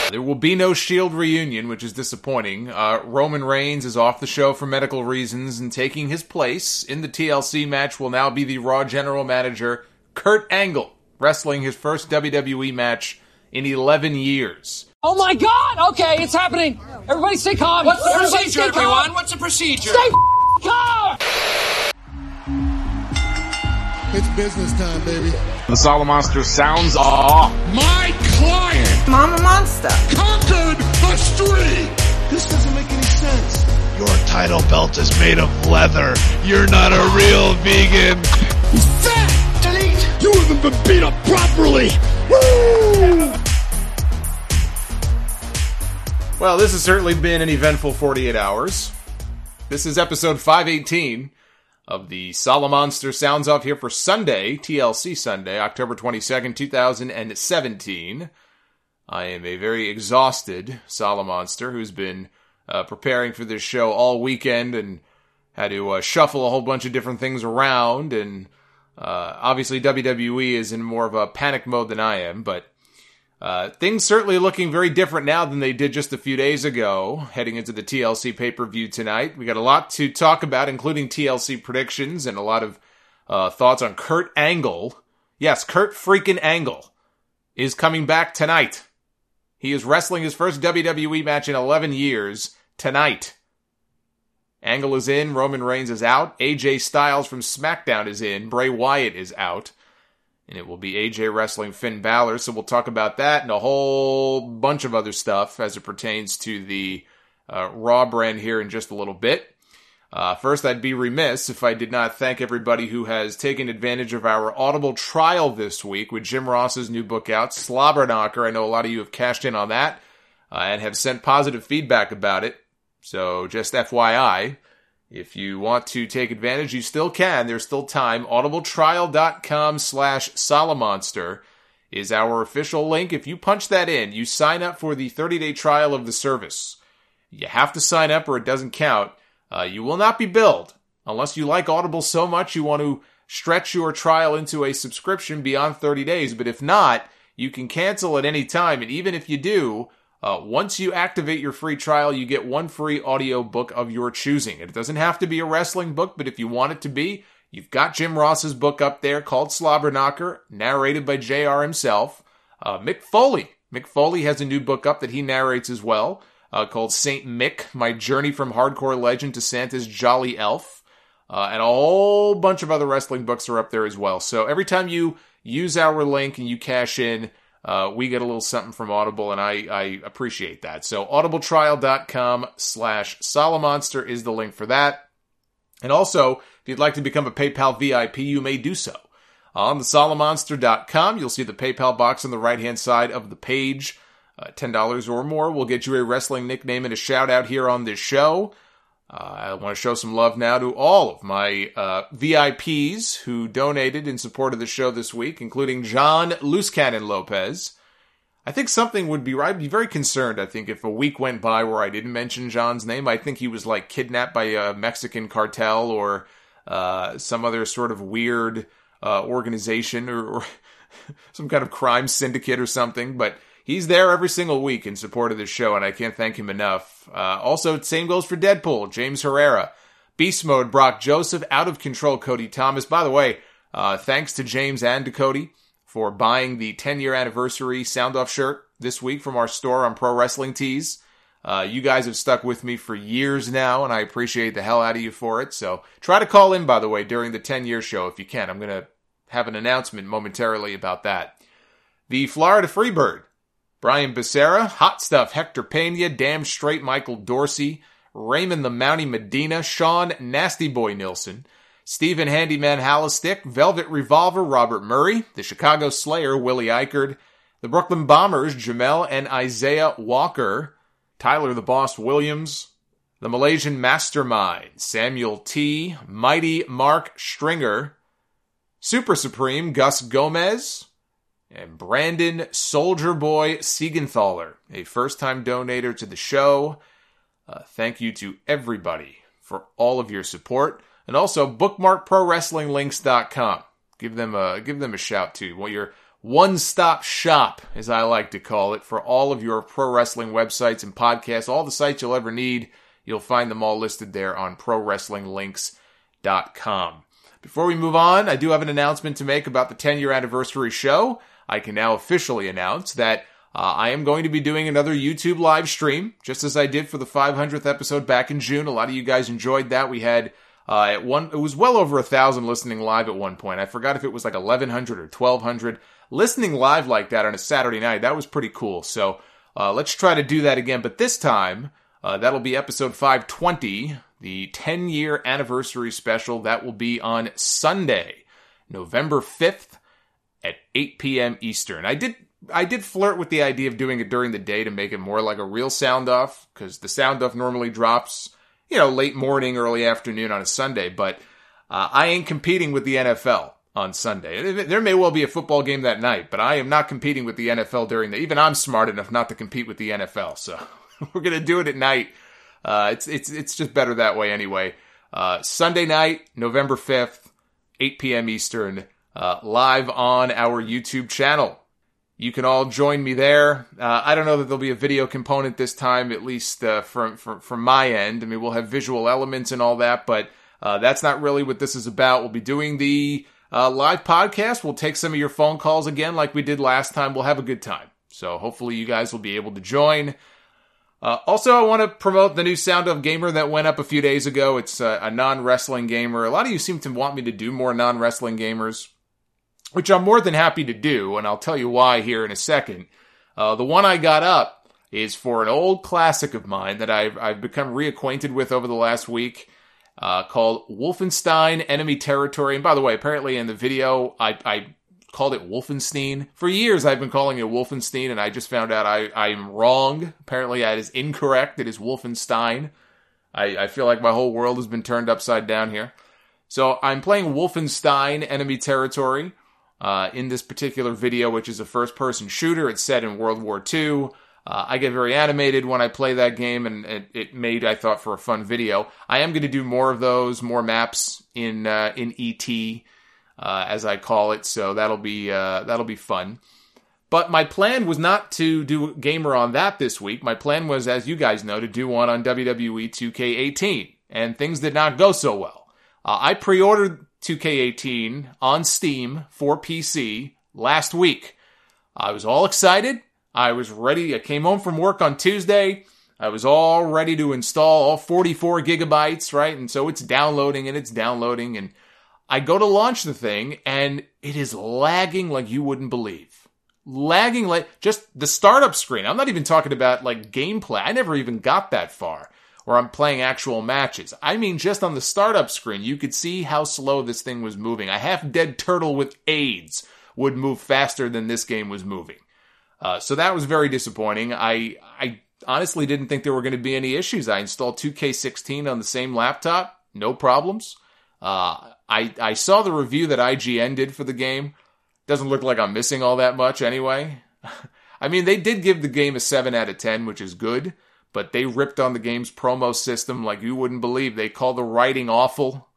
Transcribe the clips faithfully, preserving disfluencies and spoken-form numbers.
There will be no Shield reunion, which is disappointing. Uh, Roman Reigns is off the show for medical reasons, and taking his place in the T L C match will now be the Raw General Manager, Kurt Angle, wrestling his first W W E match in eleven years. Oh my God! Okay, it's happening. Everybody stay calm. What's the Everybody procedure, everyone? What's the procedure? Stay calm! It's business time, baby. The Solid Monster sounds off. My client, Mama Monster, conquered a streak. This doesn't make any sense. Your title belt is made of leather. You're not a real vegan. He's fat. Delete. You haven't been beat up properly. Woo! Well, this has certainly been an eventful forty-eight hours. This is episode five eighteen of the Solomonster Sounds Off here for Sunday, T L C Sunday, October twenty-second, twenty seventeen. I am a very exhausted Solomonster who's been uh, preparing for this show all weekend and had to uh, shuffle a whole bunch of different things around. And uh, obviously W W E is in more of a panic mode than I am, but Uh, things certainly looking very different now than they did just a few days ago, heading into the T L C pay-per-view tonight. We got a lot to talk about, including T L C predictions and a lot of uh, thoughts on Kurt Angle. Yes, Kurt freaking Angle is coming back tonight. He is wrestling his first W W E match in eleven years tonight. Angle is in, Roman Reigns is out, A J Styles from SmackDown is in, Bray Wyatt is out. And it will be A J wrestling Finn Balor, so we'll talk about that and a whole bunch of other stuff as it pertains to the uh, Raw brand here in just a little bit. Uh, first, I'd be remiss if I did not thank everybody who has taken advantage of our Audible trial this week with Jim Ross's new book out, Slobberknocker. I know a lot of you have cashed in on that uh, and have sent positive feedback about it. So just F Y I. If you want to take advantage, you still can. There's still time. audibletrial.com slash Solomonster is our official link. If you punch that in, you sign up for the thirty-day trial of the service. You have to sign up or it doesn't count. Uh, you will not be billed unless you like Audible so much you want to stretch your trial into a subscription beyond thirty days. But if not, you can cancel at any time. And even if you do, Uh, once you activate your free trial, you get one free audio book of your choosing. It doesn't have to be a wrestling book, but if you want it to be, you've got Jim Ross's book up there called Slobberknocker, narrated by J R himself. Uh, Mick Foley. Mick Foley has a new book up that he narrates as well, uh, called Saint Mick, My Journey from Hardcore Legend to Santa's Jolly Elf. Uh, and a whole bunch of other wrestling books are up there as well. So every time you use our link and you cash in, Uh, we get a little something from Audible, and I, I appreciate that. So audibletrial.com slash Solomonster is the link for that. And also, if you'd like to become a PayPal V I P, you may do so. On the Solomonster dot com, you'll see the PayPal box on the right-hand side of the page. Uh, ten dollars or more will get you a wrestling nickname and a shout-out here on this show. Uh, I want to show some love now to all of my uh, V I Ps who donated in support of the show this week, including John Loose Cannon Lopez. I think something would be right. I'd be very concerned, I think, if a week went by where I didn't mention John's name. I think he was, like, kidnapped by a Mexican cartel or uh, some other sort of weird uh, organization or, or some kind of crime syndicate or something, but he's there every single week in support of this show, and I can't thank him enough. Uh, also, same goes for Deadpool, James Herrera, Beast Mode, Brock Joseph, Out of Control, Cody Thomas. By the way, uh, thanks to James and to Cody for buying the ten-year anniversary Sound-Off shirt this week from our store on Pro Wrestling Tees. Uh, you guys have stuck with me for years now, and I appreciate the hell out of you for it. So try to call in, by the way, during the ten-year show if you can. I'm going to have an announcement momentarily about that. The Florida Freebird, Brian Becerra, Hot Stuff Hector Pena, Damn Straight Michael Dorsey, Raymond the Mountie Medina, Sean Nasty Boy Nilsson, Stephen Handyman Hallistick, Velvet Revolver Robert Murray, the Chicago Slayer Willie Eichard, the Brooklyn Bombers Jamel and Isaiah Walker, Tyler the Boss Williams, the Malaysian Mastermind Samuel T, Mighty Mark Stringer, Super Supreme Gus Gomez, and Brandon Soldier Boy Siegenthaler, a first-time donator to the show. Uh, thank you to everybody for all of your support. And also, bookmark pro wrestling links dot com. Give them a give them a shout too. Well, you're one-stop shop, as I like to call it, for all of your pro wrestling websites and podcasts. All the sites you'll ever need, you'll find them all listed there on pro wrestling links dot com. Before we move on, I do have an announcement to make about the ten-year anniversary show. I can now officially announce that uh, I am going to be doing another YouTube live stream, just as I did for the five hundredth episode back in June. A lot of you guys enjoyed that. We had uh, at one, it was well over a thousand listening live at one point. I forgot if it was like eleven hundred or twelve hundred. Listening live like that on a Saturday night, that was pretty cool. So uh, let's try to do that again. But this time, uh, that'll be episode five twenty, the ten-year anniversary special. That will be on Sunday, November fifth at eight p.m. Eastern. I did I did flirt with the idea of doing it during the day to make it more like a real sound-off, because the sound-off normally drops, you know, late morning, early afternoon on a Sunday. But uh, I ain't competing with the N F L on Sunday. There may well be a football game that night, but I am not competing with the N F L during the... Even I'm smart enough not to compete with the N F L, so we're going to do it at night. Uh, it's it's it's just better that way anyway. Uh, Sunday night, November fifth, eight p.m. Eastern, uh, live on our YouTube channel. You can all join me there. Uh, I don't know that there'll be a video component this time, at least uh, from, from from my end. I mean, we'll have visual elements and all that, but uh, that's not really what this is about. We'll be doing the Uh, live podcast. We'll take some of your phone calls again like we did last time. We'll have a good time. So hopefully you guys will be able to join. Uh, also, I want to promote the new Sound of Gamer that went up a few days ago. It's a, a non-wrestling gamer. A lot of you seem to want me to do more non-wrestling gamers, which I'm more than happy to do, and I'll tell you why here in a second. Uh, the one I got up is for an old classic of mine that I've, I've become reacquainted with over the last week. Uh, called Wolfenstein Enemy Territory. And by the way, apparently in the video, I, I called it Wolfenstein. For years, I've been calling it Wolfenstein, and I just found out I, I am wrong. Apparently, that is incorrect. It is Wolfenstein. I, I feel like my whole world has been turned upside down here. So I'm playing Wolfenstein Enemy Territory uh, in this particular video, which is a first-person shooter. It's set in World War Two. Uh, I get very animated when I play that game, and it, it made, I thought, for a fun video. I am going to do more of those, more maps in uh, in E T, uh, as I call it. So that'll be uh, that'll be fun. But my plan was not to do gamer on that this week. My plan was, as you guys know, to do one on W W E two K eighteen, and things did not go so well. Uh, I pre-ordered two K eighteen on Steam for P C last week. I was all excited. I was ready. I came home from work on Tuesday. I was all ready to install all forty-four gigabytes, right? And so it's downloading and it's downloading. And I go to launch the thing and it is lagging like you wouldn't believe. Lagging like just the startup screen. I'm not even talking about like gameplay. I never even got that far where I'm playing actual matches. I mean, just on the startup screen, you could see how slow this thing was moving. A half-dead turtle with AIDS would move faster than this game was moving. Uh, so that was very disappointing. I I honestly didn't think there were going to be any issues. I installed two K sixteen on the same laptop. No problems. Uh, I I saw the review that I G N did for the game. Doesn't look like I'm missing all that much anyway. I mean, they did give the game a seven out of ten, which is good. But they ripped on the game's promo system like you wouldn't believe. They call the writing awful.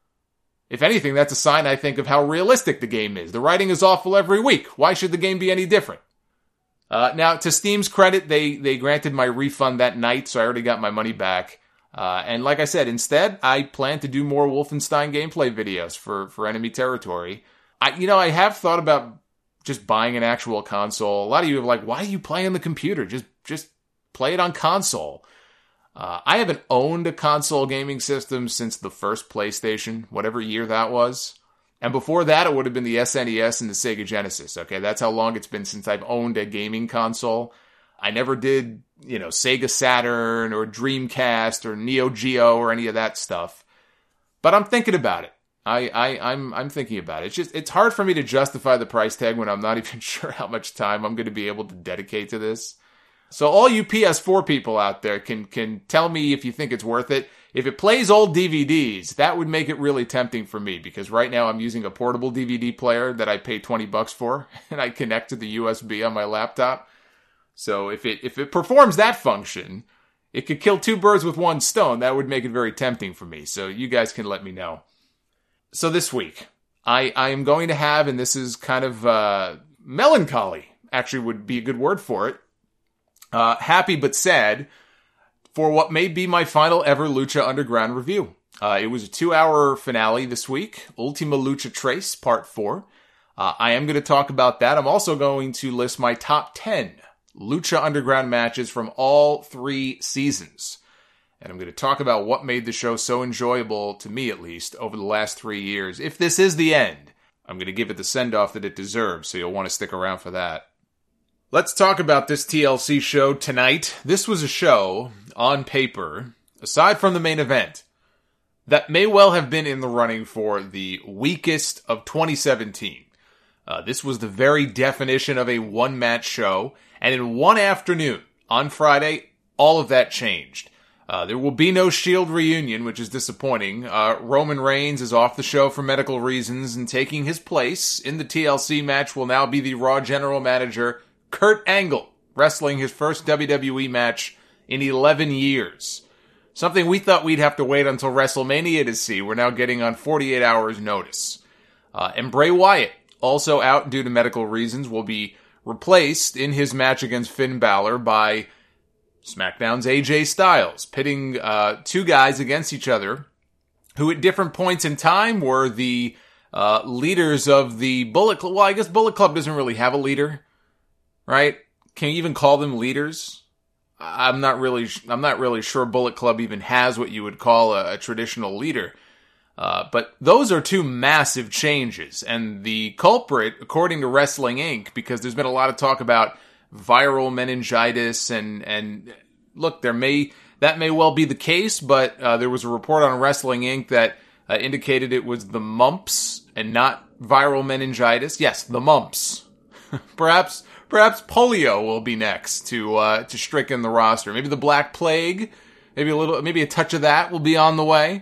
If anything, that's a sign, I think, of how realistic the game is. The writing is awful every week. Why should the game be any different? Uh, now, to Steam's credit, they, they granted my refund that night, so I already got my money back. Uh, and like I said, instead, I plan to do more Wolfenstein gameplay videos for, for Enemy Territory. I, you know, I have thought about just buying an actual console. A lot of you are like, why are you playing on the computer? Just, just play it on console. Uh, I haven't owned a console gaming system since the first PlayStation, whatever year that was. And before that, it would have been the S N E S and the Sega Genesis. Okay, that's how long it's been since I've owned a gaming console. I never did, you know, Sega Saturn or Dreamcast or Neo Geo or any of that stuff. But I'm thinking about it. I, I, I'm, I'm thinking about it. It's just, it's hard for me to justify the price tag when I'm not even sure how much time I'm going to be able to dedicate to this. So all you P S four people out there can, can tell me if you think it's worth it. If it plays old D V Ds, that would make it really tempting for me, because right now I'm using a portable D V D player that I pay twenty bucks for, and I connect to the U S B on my laptop. So if it if it performs that function, it could kill two birds with one stone. That would make it very tempting for me. So you guys can let me know. So this week, I, I am going to have, and this is kind of uh, melancholy, actually would be a good word for it. Uh, happy but sad for what may be my final ever Lucha Underground review. Uh, it was a two-hour finale this week, Ultima Lucha Tres, Part four. Uh, I am going to talk about that. I'm also going to list my top ten Lucha Underground matches from all three seasons. And I'm going to talk about what made the show so enjoyable, to me at least, over the last three years. If this is the end, I'm going to give it the send-off that it deserves, so you'll want to stick around for that. Let's talk about this T L C show tonight. This was a show, on paper, aside from the main event, that may well have been in the running for the weakest of twenty seventeen. Uh, this was the very definition of a one-match show, and in one afternoon, on Friday, all of that changed. Uh, there will be no Shield reunion, which is disappointing. Uh, Roman Reigns is off the show for medical reasons, and taking his place in the T L C match will now be the Raw General Manager, Kurt Angle, wrestling his first W W E match in eleven years. Something we thought we'd have to wait until WrestleMania to see. We're now getting on forty-eight hours notice. Uh, and Bray Wyatt, also out due to medical reasons, will be replaced in his match against Finn Balor by SmackDown's A J Styles, pitting uh, two guys against each other who at different points in time were the uh, leaders of the Bullet Club. Well, I guess Bullet Club doesn't really have a leader, right? Can you even call them leaders? I'm not really I'm not really sure Bullet Club even has what you would call a, a traditional leader. Uh, but those are two massive changes. And the culprit, according to Wrestling Incorporated, because there's been a lot of talk about viral meningitis, and and look, there may that may well be the case, but uh, there was a report on Wrestling Incorporated that uh, indicated it was the mumps and not viral meningitis. Yes, the mumps. perhaps perhaps polio will be next to uh, to stricken the roster. Maybe the Black Plague, maybe a little, maybe a touch of that will be on the way.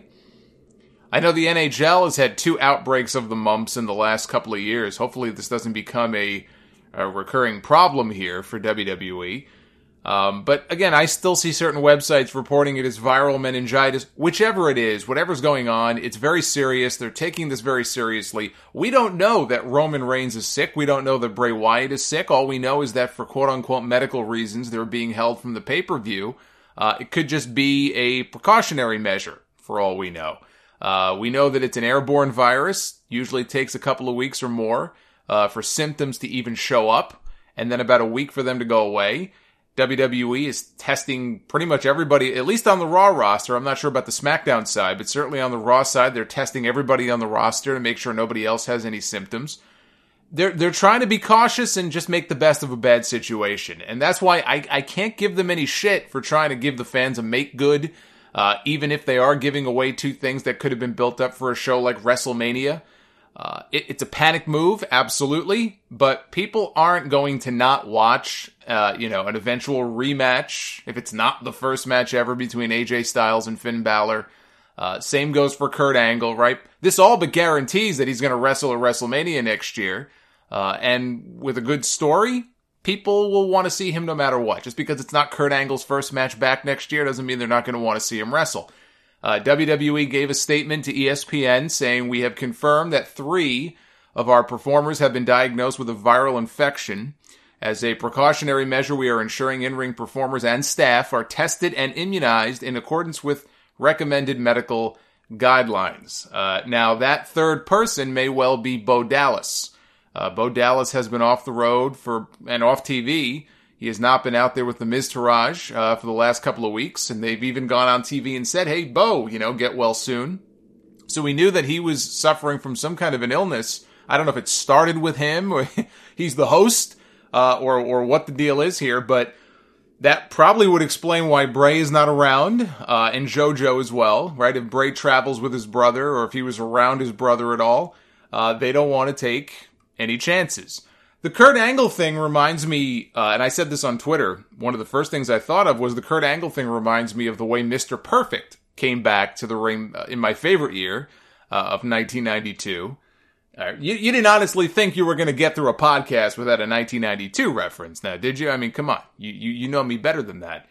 I know the N H L has had two outbreaks of the mumps in the last couple of years. Hopefully, this doesn't become a a recurring problem here for W W E. Um, but again, I still see certain websites reporting it as viral meningitis. Whichever it is, whatever's going on, it's very serious. They're taking this very seriously. We don't know that Roman Reigns is sick. We don't know that Bray Wyatt is sick. All we know is that for quote-unquote medical reasons, they're being held from the pay-per-view. Uh, it could just be a precautionary measure, for all we know. Uh, we know that it's an airborne virus. Usually takes a couple of weeks or more Uh, for symptoms to even show up, and then about a week for them to go away. W W E is testing pretty much everybody, at least on the Raw roster. I'm not sure about the SmackDown side, but certainly on the Raw side, they're testing everybody on the roster to make sure nobody else has any symptoms. They're they're trying to be cautious and just make the best of a bad situation, and that's why I, I can't give them any shit for trying to give the fans a make good, uh, even if they are giving away two things that could have been built up for a show like WrestleMania. Uh, it, it's a panic move, absolutely, but people aren't going to not watch, uh, you know, an eventual rematch if it's not the first match ever between A J Styles and Finn Balor. Uh, same goes for Kurt Angle, right? This all but guarantees that he's going to wrestle at WrestleMania next year, uh, and with a good story, people will want to see him no matter what. Just because it's not Kurt Angle's first match back next year doesn't mean they're not going to want to see him wrestle. Uh, W W E gave a statement to E S P N saying, "We have confirmed that three of our performers have been diagnosed with a viral infection. As a precautionary measure, we are ensuring in-ring performers and staff are tested and immunized in accordance with recommended medical guidelines." Uh, now, that third person may well be Bo Dallas. Uh, Bo Dallas has been off the road for and off T V. He has not been out there with the Miztourage uh, for the last couple of weeks, and they've even gone on T V and said, "Hey, Bo, you know, get well soon." So we knew that he was suffering from some kind of an illness. I don't know if it started with him, or he's the host, uh, or or what the deal is here, but that probably would explain why Bray is not around, uh, and JoJo as well, right? If Bray travels with his brother, or if he was around his brother at all, uh, they don't want to take any chances. The Kurt Angle thing reminds me, uh, and I said this on Twitter, one of the first things I thought of was the Kurt Angle thing reminds me of the way Mister Perfect came back to the ring uh, in my favorite year uh, of nineteen ninety-two. Uh, you, you didn't honestly think you were going to get through a podcast without a nineteen ninety-two reference now, did you? I mean, come on. You, you, you know me better than that.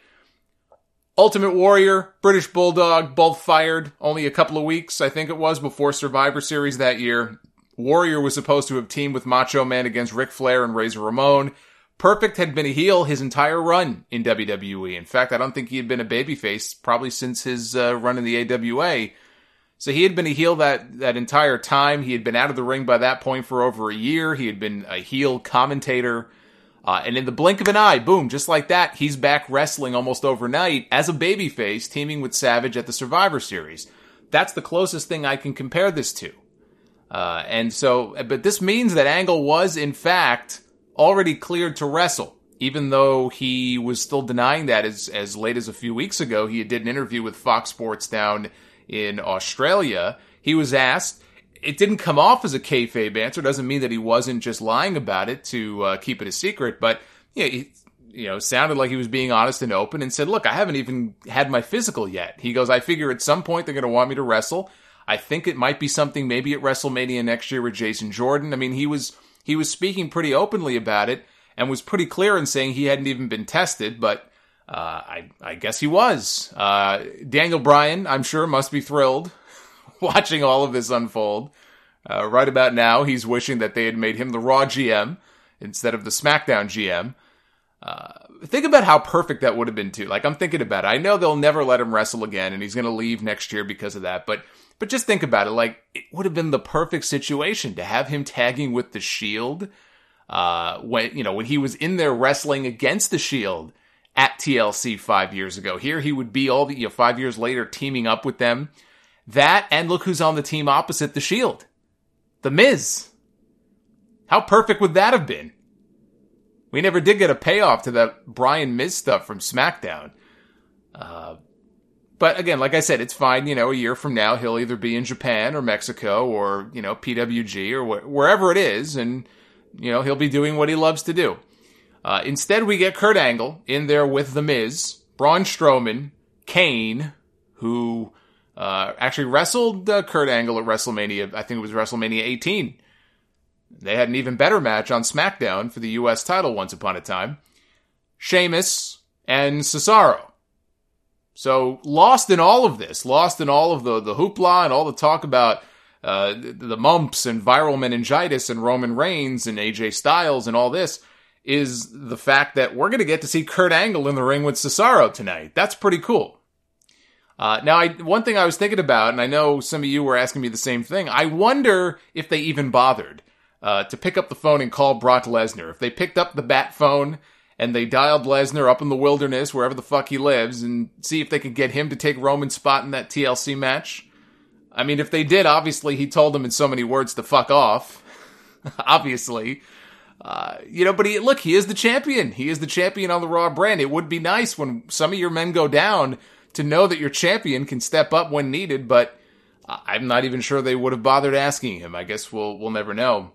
Ultimate Warrior, British Bulldog, both fired only a couple of weeks, I think it was, before Survivor Series that year. Warrior was supposed to have teamed with Macho Man against Ric Flair and Razor Ramon. Perfect had been a heel his entire run in W W E. In fact, I don't think he had been a babyface probably since his uh, run in the A W A. So he had been a heel that, that entire time. He had been out of the ring by that point for over a year. He had been a heel commentator. Uh, and in the blink of an eye, boom, just like that, he's back wrestling almost overnight as a babyface, teaming with Savage at the Survivor Series. That's the closest thing I can compare this to. Uh, and so, but this means that Angle was, in fact, already cleared to wrestle, even though he was still denying that as, as late as a few weeks ago. He did an interview with Fox Sports down in Australia. He was asked, it didn't come off as a kayfabe answer. Doesn't mean that he wasn't just lying about it to uh, keep it a secret, but you know, he, you know, sounded like he was being honest and open and said, look, I haven't even had my physical yet. He goes, I figure at some point they're going to want me to wrestle. I think it might be something maybe at WrestleMania next year with Jason Jordan. I mean, he was he was speaking pretty openly about it and was pretty clear in saying he hadn't even been tested, but uh, I, I guess he was. Uh, Daniel Bryan, I'm sure, must be thrilled watching all of this unfold. Uh, right about now, he's wishing that they had made him the Raw G M instead of the SmackDown G M. Uh, think about how perfect that would have been, too. Like, I'm thinking about it. I know they'll never let him wrestle again, and he's going to leave next year because of that, but But just think about it, like, it would have been the perfect situation to have him tagging with The Shield, uh, when, you know, when he was in there wrestling against The Shield at T L C five years ago. Here he would be all the, you know, five years later teaming up with them. That, and look who's on the team opposite The Shield. The Miz. How perfect would that have been? We never did get a payoff to that Bryan Miz stuff from SmackDown. Uh, But again, like I said, it's fine. You know, a year from now, he'll either be in Japan or Mexico or, you know, P W G or wh- wherever it is. And, you know, he'll be doing what he loves to do. Uh, instead, we get Kurt Angle in there with The Miz, Braun Strowman, Kane, who uh, actually wrestled uh, Kurt Angle at WrestleMania. I think it was WrestleMania eighteen. They had an even better match on SmackDown for the U S title once upon a time. Sheamus and Cesaro. So lost in all of this, lost in all of the, the hoopla and all the talk about uh, the, the mumps and viral meningitis and Roman Reigns and A J Styles and all this, is the fact that we're going to get to see Kurt Angle in the ring with Cesaro tonight. That's pretty cool. Uh, now, I, one thing I was thinking about, and I know some of you were asking me the same thing, I wonder if they even bothered uh, to pick up the phone and call Brock Lesnar. If they picked up the bat phone and they dialed Lesnar up in the wilderness, wherever the fuck he lives, and see if they could get him to take Roman's spot in that T L C match. I mean, if they did, obviously he told them in so many words to fuck off. Obviously. Uh, you know, but he, look, he is the champion. He is the champion on the Raw brand. It would be nice when some of your men go down to know that your champion can step up when needed, but I'm not even sure they would have bothered asking him. I guess we'll, we'll never know.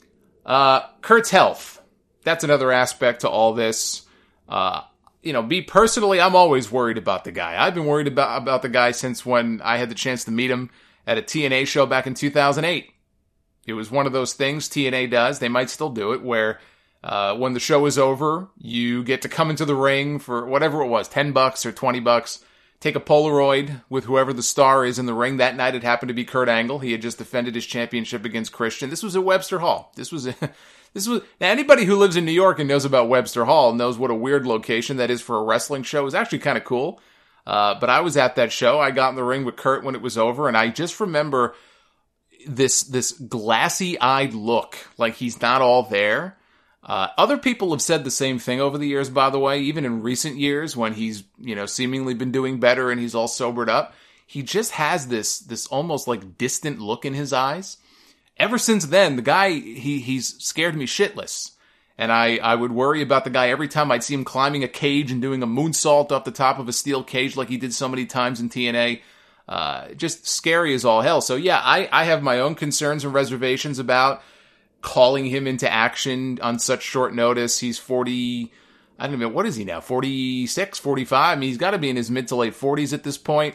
Uh, Kurt's health. That's another aspect to all this. Uh, you know, me personally, I'm always worried about the guy. I've been worried about, about the guy since when I had the chance to meet him at a T N A show back in two thousand eight. It was one of those things T N A does. They might still do it, where uh, when the show is over, you get to come into the ring for whatever it was, ten bucks or twenty bucks, take a Polaroid with whoever the star is in the ring. That night it happened to be Kurt Angle. He had just defended his championship against Christian. This was at Webster Hall. This was... A, This was now anybody who lives in New York and knows about Webster Hall knows what a weird location that is for a wrestling show. It was actually kind of cool. Uh, but I was at that show. I got in the ring with Kurt when it was over, and I just remember this this glassy-eyed look, like he's not all there. Uh, other people have said the same thing over the years, by the way, even in recent years when he's, you know, seemingly been doing better and he's all sobered up. He just has this this almost like distant look in his eyes. Ever since then, the guy, he he's scared me shitless. And I, I would worry about the guy every time I'd see him climbing a cage and doing a moonsault off the top of a steel cage like he did so many times in T N A. Uh, just scary as all hell. So yeah, I, I have my own concerns and reservations about calling him into action on such short notice. He's forty, I don't know, what is he now? forty-six, forty-five? I mean, he's got to be in his mid to late forties at this point.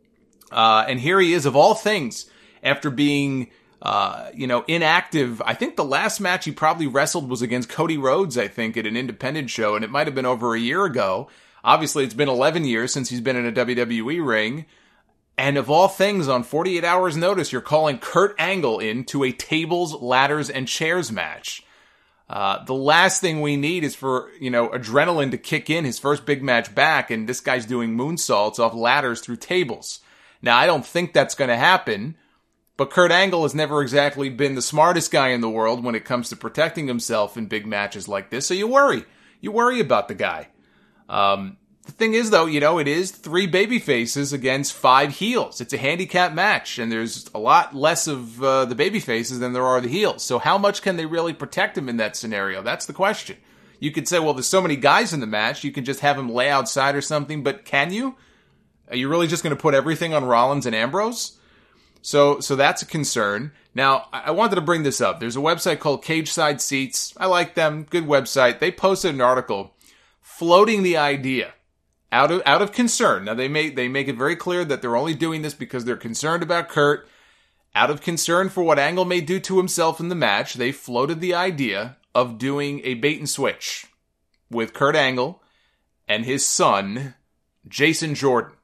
Uh, and here he is, of all things, after being... Uh, you know, inactive. I think the last match he probably wrestled was against Cody Rhodes, I think, at an independent show, and it might have been over a year ago. Obviously, it's been eleven years since he's been in a W W E ring. And of all things, on forty-eight hours notice, you're calling Kurt Angle into a tables, ladders, and chairs match. Uh, the last thing we need is for, you know, adrenaline to kick in, his first big match back, and this guy's doing moonsaults off ladders through tables. Now, I don't think that's going to happen, but Kurt Angle has never exactly been the smartest guy in the world when it comes to protecting himself in big matches like this, so you worry. You worry about the guy. Um... The thing is, though, you know, it is three baby faces against five heels. It's a handicap match, and there's a lot less of uh, the baby faces than there are the heels. So how much can they really protect him in that scenario? That's the question. You could say, well, there's so many guys in the match, you can just have him lay outside or something, but can you? Are you really just going to put everything on Rollins and Ambrose? So so that's a concern. Now, I wanted to bring this up. There's a website called Cage Side Seats. I like them. Good website. They posted an article floating the idea Out of out of concern. Now, they make, they make it very clear that they're only doing this because they're concerned about Kurt. Out of concern for what Angle may do to himself in the match, they floated the idea of doing a bait and switch with Kurt Angle and his son, Jason Jordan.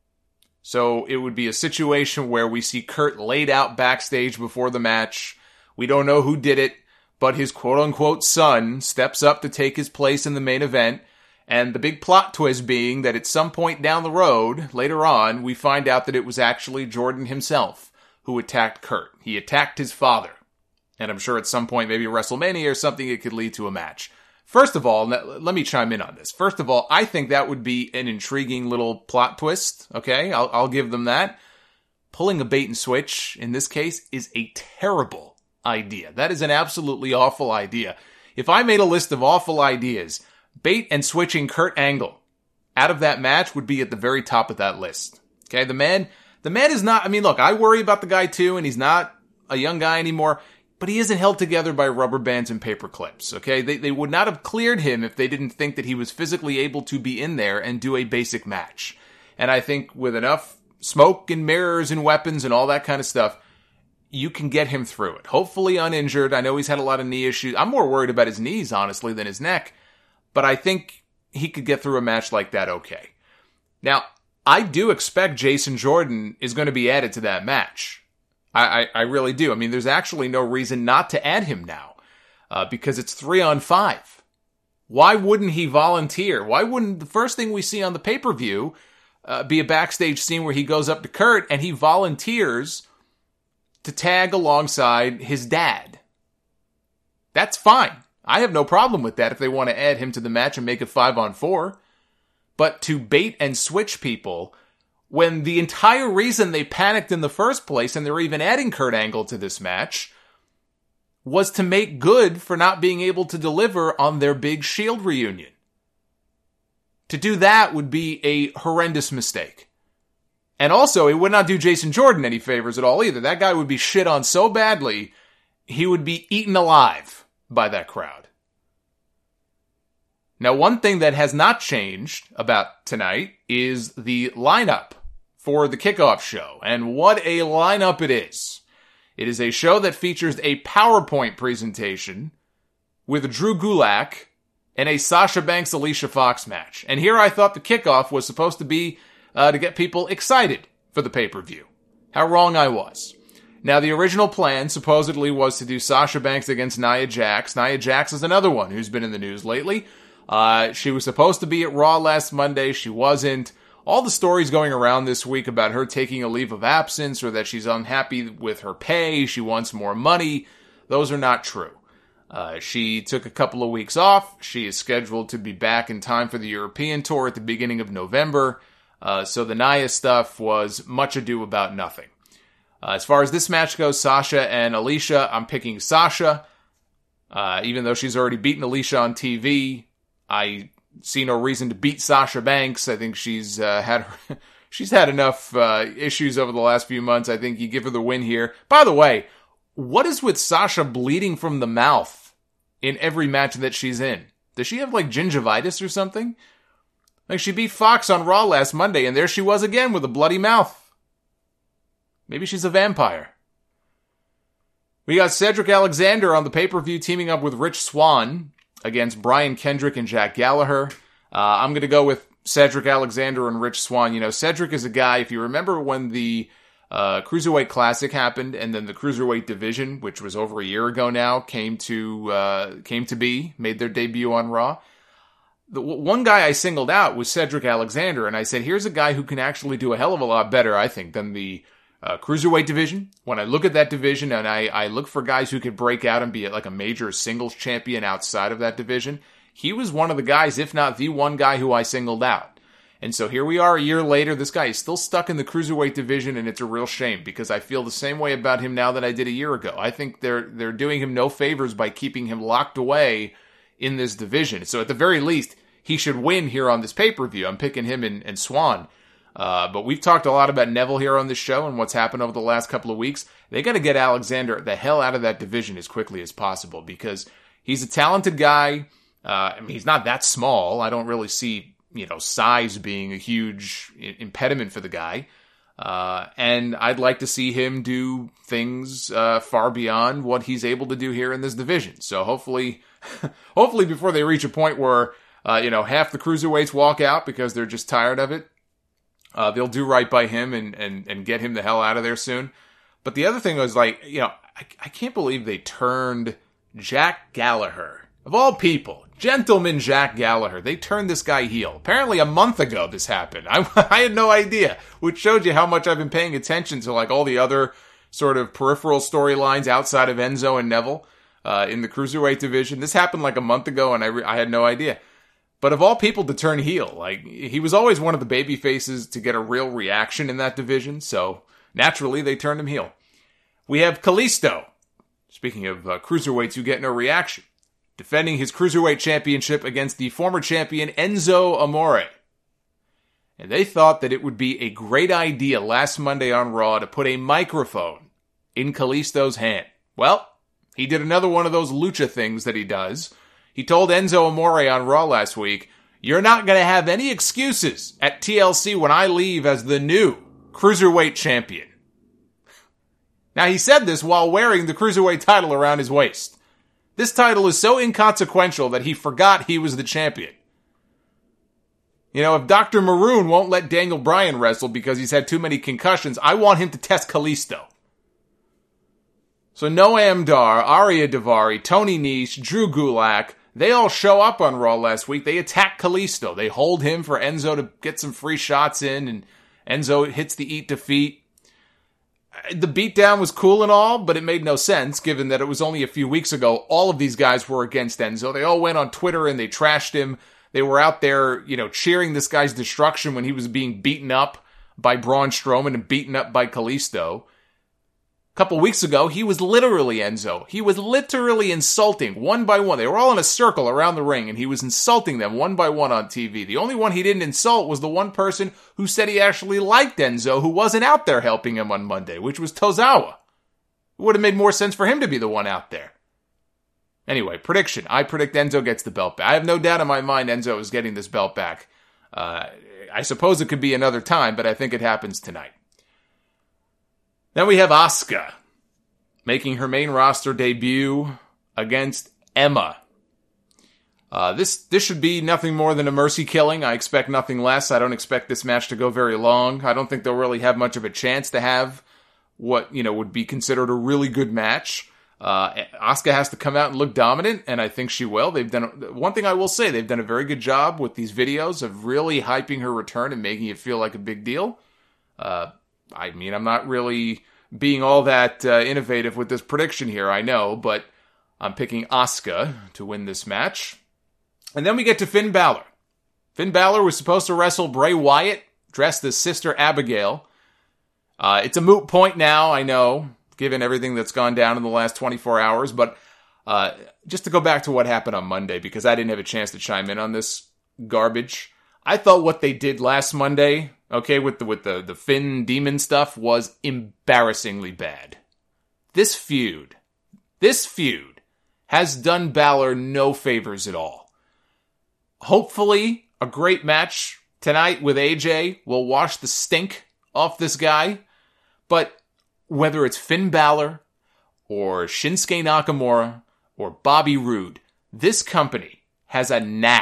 So it would be a situation where we see Kurt laid out backstage before the match. We don't know who did it, but his quote-unquote son steps up to take his place in the main event. And the big plot twist being that at some point down the road, later on, we find out that it was actually Jordan himself who attacked Kurt. He attacked his father. And I'm sure at some point, maybe WrestleMania or something, it could lead to a match. First of all, let me chime in on this. First of all, I think that would be an intriguing little plot twist. Okay, I'll, I'll give them that. Pulling a bait and switch, in this case, is a terrible idea. That is an absolutely awful idea. If I made a list of awful ideas, bait and switching Kurt Angle out of that match would be at the very top of that list. Okay, the man, the man is not, I mean, look, I worry about the guy too, and he's not a young guy anymore, but he isn't held together by rubber bands and paper clips, okay? They, they would not have cleared him if they didn't think that he was physically able to be in there and do a basic match. And I think with enough smoke and mirrors and weapons and all that kind of stuff, you can get him through it. Hopefully uninjured. I know he's had a lot of knee issues. I'm more worried about his knees, honestly, than his neck. But I think he could get through a match like that okay. Now, I do expect Jason Jordan is going to be added to that match. I, I, I really do. I mean, there's actually no reason not to add him now. Uh, because it's three on five. Why wouldn't he volunteer? Why wouldn't the first thing we see on the pay-per-view uh, be a backstage scene where he goes up to Kurt and he volunteers to tag alongside his dad? That's fine. I have no problem with that if they want to add him to the match and make it five on four. But to bait and switch people, when the entire reason they panicked in the first place, and they're even adding Kurt Angle to this match, was to make good for not being able to deliver on their big Shield reunion. To do that would be a horrendous mistake. And also, it would not do Jason Jordan any favors at all either. That guy would be shit on so badly, he would be eaten alive by that crowd. Now, one thing that has not changed about tonight is the lineup for the kickoff show. And what a lineup it is. It is a show that features a PowerPoint presentation with Drew Gulak and a Sasha Banks Alicia Fox match. And here I thought the kickoff was supposed to be uh, to get people excited for the pay-per-view. How wrong I was. Now, the original plan supposedly was to do Sasha Banks against Nia Jax. Nia Jax is another one who's been in the news lately. Uh, she was supposed to be at Raw last Monday. She wasn't. All the stories going around this week about her taking a leave of absence or that she's unhappy with her pay, she wants more money, those are not true. Uh, she took a couple of weeks off. She is scheduled to be back in time for the European tour at the beginning of November. Uh, so the Nia stuff was much ado about nothing. Uh, as far as this match goes, Sasha and Alicia, I'm picking Sasha. Uh, even though she's already beaten Alicia on T V, I see no reason to beat Sasha Banks. I think she's uh, had her, she's had enough uh, issues over the last few months. I think you give her the win here. By the way, what is with Sasha bleeding from the mouth in every match that she's in? Does she have like gingivitis or something? Like she beat Fox on Raw last Monday, and there she was again with a bloody mouth. Maybe she's a vampire. We got Cedric Alexander on the pay-per-view teaming up with Rich Swann against Brian Kendrick and Jack Gallagher. Uh, I'm going to go with Cedric Alexander and Rich Swann. You know, Cedric is a guy, if you remember when the uh, Cruiserweight Classic happened and then the Cruiserweight Division, which was over a year ago now, came to uh, came to be, made their debut on Raw. The one guy I singled out was Cedric Alexander, and I said, here's a guy who can actually do a hell of a lot better, I think, than the uh, Cruiserweight division. When I look at that division and I, I look for guys who could break out and be like a major singles champion outside of that division, he was one of the guys, if not the one guy who I singled out. And so here we are a year later, this guy is still stuck in the Cruiserweight division, and it's a real shame because I feel the same way about him now that I did a year ago. I think they're they're doing him no favors by keeping him locked away in this division. So at the very least, he should win here on this pay-per-view. I'm picking him and, and Swann. Uh, but we've talked a lot about Neville here on this show and what's happened over the last couple of weeks. They got to get Alexander the hell out of that division as quickly as possible because he's a talented guy. Uh, I mean, he's not that small. I don't really see, you know, size being a huge impediment for the guy. Uh, and I'd like to see him do things uh, far beyond what he's able to do here in this division. So hopefully, hopefully before they reach a point where Uh, you know, half the cruiserweights walk out because they're just tired of it. Uh, they'll do right by him and, and, and get him the hell out of there soon. But the other thing was like, you know, I, I can't believe they turned Jack Gallagher. Of all people, gentleman Jack Gallagher. They turned this guy heel. Apparently a month ago this happened. I, I had no idea, which showed you how much I've been paying attention to like all the other sort of peripheral storylines outside of Enzo and Neville uh, in the Cruiserweight division. This happened like a month ago and I, re- I had no idea. But of all people to turn heel, like, he was always one of the baby faces to get a real reaction in that division, so naturally they turned him heel. We have Kalisto, speaking of uh, cruiserweights who get no reaction, defending his cruiserweight championship against the former champion Enzo Amore. And they thought that it would be a great idea last Monday on Raw to put a microphone in Kalisto's hand. Well, he did another one of those lucha things that he does. He told Enzo Amore on Raw last week, "You're not going to have any excuses at T L C when I leave as the new Cruiserweight champion." Now, he said this while wearing the Cruiserweight title around his waist. This title is so inconsequential that he forgot he was the champion. You know, if Doctor Maroon won't let Daniel Bryan wrestle because he's had too many concussions, I want him to test Kalisto. So Noam Dar, Arya Daivari, Tony Nese, Drew Gulak, they all show up on Raw last week. They attack Kalisto. They hold him for Enzo to get some free shots in, and Enzo hits the eat defeat. The beatdown was cool and all, but it made no sense, given that it was only a few weeks ago. All of these guys were against Enzo. They all went on Twitter and they trashed him. They were out there, you know, cheering this guy's destruction when he was being beaten up by Braun Strowman and beaten up by Kalisto. A couple weeks ago, he was literally Enzo. He was literally insulting one by one. They were all in a circle around the ring, and he was insulting them one by one on T V. The only one he didn't insult was the one person who said he actually liked Enzo, who wasn't out there helping him on Monday, which was Tozawa. It would have made more sense for him to be the one out there. Anyway, prediction. I predict Enzo gets the belt back. I have no doubt in my mind Enzo is getting this belt back. Uh, I suppose it could be another time, but I think it happens tonight. Then we have Asuka making her main roster debut against Emma. Uh, this this should be nothing more than a mercy killing. I expect nothing less. I don't expect this match to go very long. I don't think they'll really have much of a chance to have what, you know, would be considered a really good match. Uh, Asuka has to come out and look dominant, and I think she will. They've done one thing I will say: they've done a very good job with these videos of really hyping her return and making it feel like a big deal. Uh, I mean, I'm not really being all that uh, innovative with this prediction here, I know, but I'm picking Asuka to win this match. And then we get to Finn Balor. Finn Balor was supposed to wrestle Bray Wyatt, dressed as Sister Abigail. Uh, it's a moot point now, I know, given everything that's gone down in the last twenty-four hours, but uh, just to go back to what happened on Monday, because I didn't have a chance to chime in on this garbage. I thought what they did last Monday, okay, with the with the, the Finn Demon stuff, was embarrassingly bad. This feud, this feud has done Balor no favors at all. Hopefully, a great match tonight with A J will wash the stink off this guy, but whether it's Finn Balor or Shinsuke Nakamura or Bobby Roode, this company has a knack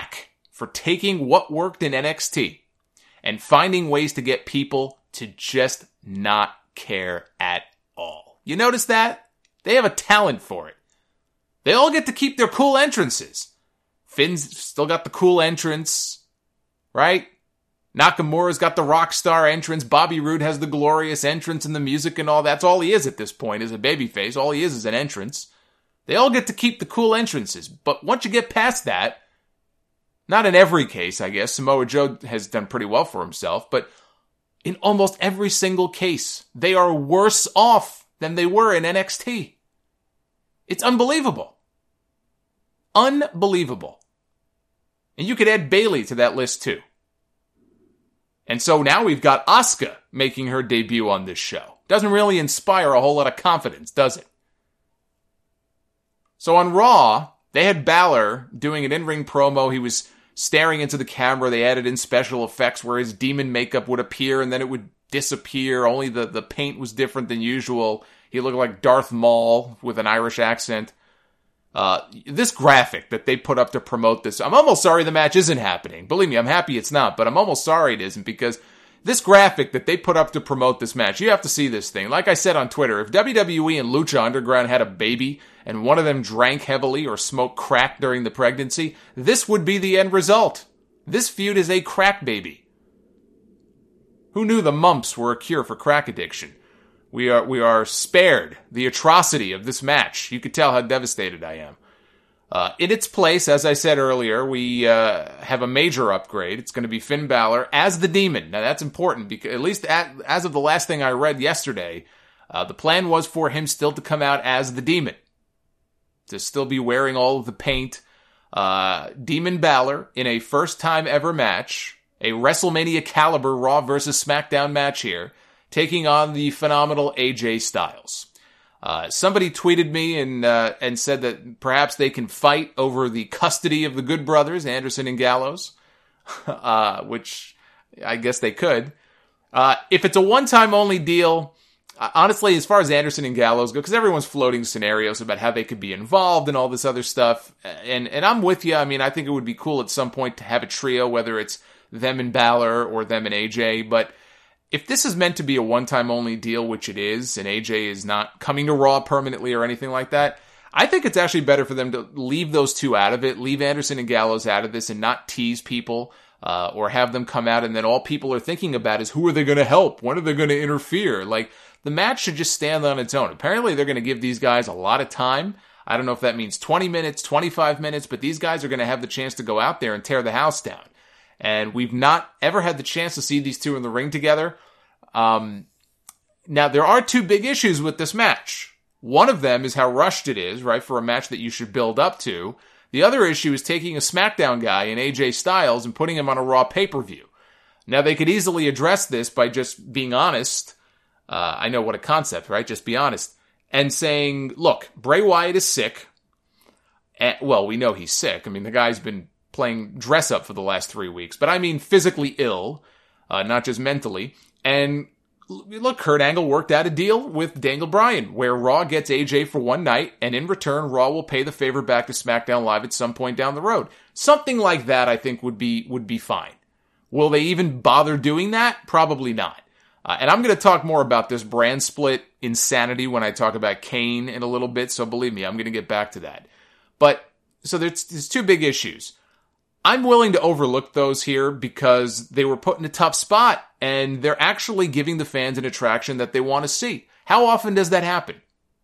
for taking what worked in N X T and finding ways to get people to just not care at all. You notice that? They have a talent for it. They all get to keep their cool entrances. Finn's still got the cool entrance, right? Nakamura's got the rock star entrance. Bobby Roode has the glorious entrance and the music and all. That's all he is at this point, is a babyface. All he is is an entrance. They all get to keep the cool entrances. But once you get past that, not in every case, I guess, Samoa Joe has done pretty well for himself, but in almost every single case, they are worse off than they were in N X T. It's unbelievable. Unbelievable. And you could add Bayley to that list too. And so now we've got Asuka making her debut on this show. Doesn't really inspire a whole lot of confidence, does it? So on Raw, they had Balor doing an in-ring promo. He was staring into the camera. They added in special effects where his demon makeup would appear and then it would disappear. Only the, the paint was different than usual. He looked like Darth Maul with an Irish accent. Uh, this graphic that they put up to promote this, I'm almost sorry the match isn't happening. Believe me, I'm happy it's not, but I'm almost sorry it isn't, because this graphic that they put up to promote this match, you have to see this thing. Like I said on Twitter, if W W E and Lucha Underground had a baby and one of them drank heavily or smoked crack during the pregnancy, this would be the end result. This feud is a crack baby. Who knew the mumps were a cure for crack addiction? We are we are spared the atrocity of this match. You could tell how devastated I am. Uh, in its place, as I said earlier, we uh, have a major upgrade. It's going to be Finn Balor as the Demon. Now that's important because at least at, as of the last thing I read yesterday, uh, the plan was for him still to come out as the Demon, to still be wearing all of the paint. Uh, Demon Balor in a first time ever match, a WrestleMania caliber Raw versus SmackDown match here, taking on the phenomenal A J Styles. Uh, somebody tweeted me and uh, and said that perhaps they can fight over the custody of the Good Brothers, Anderson and Gallows, uh, which I guess they could. Uh, if it's a one-time only deal, uh, honestly, as far as Anderson and Gallows go, because everyone's floating scenarios about how they could be involved and all this other stuff, and, and I'm with you. I mean, I think it would be cool at some point to have a trio, whether it's them and Balor or them and A J, but if this is meant to be a one-time only deal, which it is, and A J is not coming to Raw permanently or anything like that, I think it's actually better for them to leave those two out of it, leave Anderson and Gallows out of this and not tease people uh, or have them come out and then all people are thinking about is who are they going to help? When are they going to interfere? Like, the match should just stand on its own. Apparently, they're going to give these guys a lot of time. I don't know if that means twenty minutes, twenty-five minutes, but these guys are going to have the chance to go out there and tear the house down. And we've not ever had the chance to see these two in the ring together. Um, now, there are two big issues with this match. One of them is how rushed it is, right, for a match that you should build up to. The other issue is taking a SmackDown guy in A J Styles and putting him on a Raw pay-per-view. Now, they could easily address this by just being honest. Uh, I know what a concept, right? Just be honest. And saying, look, Bray Wyatt is sick. And, well, we know he's sick. I mean, the guy's been playing dress-up for the last three weeks. But I mean physically ill, uh, not just mentally. And look, Kurt Angle worked out a deal with Daniel Bryan, where Raw gets A J for one night, and in return, Raw will pay the favor back to SmackDown Live at some point down the road. Something like that, I think, would be would be fine. Will they even bother doing that? Probably not. Uh, and I'm going to talk more about this brand split insanity when I talk about Kane in a little bit, so believe me, I'm going to get back to that. But, so there's, there's two big issues. I'm willing to overlook those here because they were put in a tough spot and they're actually giving the fans an attraction that they want to see. How often does that happen?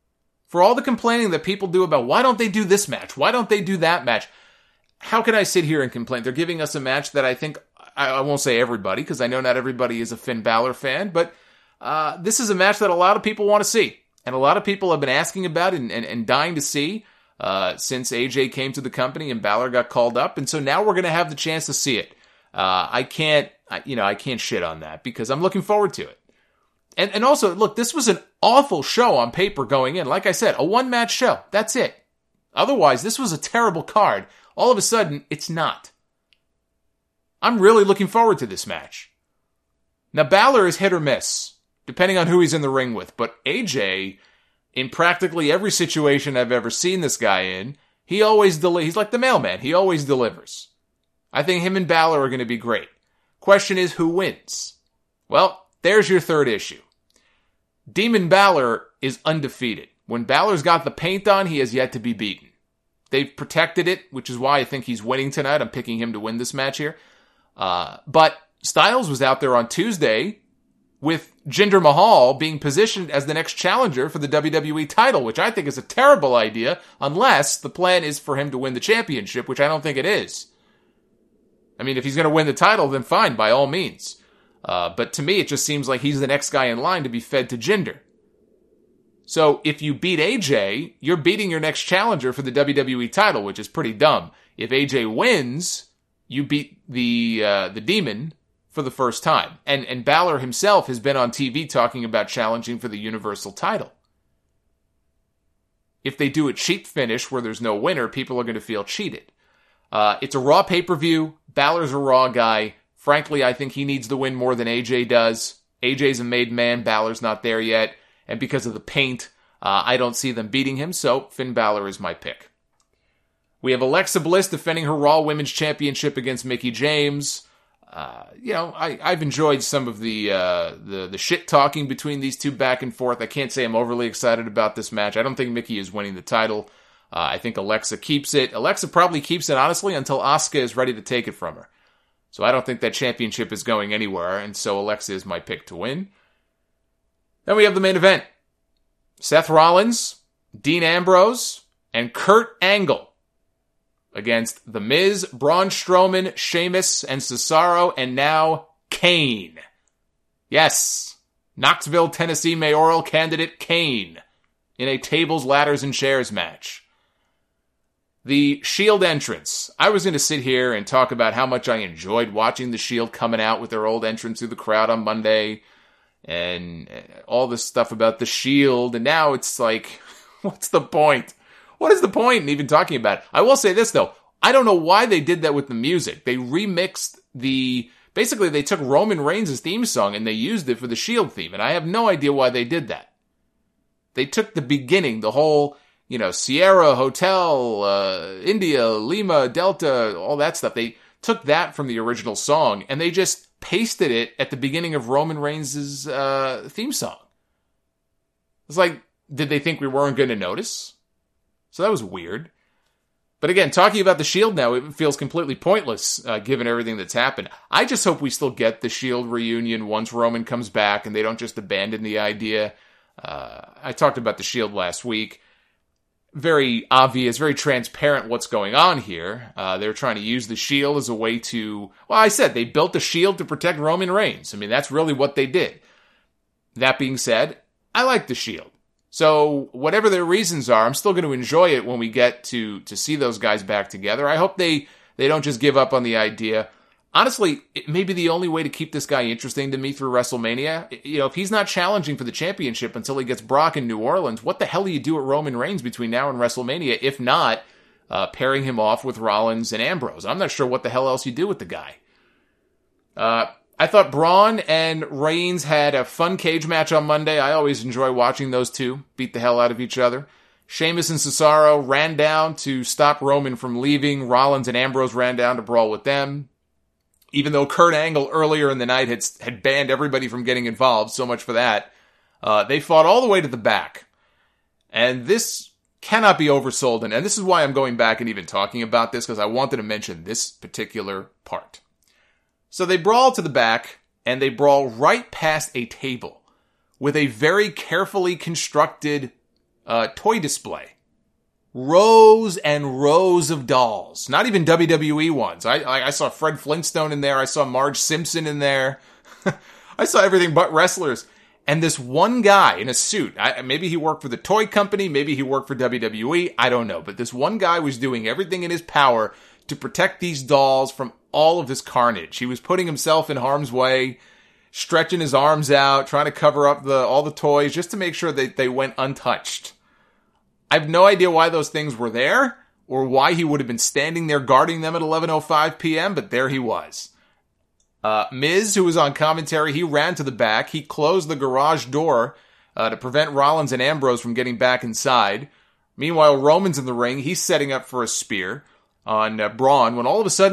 For all the complaining that people do about why don't they do this match? Why don't they do that match? How can I sit here and complain? They're giving us a match that I think, I, I won't say everybody because I know not everybody is a Finn Balor fan, but uh, this is a match that a lot of people want to see. And a lot of people have been asking about and, and, and dying to see. Uh, since A J came to the company and Balor got called up. And so now we're going to have the chance to see it. Uh, I can't, I, you know, I can't shit on that because I'm looking forward to it. And, and also, look, this was an awful show on paper going in. Like I said, a one-match show. That's it. Otherwise, this was a terrible card. All of a sudden, it's not. I'm really looking forward to this match. Now, Balor is hit or miss, depending on who he's in the ring with. But A J, in practically every situation I've ever seen this guy in, he always delivers. He's like the mailman. He always delivers. I think him and Balor are going to be great. Question is, who wins? Well, there's your third issue. Demon Balor is undefeated. When Balor's got the paint on, he has yet to be beaten. They've protected it, which is why I think he's winning tonight. I'm picking him to win this match here. Uh, but Styles was out there on Tuesday with Jinder Mahal being positioned as the next challenger for the W W E title, which I think is a terrible idea, unless the plan is for him to win the championship, which I don't think it is. I mean, if he's going to win the title, then fine, by all means. Uh, but to me, it just seems like he's the next guy in line to be fed to Jinder. So if you beat A J, you're beating your next challenger for the W W E title, which is pretty dumb. If A J wins, you beat the uh, the Demon for the first time. And and Balor himself has been on T V talking about challenging for the Universal title. If they do a cheap finish where there's no winner, people are going to feel cheated. Uh, it's a Raw pay-per-view. Balor's a Raw guy. Frankly, I think he needs the win more than A J does. A J's a made man. Balor's not there yet. And because of the paint, uh, I don't see them beating him, so Finn Balor is my pick. We have Alexa Bliss defending her Raw Women's Championship against Mickie James. Uh, you know, I, I've enjoyed some of the, uh, the the shit talking between these two back and forth. I can't say I'm overly excited about this match. I don't think Mickie is winning the title. Uh, I think Alexa keeps it. Alexa probably keeps it, honestly, until Asuka is ready to take it from her. So I don't think that championship is going anywhere, and so Alexa is my pick to win. Then we have the main event. Seth Rollins, Dean Ambrose, and Kurt Angle against The Miz, Braun Strowman, Sheamus, and Cesaro, and now Kane. Yes, Knoxville, Tennessee mayoral candidate Kane in a tables, ladders, and chairs match. The Shield entrance. I was going to sit here and talk about how much I enjoyed watching the Shield coming out with their old entrance through the crowd on Monday, and all this stuff about the Shield, and now it's like, what's the point? What is the point in even talking about it? I will say this, though. I don't know why they did that with the music. They remixed the... Basically, they took Roman Reigns' theme song and they used it for the Shield theme, and I have no idea why they did that. They took the beginning, the whole, you know, Sierra, Hotel, uh, India, Lima, Delta, all that stuff. They took that from the original song, and they just pasted it at the beginning of Roman Reigns' uh, theme song. It's like, did they think we weren't going to notice? So that was weird. But again, talking about the Shield now, it feels completely pointless, uh, given everything that's happened. I just hope we still get the Shield reunion once Roman comes back, and they don't just abandon the idea. Uh, I talked about the Shield last week. Very obvious, very transparent what's going on here. Uh, they're trying to use the Shield as a way to... Well, I said, they built the Shield to protect Roman Reigns. I mean, that's really what they did. That being said, I like the Shield. So, whatever their reasons are, I'm still going to enjoy it when we get to, to see those guys back together. I hope they, they don't just give up on the idea. Honestly, it may be the only way to keep this guy interesting to me through WrestleMania. You know, if he's not challenging for the championship until he gets Brock in New Orleans, what the hell do you do at Roman Reigns between now and WrestleMania, if not uh, pairing him off with Rollins and Ambrose? I'm not sure what the hell else you do with the guy. Uh, I thought Braun and Reigns had a fun cage match on Monday. I always enjoy watching those two beat the hell out of each other. Sheamus and Cesaro ran down to stop Roman from leaving. Rollins and Ambrose ran down to brawl with them. Even though Kurt Angle earlier in the night had had banned everybody from getting involved, so much for that. Uh, they fought all the way to the back. And this cannot be oversold. And, and this is why I'm going back and even talking about this, because I wanted to mention this particular part. So they brawl to the back, and they brawl right past a table with a very carefully constructed uh, toy display. Rows and rows of dolls. Not even W W E ones. I, I, I saw Fred Flintstone in there. I saw Marge Simpson in there. I saw everything but wrestlers. And this one guy in a suit, I, maybe he worked for the toy company, maybe he worked for W W E, I don't know. But this one guy was doing everything in his power to protect these dolls from all of this carnage. He was putting himself in harm's way, stretching his arms out, trying to cover up the all the toys just to make sure that they went untouched. I have no idea why those things were there, or why he would have been standing there guarding them at eleven oh five p.m., but there he was. Uh, Miz, who was on commentary, he ran to the back. He closed the garage door uh, to prevent Rollins and Ambrose from getting back inside. Meanwhile, Roman's in the ring. He's setting up for a spear on uh, Braun, when all of a sudden,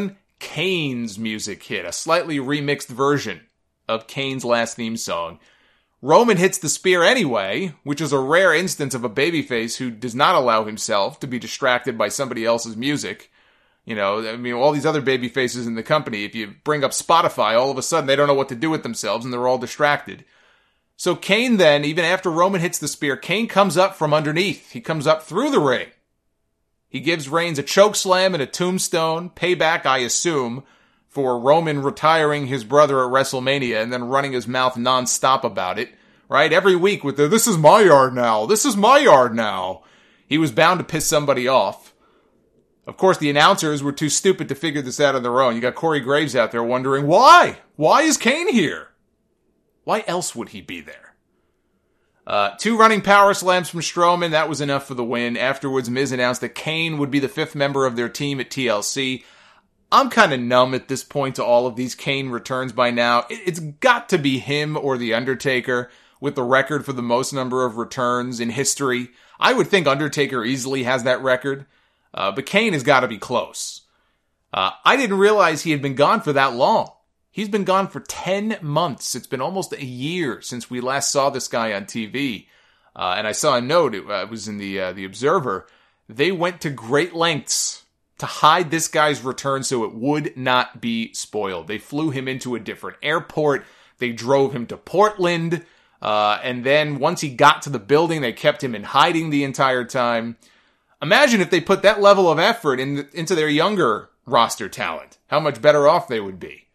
Kane's music hit, a slightly remixed version of Kane's last theme song. Roman hits the spear anyway, which is a rare instance of a babyface who does not allow himself to be distracted by somebody else's music. You know, I mean, all these other babyfaces in the company, if you bring up Spotify, all of a sudden they don't know what to do with themselves and they're all distracted. So Kane then, even after Roman hits the spear, Kane comes up from underneath. He comes up through the ring. He gives Reigns a choke slam and a tombstone, payback, I assume, for Roman retiring his brother at WrestleMania and then running his mouth nonstop about it, right? Every week with the, this is my yard now, this is my yard now. He was bound to piss somebody off. Of course, the announcers were too stupid to figure this out on their own. You got Corey Graves out there wondering, why? Why is Kane here? Why else would he be there? Uh, two running power slams from Strowman, that was enough for the win. Afterwards, Miz announced that Kane would be the fifth member of their team at T L C. I'm kind of numb at this point to all of these Kane returns by now. It's got to be him or The Undertaker with the record for the most number of returns in history. I would think Undertaker easily has that record, uh, but Kane has got to be close. Uh, I didn't realize he had been gone for that long. He's been gone for ten months. It's been almost a year since we last saw this guy on T V. Uh, and I saw a note, it uh, was in the uh, the Observer. They went to great lengths to hide this guy's return so it would not be spoiled. They flew him into a different airport. They drove him to Portland. Uh, and then once he got to the building, they kept him in hiding the entire time. Imagine if they put that level of effort in, into their younger roster talent. How much better off they would be.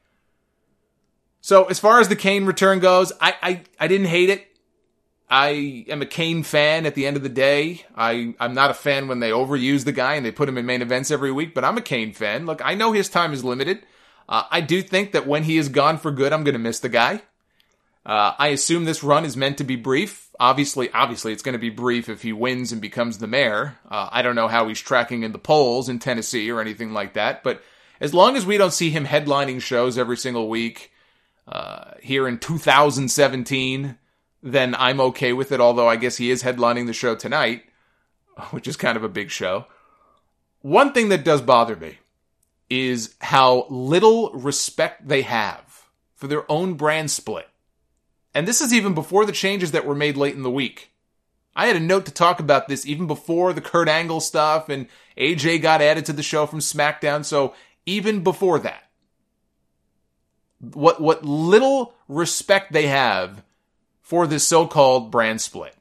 So as far as the Kane return goes, I, I, I didn't hate it. I am a Kane fan at the end of the day. I, I'm not a fan when they overuse the guy and they put him in main events every week, but I'm a Kane fan. Look, I know his time is limited. Uh, I do think that when he is gone for good, I'm going to miss the guy. Uh, I assume this run is meant to be brief. Obviously, obviously it's going to be brief if he wins and becomes the mayor. Uh, I don't know how he's tracking in the polls in Tennessee or anything like that, but as long as we don't see him headlining shows every single week, uh, here in two thousand seventeen, then I'm okay with it, although I guess he is headlining the show tonight, which is kind of a big show. One thing that does bother me is how little respect they have for their own brand split. And this is even before the changes that were made late in the week. I had a note to talk about this even before the Kurt Angle stuff and A J got added to the show from SmackDown, so even before that. What, what little respect they have for this so-called brand split.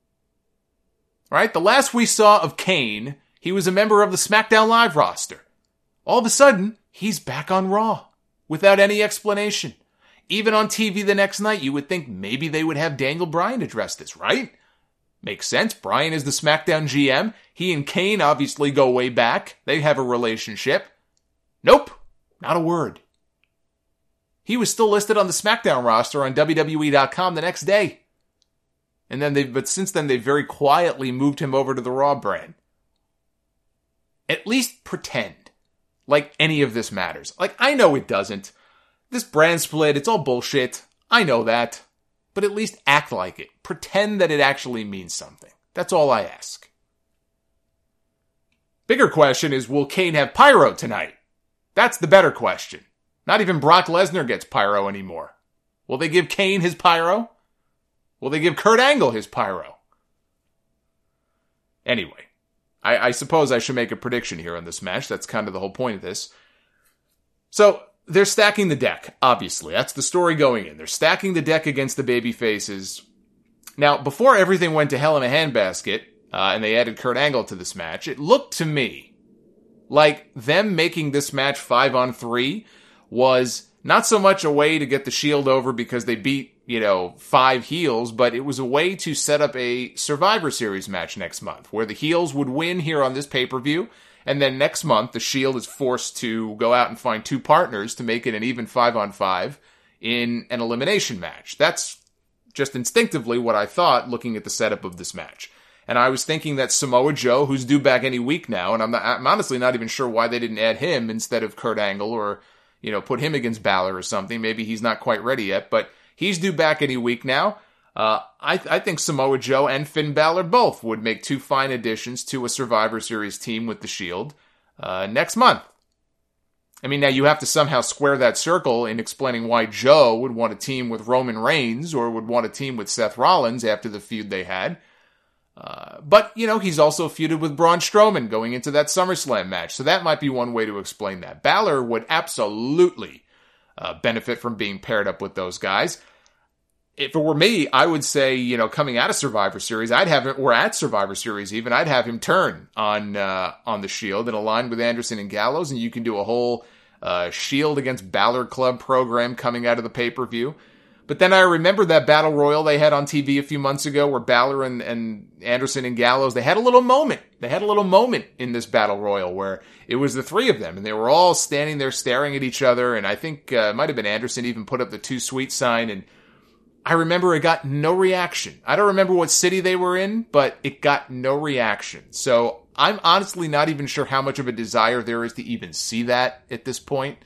Right? The last we saw of Kane, he was a member of the SmackDown Live roster. All of a sudden, he's back on Raw without any explanation. Even on T V the next night, you would think maybe they would have Daniel Bryan address this, right? Makes sense. Bryan is the SmackDown G M. He and Kane obviously go way back. They have a relationship. Nope. Not a word. He was still listed on the SmackDown roster on W W E dot com the next day. And then they, but since then they've very quietly moved him over to the Raw brand. At least pretend like any of this matters. Like, I know it doesn't. This brand split, it's all bullshit. I know that. But at least act like it. Pretend that it actually means something. That's all I ask. Bigger question is, will Kane have pyro tonight? That's the better question. Not even Brock Lesnar gets pyro anymore. Will they give Kane his pyro? Will they give Kurt Angle his pyro? Anyway, I, I suppose I should make a prediction here on this match. That's kind of the whole point of this. So, they're stacking the deck, obviously. That's the story going in. They're stacking the deck against the baby faces. Now, before everything went to hell in a handbasket, uh, and they added Kurt Angle to this match, it looked to me like them making this match five on three was not so much a way to get the Shield over because they beat, you know, five heels, but it was a way to set up a Survivor Series match next month, where the heels would win here on this pay-per-view, and then next month, the Shield is forced to go out and find two partners to make it an even five-on-five in an elimination match. That's just instinctively what I thought looking at the setup of this match. And I was thinking that Samoa Joe, who's due back any week now, and I'm, not, I'm honestly not even sure why they didn't add him instead of Kurt Angle or, you know, put him against Balor or something. Maybe he's not quite ready yet, but he's due back any week now. Uh, I, I think Samoa Joe and Finn Balor both would make two fine additions to a Survivor Series team with the Shield uh, next month. I mean, now you have to somehow square that circle in explaining why Joe would want a team with Roman Reigns or would want a team with Seth Rollins after the feud they had. Uh, but, you know, he's also feuded with Braun Strowman going into that SummerSlam match. So that might be one way to explain that. Balor would absolutely uh, benefit from being paired up with those guys. If it were me, I would say, you know, coming out of Survivor Series, I'd have him, or at Survivor Series even, I'd have him turn on uh, on the Shield and align with Anderson and Gallows, and you can do a whole uh, Shield against Balor Club program coming out of the pay-per-view. But then I remember that Battle Royal they had on T V a few months ago where Balor and, and Anderson and Gallows, they had a little moment. They had a little moment in this Battle Royal where it was the three of them, and they were all standing there staring at each other, and I think uh, it might have been Anderson even put up the too sweet sign, and I remember it got no reaction. I don't remember what city they were in, but it got no reaction. So I'm honestly not even sure how much of a desire there is to even see that at this point.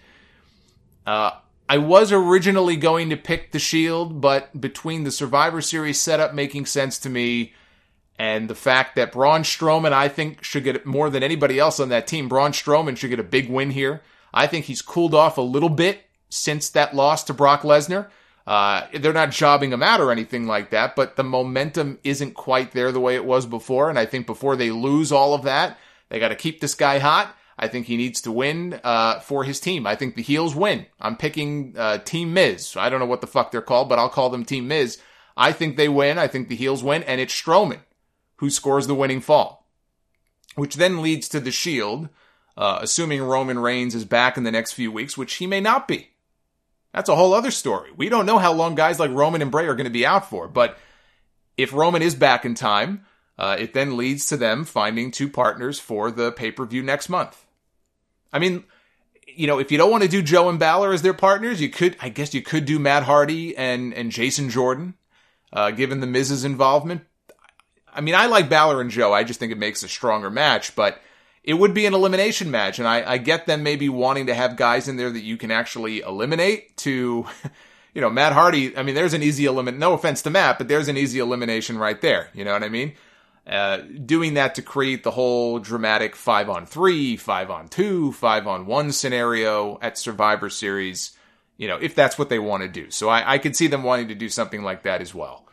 Uh, I was originally going to pick the Shield, but between the Survivor Series setup making sense to me and the fact that Braun Strowman, I think, should get more than anybody else on that team. Braun Strowman should get a big win here. I think he's cooled off a little bit since that loss to Brock Lesnar. Uh, they're not jobbing him out or anything like that, but the momentum isn't quite there the way it was before, and I think before they lose all of that, they got to keep this guy hot. I think he needs to win uh, for his team. I think the heels win. I'm picking uh, Team Miz. I don't know what the fuck they're called, but I'll call them Team Miz. I think they win. I think the heels win, and it's Strowman who scores the winning fall, which then leads to the Shield, uh, assuming Roman Reigns is back in the next few weeks, which he may not be. That's a whole other story. We don't know how long guys like Roman and Bray are going to be out for, but if Roman is back in time, uh, it then leads to them finding two partners for the pay-per-view next month. I mean, you know, if you don't want to do Joe and Balor as their partners, you could, I guess you could do Matt Hardy and, and Jason Jordan, uh, given the Miz's involvement. I mean, I like Balor and Joe. I just think it makes a stronger match, but it would be an elimination match, and I, I get them maybe wanting to have guys in there that you can actually eliminate to, you know, Matt Hardy. I mean, there's an easy elimination. No offense to Matt, but there's an easy elimination right there. You know what I mean? Uh, doing that to create the whole dramatic five on three, five on two, five on one scenario at Survivor Series, you know, if that's what they want to do. So I, I could see them wanting to do something like that as well.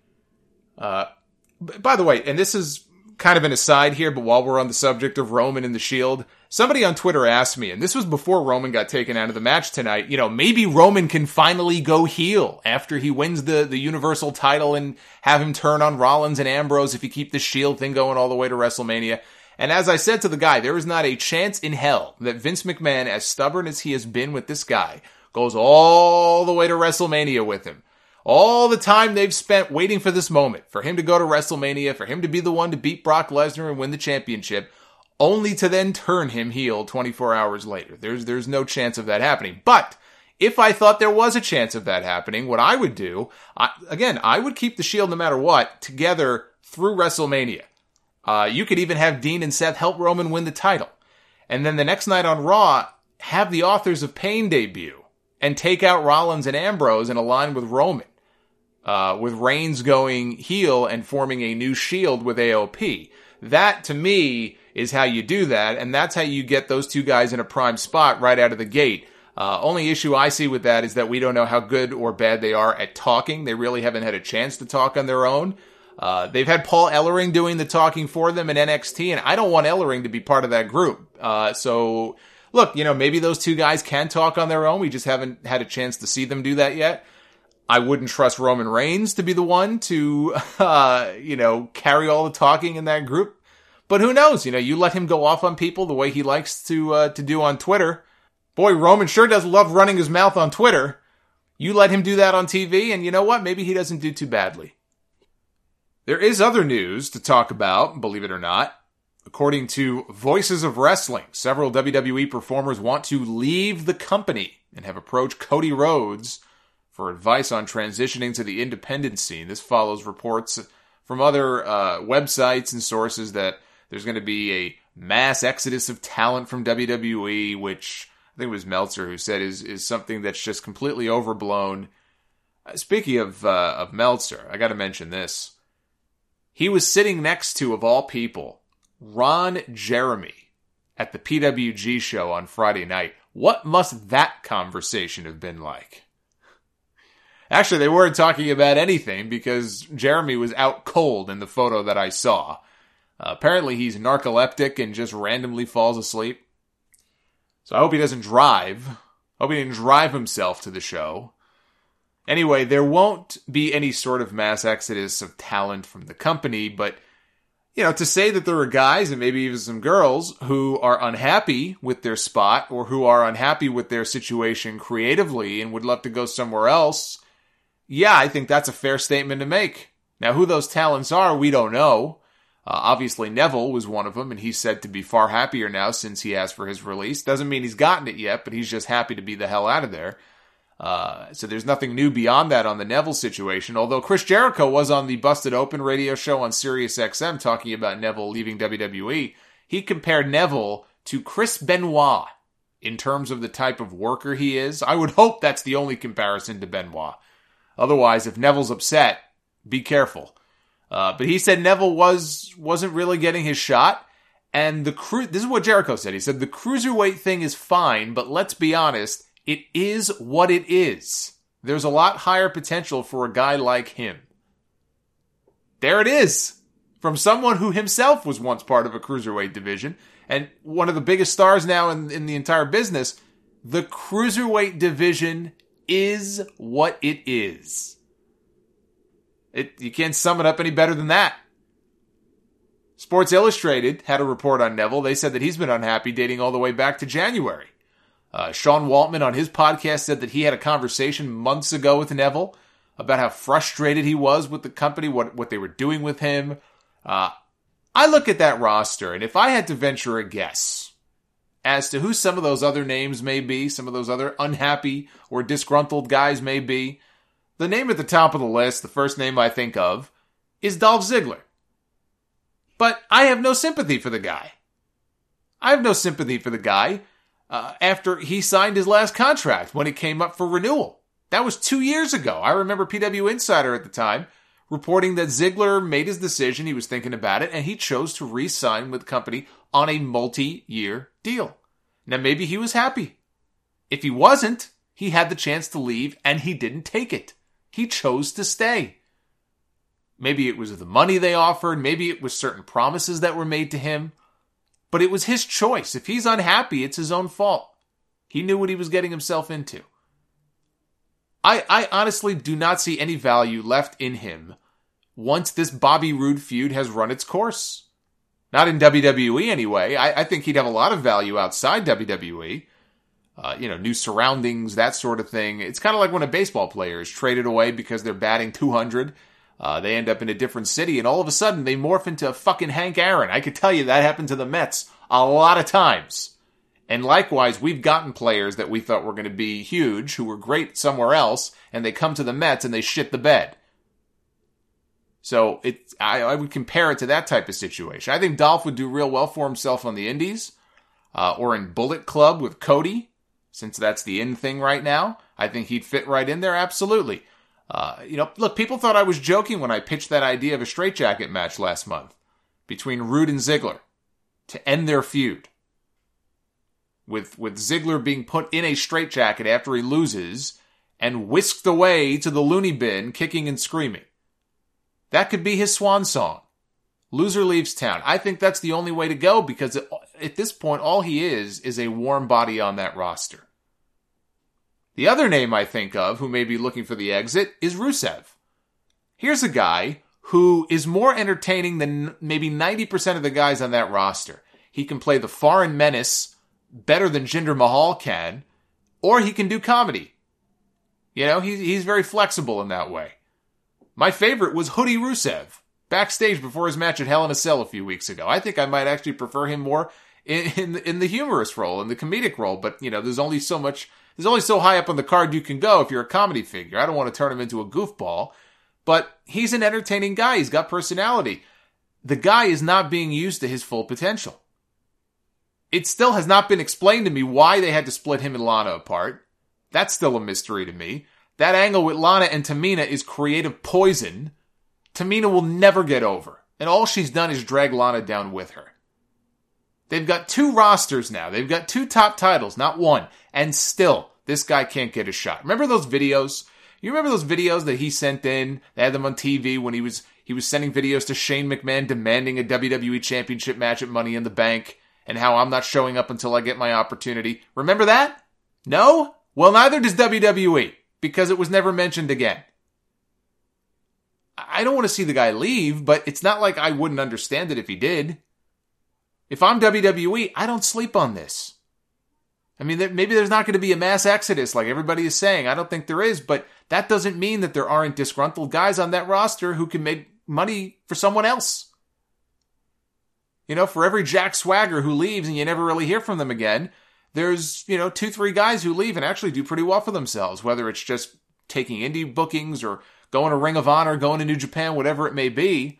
Uh, by the way, and this is kind of an aside here, but while we're on the subject of Roman and the Shield, somebody on Twitter asked me, and this was before Roman got taken out of the match tonight, you know, maybe Roman can finally go heel after he wins the, the Universal title and have him turn on Rollins and Ambrose if you keep the Shield thing going all the way to WrestleMania. And as I said to the guy, there is not a chance in hell that Vince McMahon, as stubborn as he has been with this guy, goes all the way to WrestleMania with him. All the time they've spent waiting for this moment, for him to go to WrestleMania, for him to be the one to beat Brock Lesnar and win the championship, only to then turn him heel twenty-four hours later. There's there's no chance of that happening. But if I thought there was a chance of that happening, what I would do, I, again, I would keep the Shield no matter what together through WrestleMania. Uh, you could even have Dean and Seth help Roman win the title. And then the next night on Raw, have the Authors of Pain debut and take out Rollins and Ambrose and align with Roman. Uh, with Reigns going heel and forming a new Shield with A O P. That, to me, is how you do that, and that's how you get those two guys in a prime spot right out of the gate. Uh, only issue I see with that is that we don't know how good or bad they are at talking. They really haven't had a chance to talk on their own. Uh, they've had Paul Ellering doing the talking for them in N X T, and I don't want Ellering to be part of that group. Uh, so, look, you know, maybe those two guys can talk on their own. We just haven't had a chance to see them do that yet. I wouldn't trust Roman Reigns to be the one to, uh, you know, carry all the talking in that group. But who knows? You know, you let him go off on people the way he likes to uh, to do on Twitter. Boy, Roman sure does love running his mouth on Twitter. You let him do that on T V, and you know what? Maybe he doesn't do too badly. There is other news to talk about, believe it or not. According to Voices of Wrestling, several W W E performers want to leave the company and have approached Cody Rhodes for advice on transitioning to the independent scene. This follows reports from other uh, websites and sources that there's going to be a mass exodus of talent from W W E, which I think it was Meltzer who said is is something that's just completely overblown. Uh, speaking of uh, of Meltzer, I got to mention this. He was sitting next to, of all people, Ron Jeremy at the P W G show on Friday night. What must that conversation have been like? Actually, they weren't talking about anything because Jeremy was out cold in the photo that I saw. Uh, apparently he's narcoleptic and just randomly falls asleep. So I hope he doesn't drive. I hope he didn't drive himself to the show. Anyway, there won't be any sort of mass exodus of talent from the company, but, you know, to say that there are guys and maybe even some girls who are unhappy with their spot or who are unhappy with their situation creatively and would love to go somewhere else, yeah, I think that's a fair statement to make. Now, who those talents are, we don't know. Uh, obviously, Neville was one of them, and he's said to be far happier now since he asked for his release. Doesn't mean he's gotten it yet, but he's just happy to be the hell out of there. Uh, so there's nothing new beyond that on the Neville situation, although Chris Jericho was on the Busted Open radio show on Sirius X M talking about Neville leaving W W E. He compared Neville to Chris Benoit in terms of the type of worker he is. I would hope that's the only comparison to Benoit. Otherwise, if Neville's upset, be careful. Uh, but he said Neville was, wasn't really getting his shot. And the cru- this is what Jericho said. He said, the cruiserweight thing is fine, but let's be honest, it is what it is. There's a lot higher potential for a guy like him. There it is. From someone who himself was once part of a cruiserweight division and one of the biggest stars now in, in the entire business. The cruiserweight division is what it is. It, you can't sum it up any better than that. Sports Illustrated had a report on Neville. They said that he's been unhappy dating all the way back to January. Uh, Sean Waltman on his podcast said that he had a conversation months ago with Neville about how frustrated he was with the company, what, what they were doing with him. Uh, I look at that roster, and if I had to venture a guess as to who some of those other names may be, some of those other unhappy or disgruntled guys may be, the name at the top of the list, the first name I think of, is Dolph Ziggler. But I have no sympathy for the guy. I have no sympathy for the guy uh, after he signed his last contract when it came up for renewal. That was two years ago. I remember P W Insider at the time reporting that Ziggler made his decision, he was thinking about it, and he chose to re-sign with the company on a multi-year deal. Now, maybe he was happy. If he wasn't, he had the chance to leave, and he didn't take it. He chose to stay. Maybe it was the money they offered, maybe it was certain promises that were made to him, but it was his choice. If he's unhappy, it's his own fault. He knew what he was getting himself into. I, I honestly do not see any value left in him once this Bobby Roode feud has run its course. Not in W W E anyway. I, I think he'd have a lot of value outside W W E. Uh, you know, new surroundings, that sort of thing. It's kind of like when a baseball player is traded away because they're batting two hundred. Uh, they end up in a different city, and all of a sudden they morph into fucking Hank Aaron. I could tell you that happened to the Mets a lot of times. And likewise, we've gotten players that we thought were going to be huge, who were great somewhere else, and they come to the Mets and they shit the bed. So it, I, I would compare it to that type of situation. I think Dolph would do real well for himself on the Indies, uh, or in Bullet Club with Cody, since that's the in thing right now. I think he'd fit right in there, absolutely. Uh, you know, look, people thought I was joking when I pitched that idea of a straitjacket match last month between Roode and Ziggler to end their feud. With, with Ziggler being put in a straitjacket after he loses and whisked away to the loony bin, kicking and screaming. That could be his swan song. Loser leaves town. I think that's the only way to go because at this point, all he is is a warm body on that roster. The other name I think of who may be looking for the exit is Rusev. Here's a guy who is more entertaining than maybe ninety percent of the guys on that roster. He can play the foreign menace better than Jinder Mahal can, or he can do comedy. You know, he's, he's very flexible in that way. My favorite was Hoodie Rusev, backstage before his match at Hell in a Cell a few weeks ago. I think I might actually prefer him more in, in, in the humorous role, in the comedic role, but, you know, there's only so much, there's only so high up on the card you can go if you're a comedy figure. I don't want to turn him into a goofball, but he's an entertaining guy. He's got personality. The guy is not being used to his full potential. It still has not been explained to me why they had to split him and Lana apart. That's still a mystery to me. That angle with Lana and Tamina is creative poison. Tamina will never get over, and all she's done is drag Lana down with her. They've got two rosters now. They've got two top titles, not one. And still, this guy can't get a shot. Remember those videos? You remember those videos that he sent in? They had them on T V when he was he was sending videos to Shane McMahon demanding a W W E Championship match at Money in the Bank, and how I'm not showing up until I get my opportunity. Remember that? No? Well, neither does W W E, because it was never mentioned again. I don't want to see the guy leave, but it's not like I wouldn't understand it if he did. If I'm W W E, I don't sleep on this. I mean, maybe there's not going to be a mass exodus like everybody is saying. I don't think there is, but that doesn't mean that there aren't disgruntled guys on that roster who can make money for someone else. You know, for every Jack Swagger who leaves and you never really hear from them again, there's, you know, two, three guys who leave and actually do pretty well for themselves, whether it's just taking indie bookings or going to Ring of Honor, going to New Japan, whatever it may be.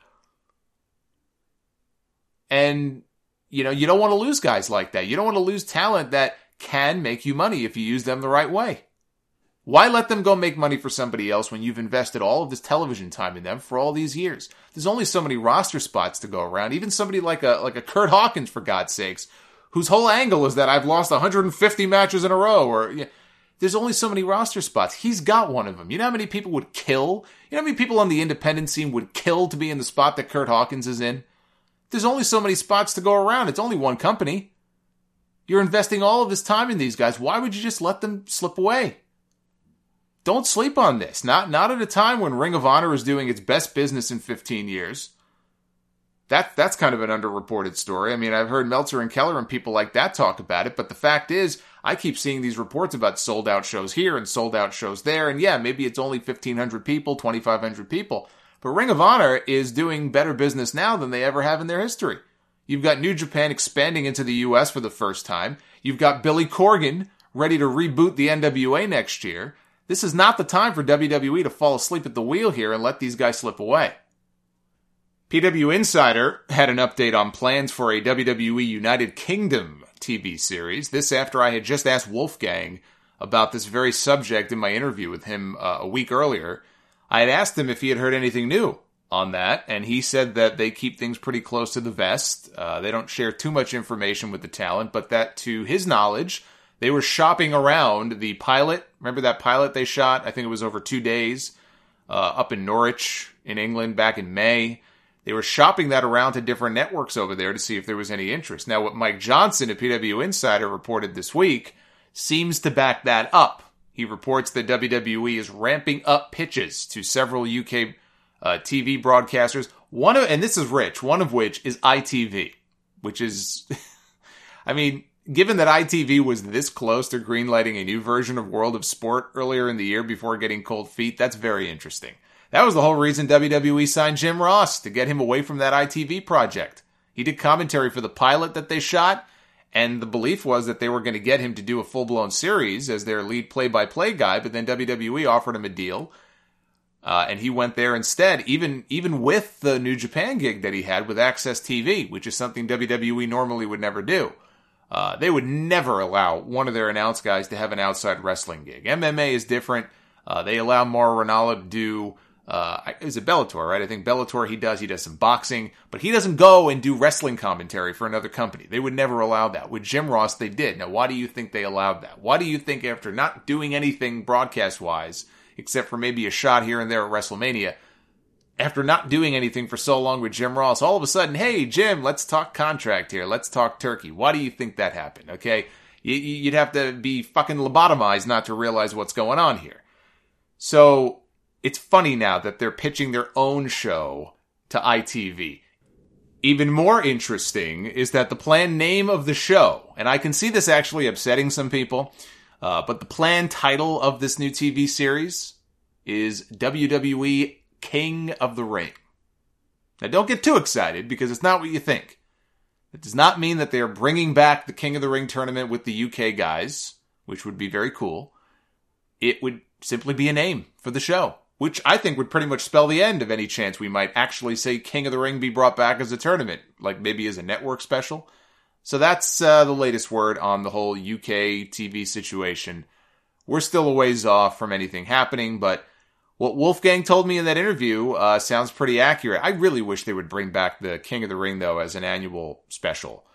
And, you know, you don't want to lose guys like that. You don't want to lose talent that can make you money if you use them the right way. Why let them go make money for somebody else when you've invested all of this television time in them for all these years? There's only so many roster spots to go around. Even somebody like a like a Kurt Hawkins, for God's sakes, whose whole angle is that I've lost one hundred fifty matches in a row. Or you know, there's only so many roster spots. He's got one of them. You know how many people would kill? You know how many people on the independent scene would kill to be in the spot that Kurt Hawkins is in? There's only so many spots to go around. It's only one company. You're investing all of this time in these guys. Why would you just let them slip away? Don't sleep on this. Not, not at a time when Ring of Honor is doing its best business in fifteen years. That, that's kind of an underreported story. I mean, I've heard Meltzer and Keller and people like that talk about it, but the fact is, I keep seeing these reports about sold-out shows here and sold-out shows there, and yeah, maybe it's only fifteen hundred people, twenty-five hundred people, but Ring of Honor is doing better business now than they ever have in their history. You've got New Japan expanding into the U S for the first time. You've got Billy Corgan ready to reboot the N W A next year. This is not the time for W W E to fall asleep at the wheel here and let these guys slip away. P W Insider had an update on plans for a W W E United Kingdom T V series. This after I had just asked Wolfgang about this very subject in my interview with him uh, a week earlier. I had asked him if he had heard anything new on that, and he said that they keep things pretty close to the vest. Uh, they don't share too much information with the talent, but that, to his knowledge, they were shopping around the pilot. Remember that pilot they shot? I think it was over two days uh, up in Norwich in England back in May. They were shopping that around to different networks over there to see if there was any interest. Now, what Mike Johnson at P W Insider reported this week seems to back that up. He reports that W W E is ramping up pitches to several U K uh, T V broadcasters. One of, and this is rich, one of which is I T V, which is, I mean, given that I T V was this close to greenlighting a new version of World of Sport earlier in the year before getting cold feet, that's very interesting. That was the whole reason W W E signed Jim Ross, to get him away from that I T V project. He did commentary for the pilot that they shot, and the belief was that they were going to get him to do a full-blown series as their lead play-by-play guy, but then W W E offered him a deal, uh, and he went there instead, even even with the New Japan gig that he had with Access T V, which is something W W E normally would never do. Uh, they would never allow one of their announce guys to have an outside wrestling gig. M M A is different. Uh, they allow Mauro Ranallo to do... Uh, is it Bellator, right? I think Bellator he does, he does some boxing, but he doesn't go and do wrestling commentary for another company. They would never allow that. With Jim Ross, they did. Now, why do you think they allowed that? Why do you think after not doing anything broadcast-wise, except for maybe a shot here and there at WrestleMania, after not doing anything for so long with Jim Ross, all of a sudden, hey, Jim, let's talk contract here. Let's talk turkey. Why do you think that happened, okay? You'd have to be fucking lobotomized not to realize what's going on here. So... it's funny now that they're pitching their own show to I T V. Even more interesting is that the planned name of the show, and I can see this actually upsetting some people, uh, but the planned title of this new T V series is W W E King of the Ring. Now don't get too excited, because it's not what you think. It does not mean that they are bringing back the King of the Ring tournament with the U K guys, which would be very cool. It would simply be a name for the show, which I think would pretty much spell the end of any chance we might actually say King of the Ring be brought back as a tournament, like maybe as a network special. So that's uh, the latest word on the whole U K T V situation. We're still a ways off from anything happening, but what Wolfgang told me in that interview uh, sounds pretty accurate. I really wish they would bring back the King of the Ring, though, as an annual special.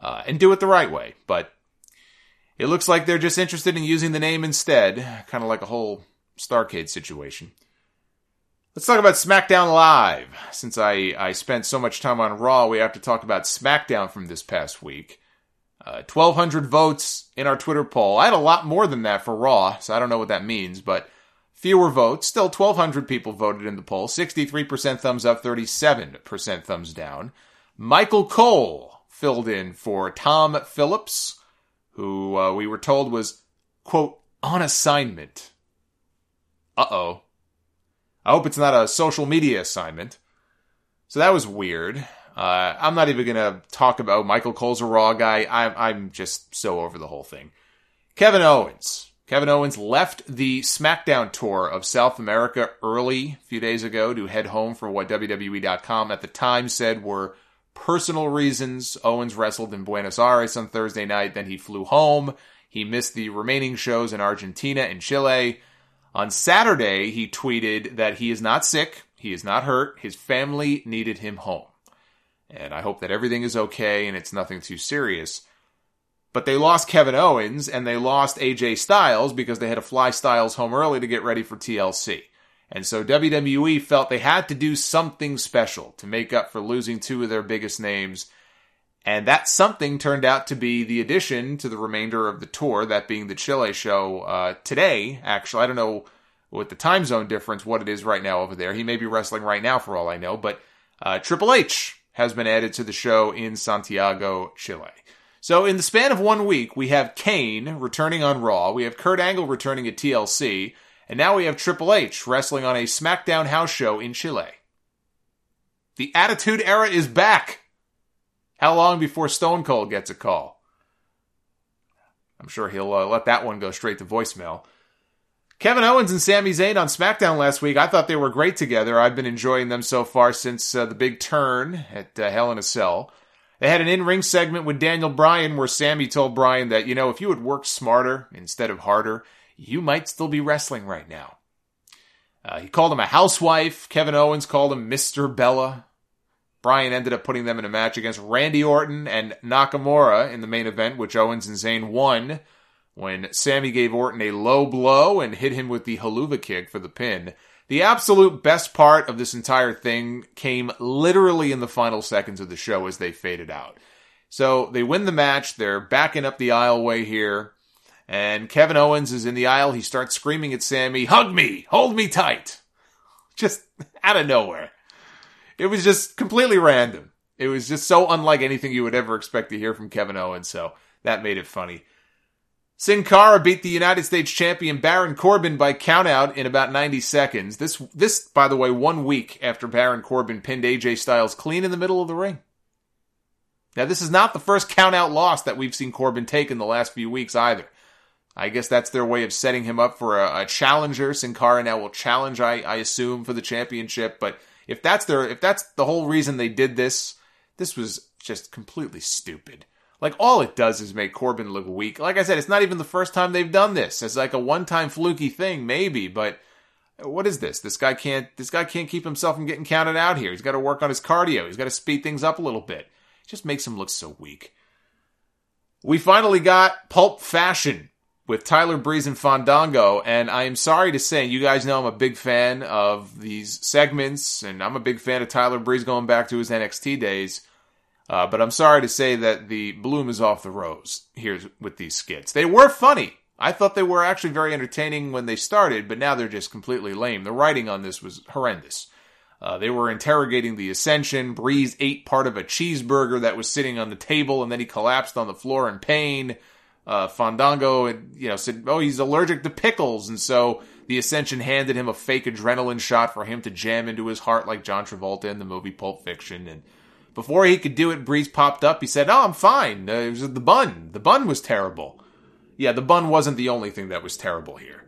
uh, and do it the right way. But it looks like they're just interested in using the name instead, kind of like a whole Starrcade situation. Let's talk about SmackDown Live. Since I, I spent so much time on Raw, we have to talk about SmackDown from this past week. Uh, twelve hundred votes in our Twitter poll. I had a lot more than that for Raw, so I don't know what that means, but fewer votes. Still twelve hundred people voted in the poll. sixty-three percent thumbs up, thirty-seven percent thumbs down. Michael Cole filled in for Tom Phillips, who uh, we were told was, quote, on assignment. Uh-oh. I hope it's not a social media assignment. So that was weird. Uh, I'm not even going to talk about Michael Cole's a Raw guy. I'm, I'm just so over the whole thing. Kevin Owens. Kevin Owens left the SmackDown tour of South America early a few days ago to head home for what W W E dot com at the time said were personal reasons. Owens wrestled in Buenos Aires on Thursday night, then he flew home. He missed the remaining shows in Argentina and Chile. On Saturday, he tweeted that he is not sick, he is not hurt, his family needed him home. And I hope that everything is okay and it's nothing too serious. But they lost Kevin Owens and they lost A J Styles because they had to fly Styles home early to get ready for T L C. And so W W E felt they had to do something special to make up for losing two of their biggest names. And that something turned out to be the addition to the remainder of the tour, that being the Chile show uh, today, actually. I don't know with the time zone difference what it is right now over there. He may be wrestling right now for all I know, but uh, Triple H has been added to the show in Santiago, Chile. So in the span of one week, we have Kane returning on Raw, we have Kurt Angle returning at T L C, and now we have Triple H wrestling on a SmackDown house show in Chile. The Attitude Era is back! How long before Stone Cold gets a call? I'm sure he'll uh, let that one go straight to voicemail. Kevin Owens and Sami Zayn on SmackDown last week. I thought they were great together. I've been enjoying them so far since uh, the big turn at uh, Hell in a Cell. They had an in-ring segment with Daniel Bryan where Sami told Bryan that, you know, if you had worked smarter instead of harder, you might still be wrestling right now. Uh, he called him a housewife. Kevin Owens called him Mister Bella. Bryan ended up putting them in a match against Randy Orton and Nakamura in the main event, which Owens and Zayn won when Sami gave Orton a low blow and hit him with the haluva kick for the pin. The absolute best part of this entire thing came literally in the final seconds of the show as they faded out. So they win the match, they're backing up the aisleway here, and Kevin Owens is in the aisle. He starts screaming at Sami, "Hug me! Hold me tight!" Just out of nowhere. It was just completely random. It was just so unlike anything you would ever expect to hear from Kevin Owens, so that made it funny. Sin Cara beat the United States champion Baron Corbin by countout in about ninety seconds. This, this, by the way, one week after Baron Corbin pinned A J Styles clean in the middle of the ring. Now, this is not the first countout loss that we've seen Corbin take in the last few weeks either. I guess that's their way of setting him up for a, a challenger. Sin Cara now will challenge, I, I assume, for the championship, but If that's their, if that's the whole reason they did this, this was just completely stupid. Like, all it does is make Corbin look weak. Like I said, it's not even the first time they've done this. It's like a one-time fluky thing, maybe, but what is this? This guy can't, this guy can't keep himself from getting counted out here. He's got to work on his cardio. He's got to speed things up a little bit. It just makes him look so weak. We finally got Pulp Fashion with Tyler Breeze and Fandango, and I am sorry to say, you guys know I'm a big fan of these segments, and I'm a big fan of Tyler Breeze going back to his N X T days, uh, but I'm sorry to say that the bloom is off the rose here with these skits. They were funny. I thought they were actually very entertaining when they started, but now they're just completely lame. The writing on this was horrendous. Uh, they were interrogating the Ascension. Breeze ate part of a cheeseburger that was sitting on the table, and then he collapsed on the floor in pain. Uh, Fandango, you know, said, oh, he's allergic to pickles, and so the Ascension handed him a fake adrenaline shot for him to jam into his heart like John Travolta in the movie Pulp Fiction, and before he could do it, Breeze popped up. He said, oh, I'm fine. Uh, it was the bun. The bun was terrible. Yeah, the bun wasn't the only thing that was terrible here.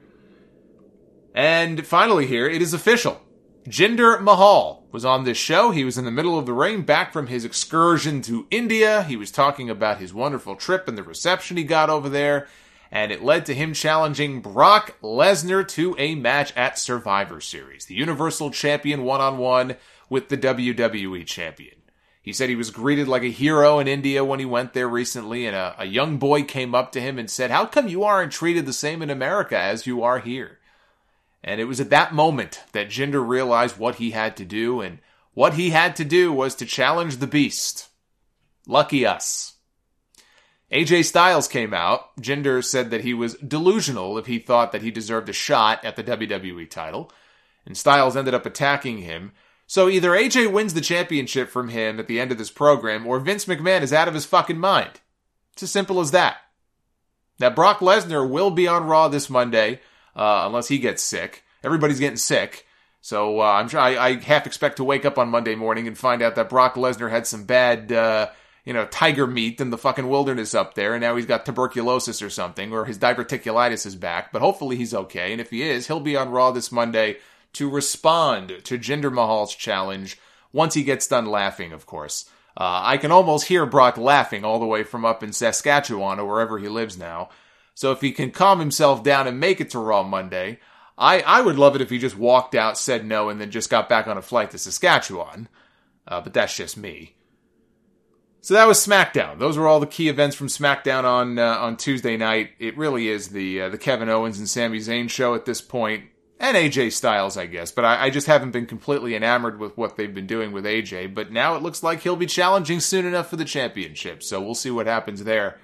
And finally here, it is official. Jinder Mahal was on this show. He was in the middle of the ring, back from his excursion to India. He was talking about his wonderful trip and the reception he got over there, and it led to him challenging Brock Lesnar to a match at Survivor Series, the Universal Champion one-on-one with the W W E Champion. He said he was greeted like a hero in India when he went there recently, and a, a young boy came up to him and said, "How come you aren't treated the same in America as you are here?" And it was at that moment that Jinder realized what he had to do, and what he had to do was to challenge the beast. Lucky us. A J Styles came out. Jinder said that he was delusional if he thought that he deserved a shot at the W W E title, and Styles ended up attacking him. So either A J wins the championship from him at the end of this program, or Vince McMahon is out of his fucking mind. It's as simple as that. Now, Brock Lesnar will be on Raw this Monday, uh, unless he gets sick. Everybody's getting sick. So uh, I'm sure I, I half expect to wake up on Monday morning and find out that Brock Lesnar had some bad, uh, you know, tiger meat in the fucking wilderness up there, and now he's got tuberculosis or something, or his diverticulitis is back. But hopefully he's okay, and if he is, he'll be on Raw this Monday to respond to Jinder Mahal's challenge once he gets done laughing, of course. Uh, I can almost hear Brock laughing all the way from up in Saskatchewan or wherever he lives now. So if he can calm himself down and make it to Raw Monday, I, I would love it if he just walked out, said no, and then just got back on a flight to Saskatchewan. Uh, but that's just me. So that was SmackDown. Those were all the key events from SmackDown on uh, on Tuesday night. It really is the uh, the Kevin Owens and Sami Zayn show at this point. And A J Styles, I guess. But I, I just haven't been completely enamored with what they've been doing with A J. But now it looks like he'll be challenging soon enough for the championship. So we'll see what happens there.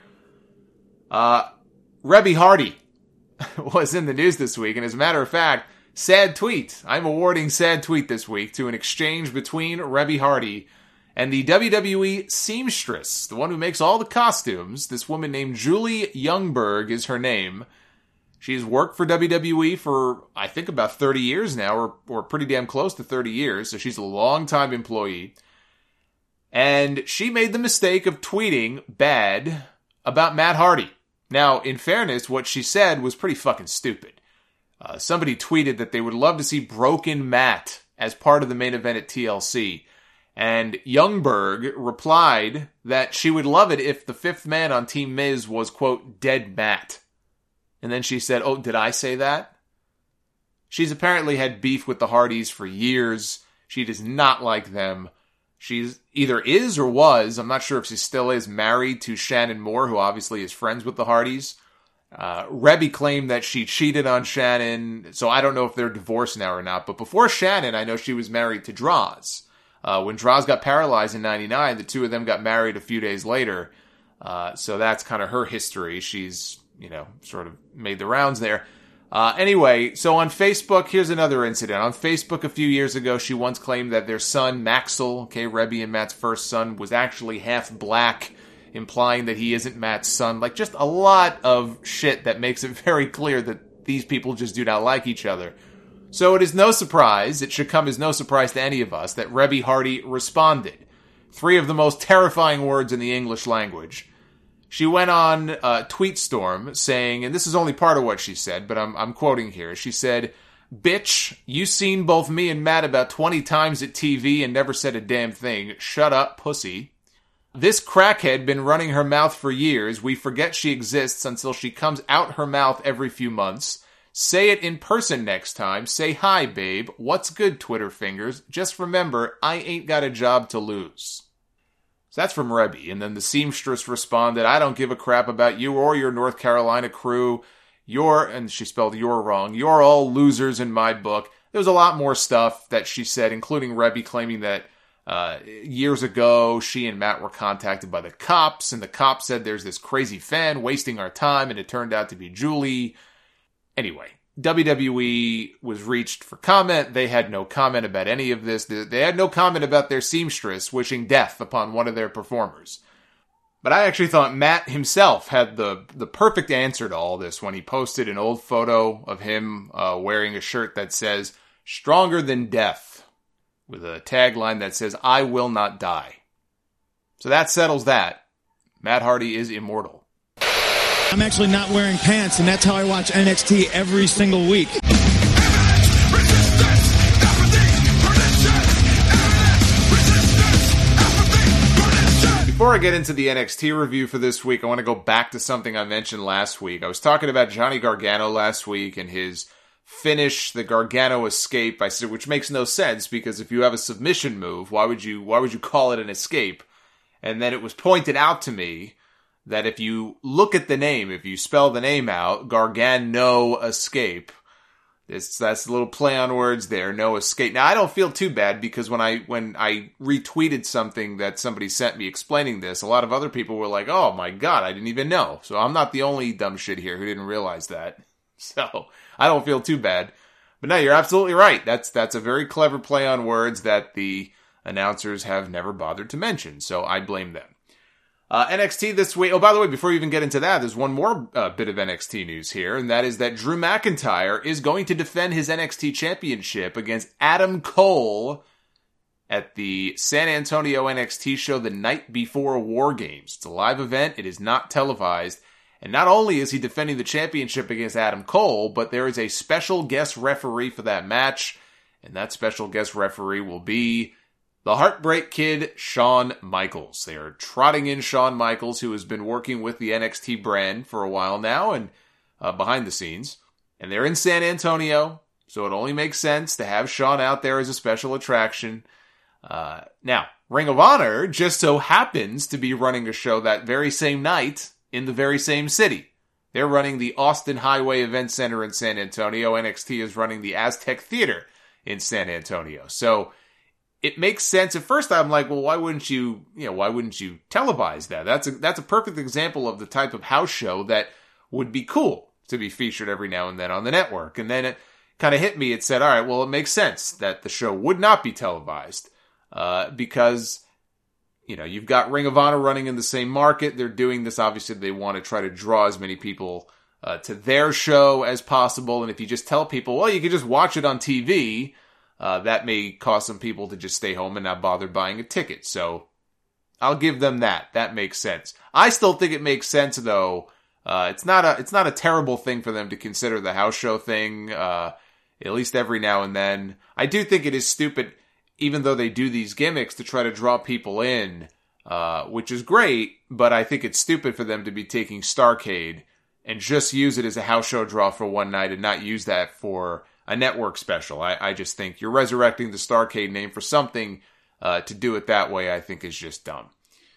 Uh, Rebby Hardy was in the news this week. And as a matter of fact, sad tweet. I'm awarding sad tweet this week to an exchange between Rebby Hardy and the W W E seamstress, the one who makes all the costumes. This woman named Julie Youngberg is her name. She's worked for W W E for, I think, about thirty years now, or, or pretty damn close to thirty years, so she's a long-time employee. And she made the mistake of tweeting bad about Matt Hardy. Now, in fairness, what she said was pretty fucking stupid. Uh, somebody tweeted that they would love to see Broken Matt as part of the main event at T L C. And Youngberg replied that she would love it if the fifth man on Team Miz was, quote, Dead Matt. And then she said, "Oh, did I say that?" She's apparently had beef with the Hardys for years. She does not like them. She's either is or was, I'm not sure if she still is, married to Shannon Moore, who obviously is friends with the Hardys. Uh, Rebby claimed that she cheated on Shannon, so I don't know if they're divorced now or not. But before Shannon, I know she was married to Droz. Uh, when Droz got paralyzed in ninety-nine, the two of them got married a few days later. Uh, so that's kind of her history. She's, you know, sort of made the rounds there. Uh, anyway, so on Facebook, here's another incident. On Facebook a few years ago, she once claimed that their son, Maxwell, okay, Rebby and Matt's first son, was actually half black, implying that he isn't Matt's son. Like, just a lot of shit that makes it very clear that these people just do not like each other. So it is no surprise, it should come as no surprise to any of us, that Rebby Hardy responded. Three of the most terrifying words in the English language. She went on uh, Tweetstorm saying, and this is only part of what she said, but I'm, I'm quoting here. She said, "Bitch, you seen both me and Matt about twenty times at T V and never said a damn thing. Shut up, pussy. This crackhead been running her mouth for years. We forget she exists until she comes out her mouth every few months. Say it in person next time. Say hi, babe. What's good, Twitter fingers? Just remember, I ain't got a job to lose." So that's from Rebby. And then the seamstress responded, "I don't give a crap about you or your North Carolina crew. You're," and she spelled "you're" wrong, "you're all losers in my book." There was a lot more stuff that she said, including Rebby claiming that uh, years ago she and Matt were contacted by the cops, and the cops said there's this crazy fan wasting our time, and it turned out to be Julie. Anyway, W W E was reached for comment. They had no comment about any of this. They had no comment about their seamstress wishing death upon one of their performers. But I actually thought Matt himself had the, the perfect answer to all this when he posted an old photo of him uh, wearing a shirt that says, "Stronger than death," with a tagline that says, "I will not die." So that settles that. Matt Hardy is immortal. I'm actually not wearing pants, and that's how I watch N X T every single week. Before I get into the N X T review for this week, I want to go back to something I mentioned last week. I was talking about Johnny Gargano last week and his finish the Gargano escape. I said, which makes no sense, because if you have a submission move, why would you, why would you call it an escape? And then it was pointed out to me that if you look at the name, if you spell the name out, Gargano escape, it's, that's a little play on words there, no escape. Now, I don't feel too bad, because when I when I retweeted something that somebody sent me explaining this, a lot of other people were like, oh my god, I didn't even know. So I'm not the only dumb shit here who didn't realize that. So I don't feel too bad. But no, you're absolutely right. That's that's a very clever play on words that the announcers have never bothered to mention. So I blame them. Uh, N X T this week. Oh, by the way, before we even get into that, there's one more uh, bit of N X T news here, and that is that Drew McIntyre is going to defend his N X T championship against Adam Cole at the San Antonio N X T show the night before War Games. It's a live event. It is not televised. And not only is he defending the championship against Adam Cole, but there is a special guest referee for that match, and that special guest referee will be the Heartbreak Kid, Shawn Michaels. They are trotting in Shawn Michaels, who has been working with the N X T brand for a while now and uh, behind the scenes. And they're in San Antonio, so it only makes sense to have Shawn out there as a special attraction. Uh, now, Ring of Honor just so happens to be running a show that very same night in the very same city. They're running the Austin Highway Event Center in San Antonio. N X T is running the Aztec Theater in San Antonio. So it makes sense. At first, I'm like, well, why wouldn't you, you know, why wouldn't you televise that? That's a, that's a perfect example of the type of house show that would be cool to be featured every now and then on the network. And then it kind of hit me. It said, all right, well, it makes sense that the show would not be televised, uh, because, you know, you've got Ring of Honor running in the same market. They're doing this. Obviously, they want to try to draw as many people uh, to their show as possible. And if you just tell people, well, you can just watch it on T V, Uh, that may cause some people to just stay home and not bother buying a ticket. So I'll give them that. That makes sense. I still think it makes sense, though. Uh, it's not a it's not a terrible thing for them to consider the house show thing, uh, at least every now and then. I do think it is stupid, even though they do these gimmicks to try to draw people in, uh, which is great, but I think it's stupid for them to be taking Starrcade and just use it as a house show draw for one night and not use that for a network special. I, I just think you're resurrecting the Starrcade name for something. Uh, to do it that way, I think, is just dumb.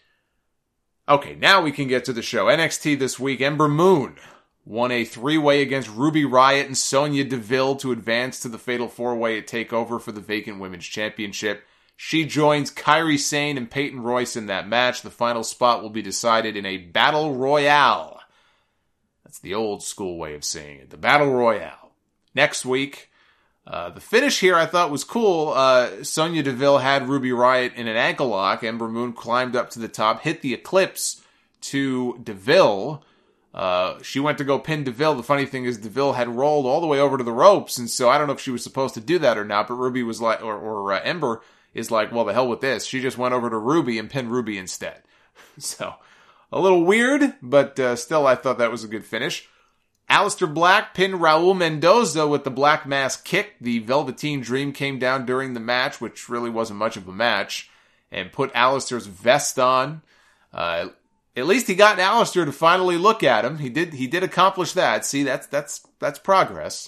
Okay, now we can get to the show. N X T this week, Ember Moon won a three-way against Ruby Riott and Sonya Deville to advance to the Fatal four-way at TakeOver for the vacant Women's Championship. She joins Kairi Sane and Peyton Royce in that match. The final spot will be decided in a Battle Royale. That's the old school way of saying it. The Battle Royale. Next week, uh, the finish here I thought was cool. Uh, Sonya Deville had Ruby Riott in an ankle lock. Ember Moon climbed up to the top, hit the Eclipse to Deville. Uh, she went to go pin Deville. The funny thing is Deville had rolled all the way over to the ropes, and so I don't know if she was supposed to do that or not, but Ruby was like, or, or uh, Ember is like, well, the hell with this. She just went over to Ruby and pinned Ruby instead. So, a little weird, but uh, still I thought that was a good finish. Aleister Black pinned Raul Mendoza with the Black Mass kick. The Velveteen Dream came down during the match, which really wasn't much of a match, and put Aleister's vest on. Uh, at least he got Aleister to finally look at him. He did. He did accomplish that. See, that's that's that's progress.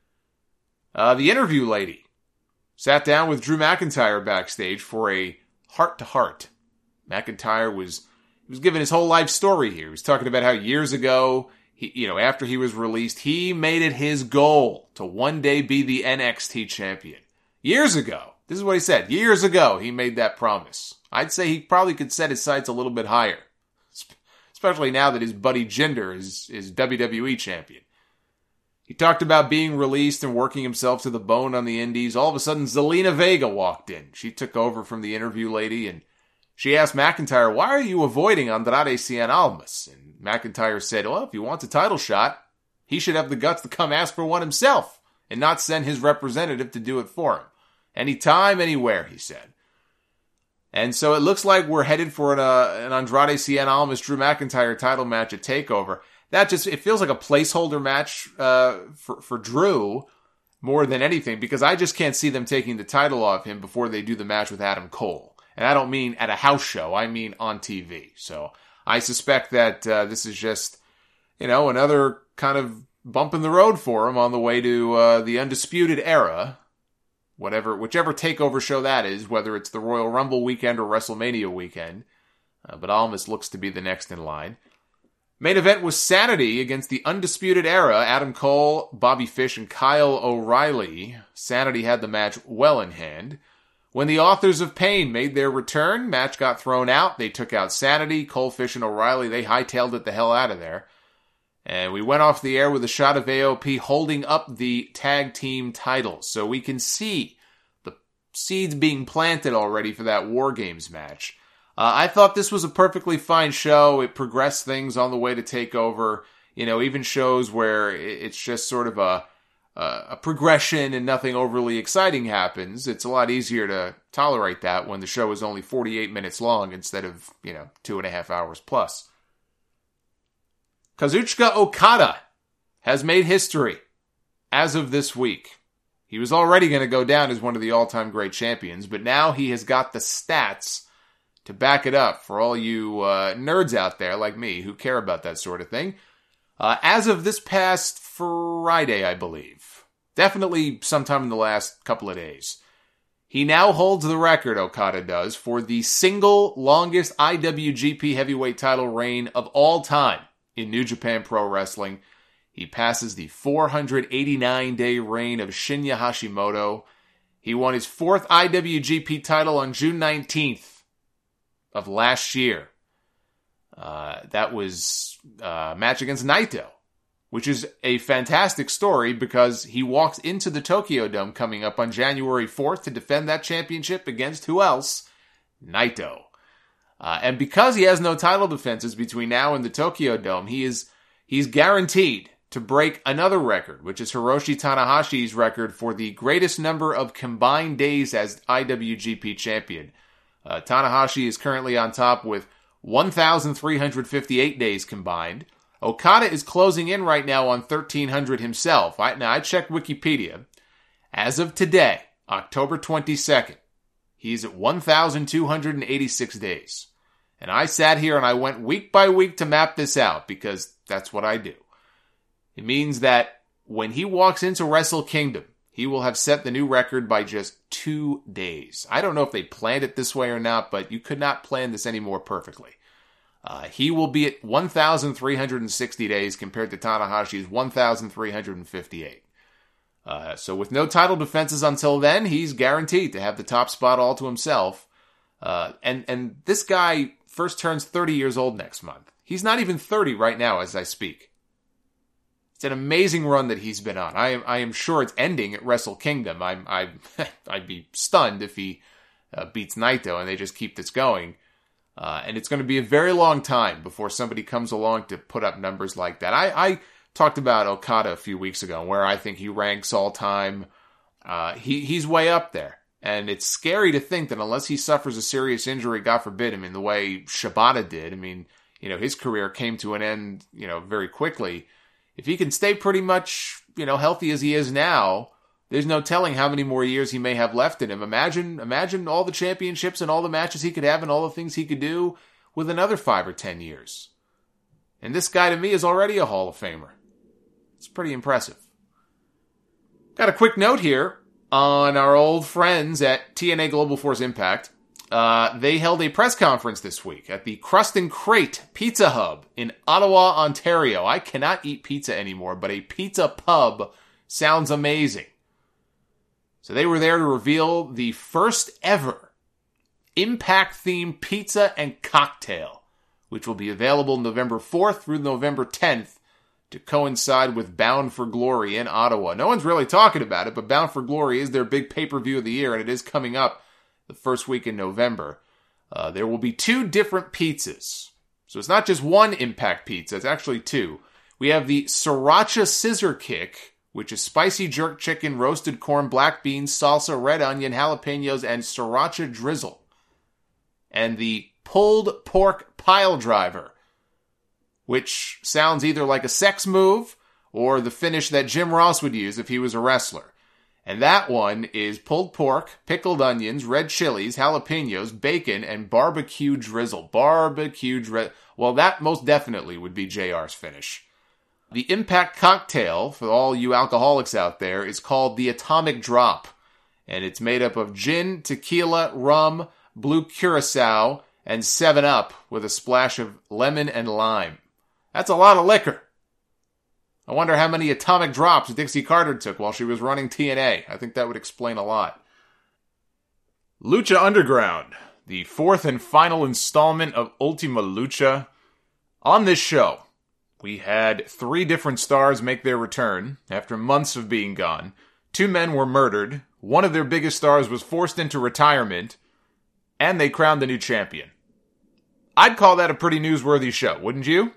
Uh, the interview lady sat down with Drew McIntyre backstage for a heart to heart. McIntyre was he was giving his whole life story here. He was talking about how years ago, he, you know, after he was released, he made it his goal to one day be the N X T champion. Years ago. This is what he said. Years ago, he made that promise. I'd say he probably could set his sights a little bit higher. Especially now that his buddy Jinder is, is W W E champion. He talked about being released and working himself to the bone on the indies. All of a sudden, Zelina Vega walked in. She took over from the interview lady, and she asked McIntyre, why are you avoiding Andrade Cien Almas? And McIntyre said, well, if he wants a title shot, he should have the guts to come ask for one himself and not send his representative to do it for him. Anytime, anywhere, he said. And so it looks like we're headed for an, uh, an Andrade Cien Almas Drew McIntyre title match at TakeOver. That just, it feels like a placeholder match uh, for, for Drew more than anything, because I just can't see them taking the title off him before they do the match with Adam Cole. And I don't mean at a house show, I mean on T V. So I suspect that uh, this is just, you know, another kind of bump in the road for him on the way to uh, the Undisputed Era, whatever, whichever takeover show that is, whether it's the Royal Rumble weekend or WrestleMania weekend. Uh, but Almas looks to be the next in line. Main event was Sanity against the Undisputed Era, Adam Cole, Bobby Fish, and Kyle O'Reilly. Sanity had the match well in hand. When the Authors of Pain made their return, match got thrown out. They took out Sanity, Cole, Fish, and O'Reilly. They hightailed it the hell out of there. And we went off the air with a shot of A O P holding up the tag team titles. So we can see the seeds being planted already for that War Games match. Uh, I thought this was a perfectly fine show. It progressed things on the way to TakeOver. You know, even shows where it's just sort of a Uh, a progression and nothing overly exciting happens. It's a lot easier to tolerate that when the show is only forty-eight minutes long instead of, you know, two and a half hours plus. Kazuchika Okada has made history as of this week. He was already going to go down as one of the all-time great champions, but now he has got the stats to back it up for all you uh, nerds out there like me who care about that sort of thing. Uh, as of this past Friday, I believe. Definitely sometime in the last couple of days. He now holds the record, Okada does, for the single longest I W G P heavyweight title reign of all time in New Japan Pro Wrestling. He passes the four hundred eighty-nine day reign of Shinya Hashimoto. He won his fourth I W G P title on June nineteenth of last year. Uh, that was uh, a match against Naito, which is a fantastic story because he walks into the Tokyo Dome coming up on January fourth to defend that championship against who else? Naito. Uh, and because he has no title defenses between now and the Tokyo Dome, he is he's guaranteed to break another record, which is Hiroshi Tanahashi's record for the greatest number of combined days as I W G P champion. Uh, Tanahashi is currently on top with one thousand three hundred fifty-eight days combined. Okada is closing in right now on thirteen hundred himself. I, now, I checked Wikipedia. As of today, October twenty-second, he's at one thousand two hundred eighty-six days. And I sat here and I went week by week to map this out because that's what I do. It means that when he walks into Wrestle Kingdom, he will have set the new record by just two days. I don't know if they planned it this way or not, but you could not plan this any more perfectly. Uh, he will be at one thousand three hundred sixty days compared to Tanahashi's one thousand three hundred fifty-eight. Uh, so with no title defenses until then, he's guaranteed to have the top spot all to himself. Uh, and, and this guy first turns thirty years old next month. He's not even thirty right now as I speak. It's an amazing run that he's been on. I am I am sure it's ending at Wrestle Kingdom. I'm I I'd be stunned if he uh, beats Naito and they just keep this going. Uh, and it's going to be a very long time before somebody comes along to put up numbers like that. I, I talked about Okada a few weeks ago, where I think he ranks all time. Uh, he he's way up there, and it's scary to think that unless he suffers a serious injury, God forbid, I mean the way Shibata did. I mean, you know, his career came to an end, you know, very quickly. If he can stay pretty much, you know, healthy as he is now, there's no telling how many more years he may have left in him. Imagine, imagine all the championships and all the matches he could have and all the things he could do with another five or ten years. And this guy to me is already a Hall of Famer. It's pretty impressive. Got a quick note here on our old friends at T N A Global Force Impact. Uh, they held a press conference this week at the Crust and Crate Pizza Hub in Ottawa, Ontario. I cannot eat pizza anymore, but a pizza pub sounds amazing. So they were there to reveal the first ever Impact-themed pizza and cocktail, which will be available November fourth through November tenth to coincide with Bound for Glory in Ottawa. No one's really talking about it, but Bound for Glory is their big pay-per-view of the year, and it is coming up the first week in November. Uh, there will be two different pizzas. So it's not just one Impact pizza, it's actually two. We have the Sriracha Scissor Kick, which is spicy jerk chicken, roasted corn, black beans, salsa, red onion, jalapenos, and sriracha drizzle. And the Pulled Pork Pile Driver, which sounds either like a sex move or the finish that Jim Ross would use if he was a wrestler. And that one is pulled pork, pickled onions, red chilies, jalapenos, bacon, and barbecue drizzle. Barbecue drizzle. Well, that most definitely would be J R's finish. The Impact cocktail, for all you alcoholics out there, is called the Atomic Drop. And it's made up of gin, tequila, rum, blue curacao, and seven up with a splash of lemon and lime. That's a lot of liquor. I wonder how many atomic drops Dixie Carter took while she was running T N A. I think that would explain a lot. Lucha Underground, the fourth and final installment of Ultima Lucha. On this show, we had three different stars make their return after months of being gone. Two men were murdered, one of their biggest stars was forced into retirement, and they crowned the new champion. I'd call that a pretty newsworthy show, wouldn't you?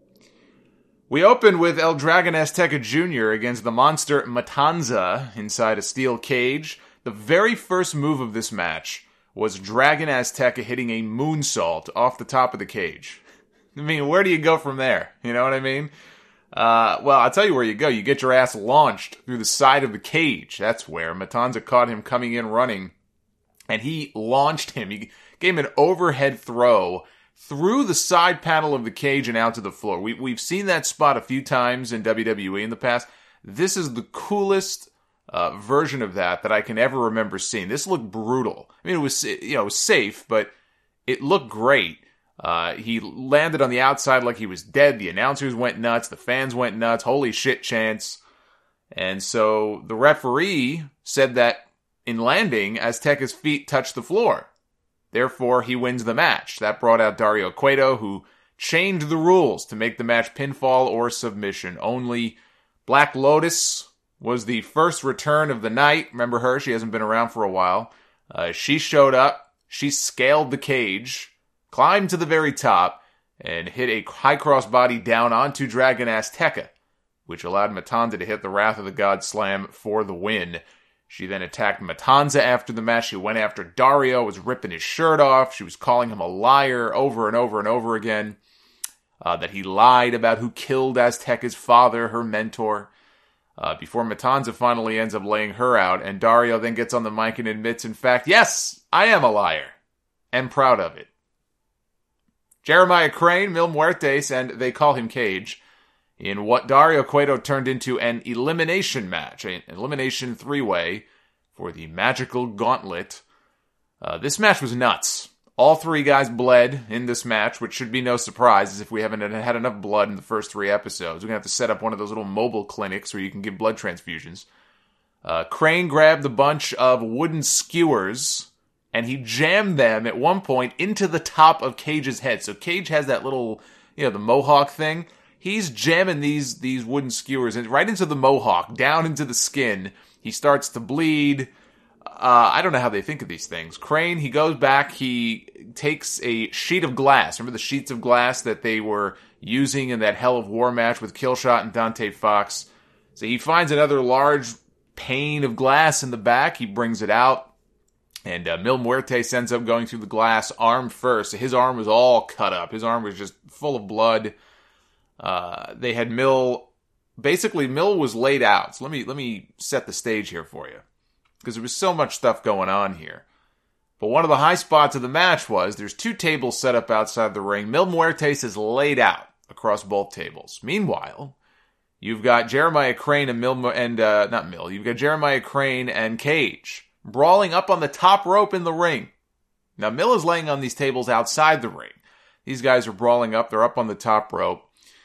We opened with El Dragon Azteca Junior against the monster Matanza inside a steel cage. The very first move of this match was Dragon Azteca hitting a moonsault off the top of the cage. I mean, where do you go from there? You know what I mean? Uh, well, I'll tell you where you go. You get your ass launched through the side of the cage. That's where Matanza caught him coming in running, and he launched him. He gave him an overhead throw through the side panel of the cage and out to the floor. We, we've seen that spot a few times in W W E in the past. This is the coolest uh, version of that that I can ever remember seeing. This looked brutal. I mean, it was, you know, it was safe, but it looked great. Uh, he landed on the outside like he was dead. The announcers went nuts. The fans went nuts. Holy shit chants. And so the referee said that in landing, Azteca's feet touched the floor. Therefore, he wins the match. That brought out Dario Cueto, who changed the rules to make the match pinfall or submission only. Black Lotus was the first return of the night. Remember her? She hasn't been around for a while. Uh, she showed up. She scaled the cage, climbed to the very top, and hit a high cross body down onto Dragon Azteca, which allowed Matanza to hit the Wrath of the God Slam for the win. She then attacked Matanza after the match. She went after Dario, was ripping his shirt off. She was calling him a liar over and over and over again. Uh, that he lied about who killed Azteca's father, her mentor. Uh, before Matanza finally ends up laying her out, and Dario then gets on the mic and admits, in fact, yes, I am a liar. And proud of it. Jeremiah Crane, Mil Muertes, and they call him Cage, in what Dario Cueto turned into an elimination match, an elimination three-way for the Magical Gauntlet. Uh, this match was nuts. All three guys bled in this match, which should be no surprise, as if we haven't had enough blood in the first three episodes. We're going to have to set up one of those little mobile clinics where you can give blood transfusions. Uh, Crane grabbed a bunch of wooden skewers, and he jammed them at one point into the top of Cage's head. So Cage has that little, you know, the mohawk thing. He's jamming these these wooden skewers right into the mohawk, down into the skin. He starts to bleed. Uh, I don't know how they think of these things. Crane, he goes back, he takes a sheet of glass. Remember the sheets of glass that they were using in that Hell of War match with Killshot and Dante Fox? So he finds another large pane of glass in the back. He brings it out. And uh, Mil Muertes ends up going through the glass arm first. So his arm was all cut up. His arm was just full of blood. Uh, they had Mil... Basically, Mil was laid out. So let me let me set the stage here for you, because there was so much stuff going on here. But one of the high spots of the match was there's two tables set up outside the ring. Mil Muertes is laid out across both tables. Meanwhile, you've got Jeremiah Crane and Mil and uh, not Mil. You've got Jeremiah Crane and Cage brawling up on the top rope in the ring. Now Mil is laying on these tables outside the ring. These guys are brawling up. They're up on the top rope,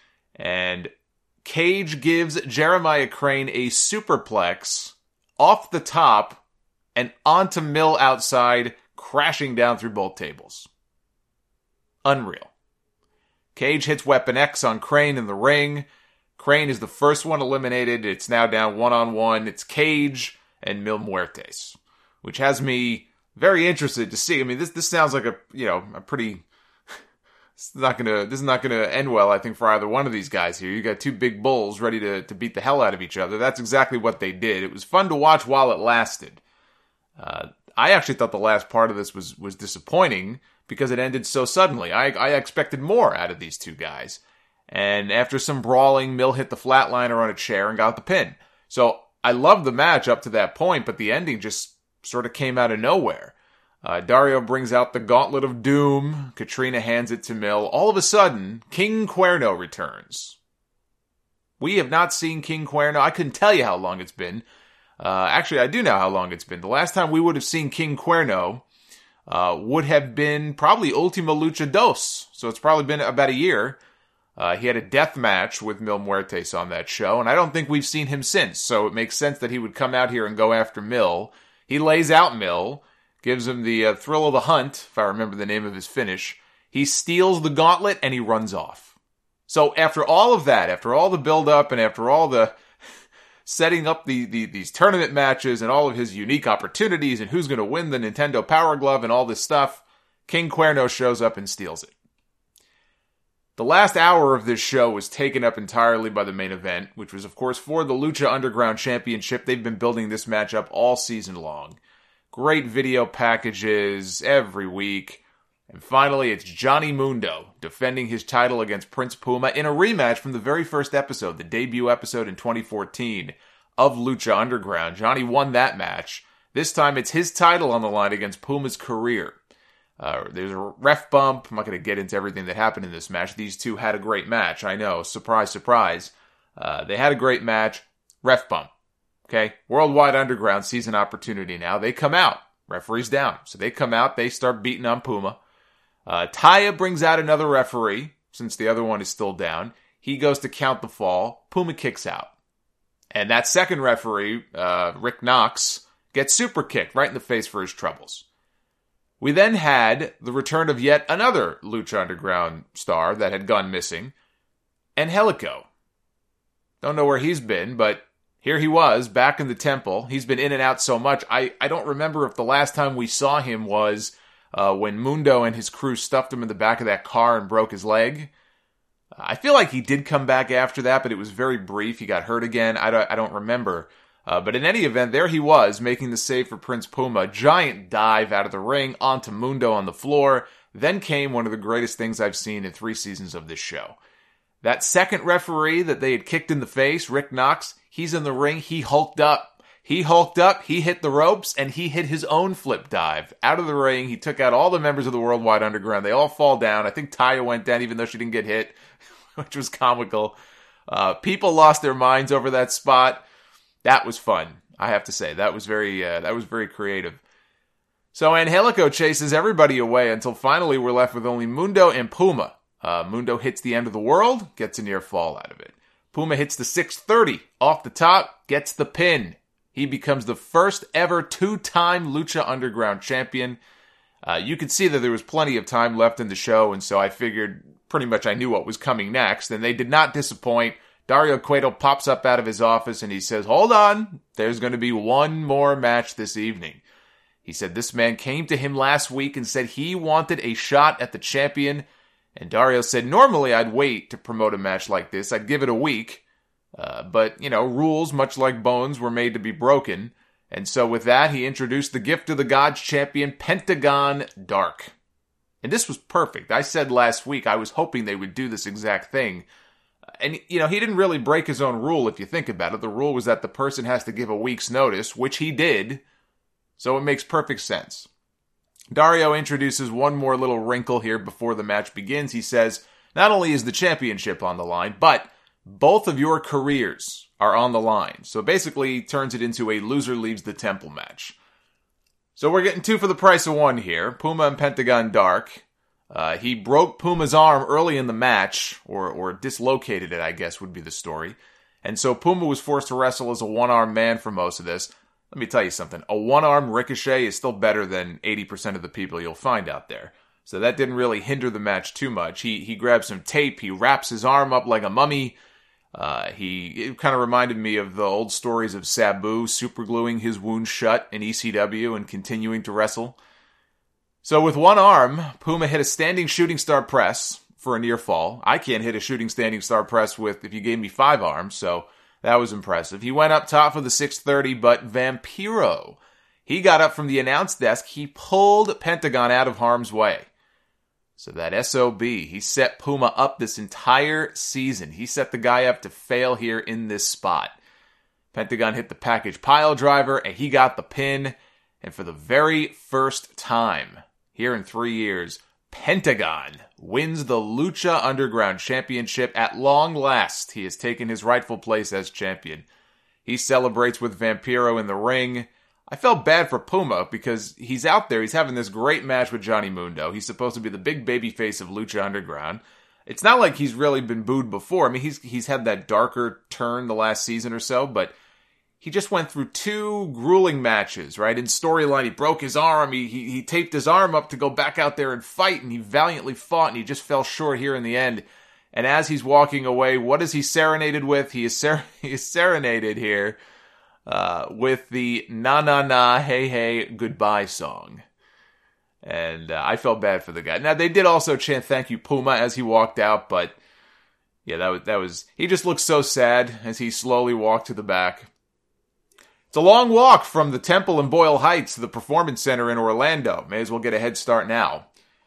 and Cage gives Jeremiah Crane a superplex off the top and onto Mil outside, crashing down through both tables. Unreal. Cage hits Weapon X on Crane in the ring. Crane is the first one eliminated. It's now down one-on-one. It's Cage and Mil Muertes, which has me very interested to see. I mean, this this sounds like a, you know, a pretty... It's not gonna. This is not gonna end well, I think, for either one of these guys here. You got two big bulls ready to, to beat the hell out of each other. That's exactly what they did. It was fun to watch while it lasted. Uh, I actually thought the last part of this was was disappointing because it ended so suddenly. I I expected more out of these two guys. And after some brawling, Mil hit the flatliner on a chair and got the pin. So I loved the match up to that point, but the ending just sort of came out of nowhere. Uh, Dario brings out the Gauntlet of Doom. Katrina hands it to Mil. All of a sudden, King Cuerno returns. We have not seen King Cuerno. I couldn't tell you how long it's been. Uh, actually, I do know how long it's been. The last time we would have seen King Cuerno uh, would have been probably Ultima Lucha Dos. So it's probably been about a year. Uh, he had a death match with Mil Muertes on that show, and I don't think we've seen him since. So it makes sense that he would come out here and go after Mil. He lays out Mil, gives him the uh, thrill of the hunt, if I remember the name of his finish. He steals the gauntlet, and he runs off. So after all of that, after all the build-up, and after all the setting up the, the these tournament matches, and all of his unique opportunities, and who's going to win the Nintendo Power Glove, and all this stuff, King Cuerno shows up and steals it. The last hour of this show was taken up entirely by the main event, which was, of course, for the Lucha Underground Championship. They've been building this match up all season long. Great video packages every week. And finally, it's Johnny Mundo defending his title against Prince Puma in a rematch from the very first episode, the debut episode in twenty fourteen of Lucha Underground. Johnny won that match. This time, it's his title on the line against Puma's career. Uh, there's a ref bump. I'm not going to get into everything that happened in this match. These two had a great match. I know. Surprise, surprise. Uh, they had a great match. Ref bump. Okay. Worldwide Underground season opportunity now. They come out. Referee's down. So they come out. They start beating on Puma. Uh, Taya brings out another referee since the other one is still down. He goes to count the fall. Puma kicks out. And that second referee, uh, Rick Knox, gets super kicked right in the face for his troubles. We then had the return of yet another Lucha Underground star that had gone missing, Angelico. Don't know where he's been, but here he was, back in the temple. He's been in and out so much, I, I don't remember if the last time we saw him was uh, when Mundo and his crew stuffed him in the back of that car and broke his leg. I feel like he did come back after that, but it was very brief. He got hurt again. I don't, I don't remember. Uh, but in any event, there he was, making the save for Prince Puma. Giant dive out of the ring onto Mundo on the floor. Then came one of the greatest things I've seen in three seasons of this show. That second referee that they had kicked in the face, Rick Knox, he's in the ring. He hulked up. He hulked up, he hit the ropes, and he hit his own flip dive. Out of the ring, he took out all the members of the Worldwide Underground. They all fall down. I think Taya went down even though she didn't get hit, which was comical. Uh, people lost their minds over that spot. That was fun, I have to say. That was very uh, that was very creative. So Angelico chases everybody away until finally we're left with only Mundo and Puma. Uh, Mundo hits the end of the world, gets a near fall out of it. Puma hits the six thirty off the top, gets the pin. He becomes the first ever two-time Lucha Underground champion. Uh, you could see that there was plenty of time left in the show, and so I figured pretty much I knew what was coming next, and they did not disappoint. Dario Cueto pops up out of his office and he says, hold on, there's going to be one more match this evening. He said this man came to him last week and said he wanted a shot at the champion. And Dario said, normally I'd wait to promote a match like this. I'd give it a week. Uh, but, you know, rules, much like bones, were made to be broken. And so with that, he introduced the Gift of the Gods champion, Pentagon Dark. And this was perfect. I said last week I was hoping they would do this exact thing. And, you know, he didn't really break his own rule if you think about it. The rule was that the person has to give a week's notice, which he did. So it makes perfect sense. Dario introduces one more little wrinkle here before the match begins. He says, not only is the championship on the line, but both of your careers are on the line. So basically he turns it into a loser leaves the temple match. So we're getting two for the price of one here. Puma and Pentagon Dark. Uh, he broke Puma's arm early in the match, or or dislocated it, I guess would be the story. And so Puma was forced to wrestle as a one-armed man for most of this. Let me tell you something. A one-armed Ricochet is still better than eighty percent of the people you'll find out there. So that didn't really hinder the match too much. He he grabs some tape, he wraps his arm up like a mummy. Uh, he it kind of reminded me of the old stories of Sabu supergluing his wound shut in E C W and continuing to wrestle. So with one arm, Puma hit a standing shooting star press for a near fall. I can't hit a shooting standing star press with if you gave me five arms, so that was impressive. He went up top for the six thirty, but Vampiro, he got up from the announce desk. He pulled Pentagon out of harm's way. So that S O B, he set Puma up this entire season. He set the guy up to fail here in this spot. Pentagon hit the package pile driver, and he got the pin. And for the very first time here in three years, Pentagon wins the Lucha Underground Championship at long last. He has taken his rightful place as champion. He celebrates with Vampiro in the ring. I felt bad for Puma because he's out there. He's having this great match with Johnny Mundo. He's supposed to be the big baby face of Lucha Underground. It's not like he's really been booed before. I mean, he's he's had that darker turn the last season or so, but he just went through two grueling matches, right? In storyline, he broke his arm. He, he he taped his arm up to go back out there and fight, and he valiantly fought, and he just fell short here in the end. And as he's walking away, what is he serenaded with? He is, ser- he is serenaded here uh, with the Na Na Na Hey Hey Goodbye song. And uh, I felt bad for the guy. Now, they did also chant "Thank you, Puma" as he walked out, but yeah, that was, that was, he just looked so sad as he slowly walked to the back. It's a long walk from the Temple in Boyle Heights to the Performance Center in Orlando. May as well get a head start now.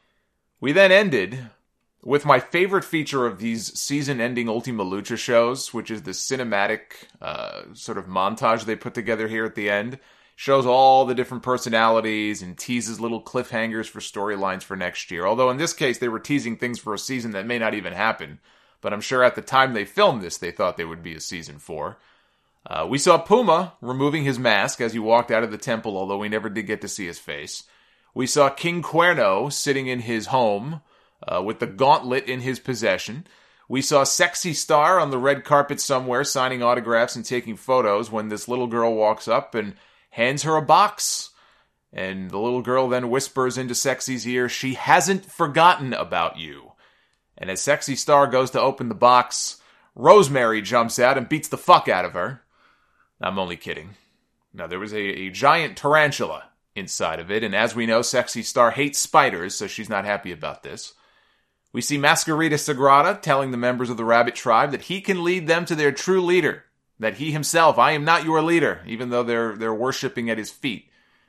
We then ended with my favorite feature of these season-ending Ultima Lucha shows, which is the cinematic uh, sort of montage they put together here at the end. Shows all the different personalities and teases little cliffhangers for storylines for next year. Although in this case, they were teasing things for a season that may not even happen. But I'm sure at the time they filmed this, they thought there would be a season four. Uh, we saw Puma removing his mask as he walked out of the temple, although we never did get to see his face. We saw King Cuerno sitting in his home uh, with the gauntlet in his possession. We saw Sexy Star on the red carpet somewhere signing autographs and taking photos when this little girl walks up and hands her a box. And the little girl then whispers into Sexy's ear, "She hasn't forgotten about you." And as Sexy Star goes to open the box, Rosemary jumps out and beats the fuck out of her. I'm only kidding. Now, there was a, a giant tarantula inside of it, and as we know, Sexy Star hates spiders, so she's not happy about this. We see Masquerita Sagrada telling the members of the Rabbit Tribe that he can lead them to their true leader, that he himself, I am not your leader, even though they're they're worshipping at his feet.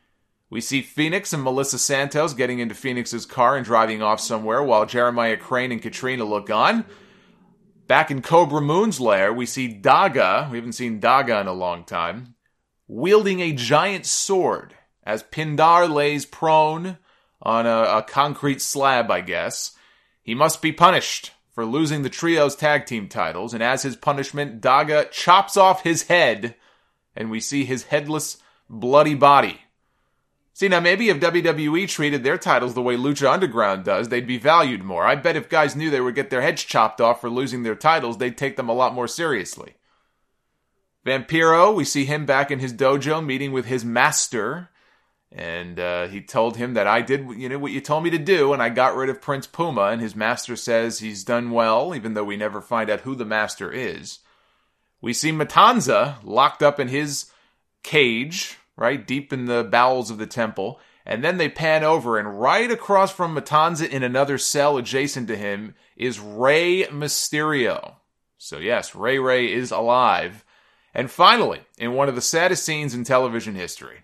We see Phoenix and Melissa Santos getting into Phoenix's car and driving off somewhere, while Jeremiah Crane and Katrina look on. Back in Cobra Moon's lair, we see Daga, we haven't seen Daga in a long time, wielding a giant sword as Pindar lays prone on a, a concrete slab, I guess. He must be punished for losing the trio's tag team titles, and as his punishment, Daga chops off his head, and we see his headless, bloody body. See, now maybe if W W E treated their titles the way Lucha Underground does, they'd be valued more. I bet if guys knew they would get their heads chopped off for losing their titles, they'd take them a lot more seriously. Vampiro, we see him back in his dojo meeting with his master, and uh, he told him that I did, you know, what you told me to do, and I got rid of Prince Puma, and his master says he's done well, even though we never find out who the master is. We see Matanza locked up in his cage, right, deep in the bowels of the temple, and then they pan over, and right across from Matanza in another cell adjacent to him is Rey Mysterio. So yes, Ray Ray is alive. And finally, in one of the saddest scenes in television history,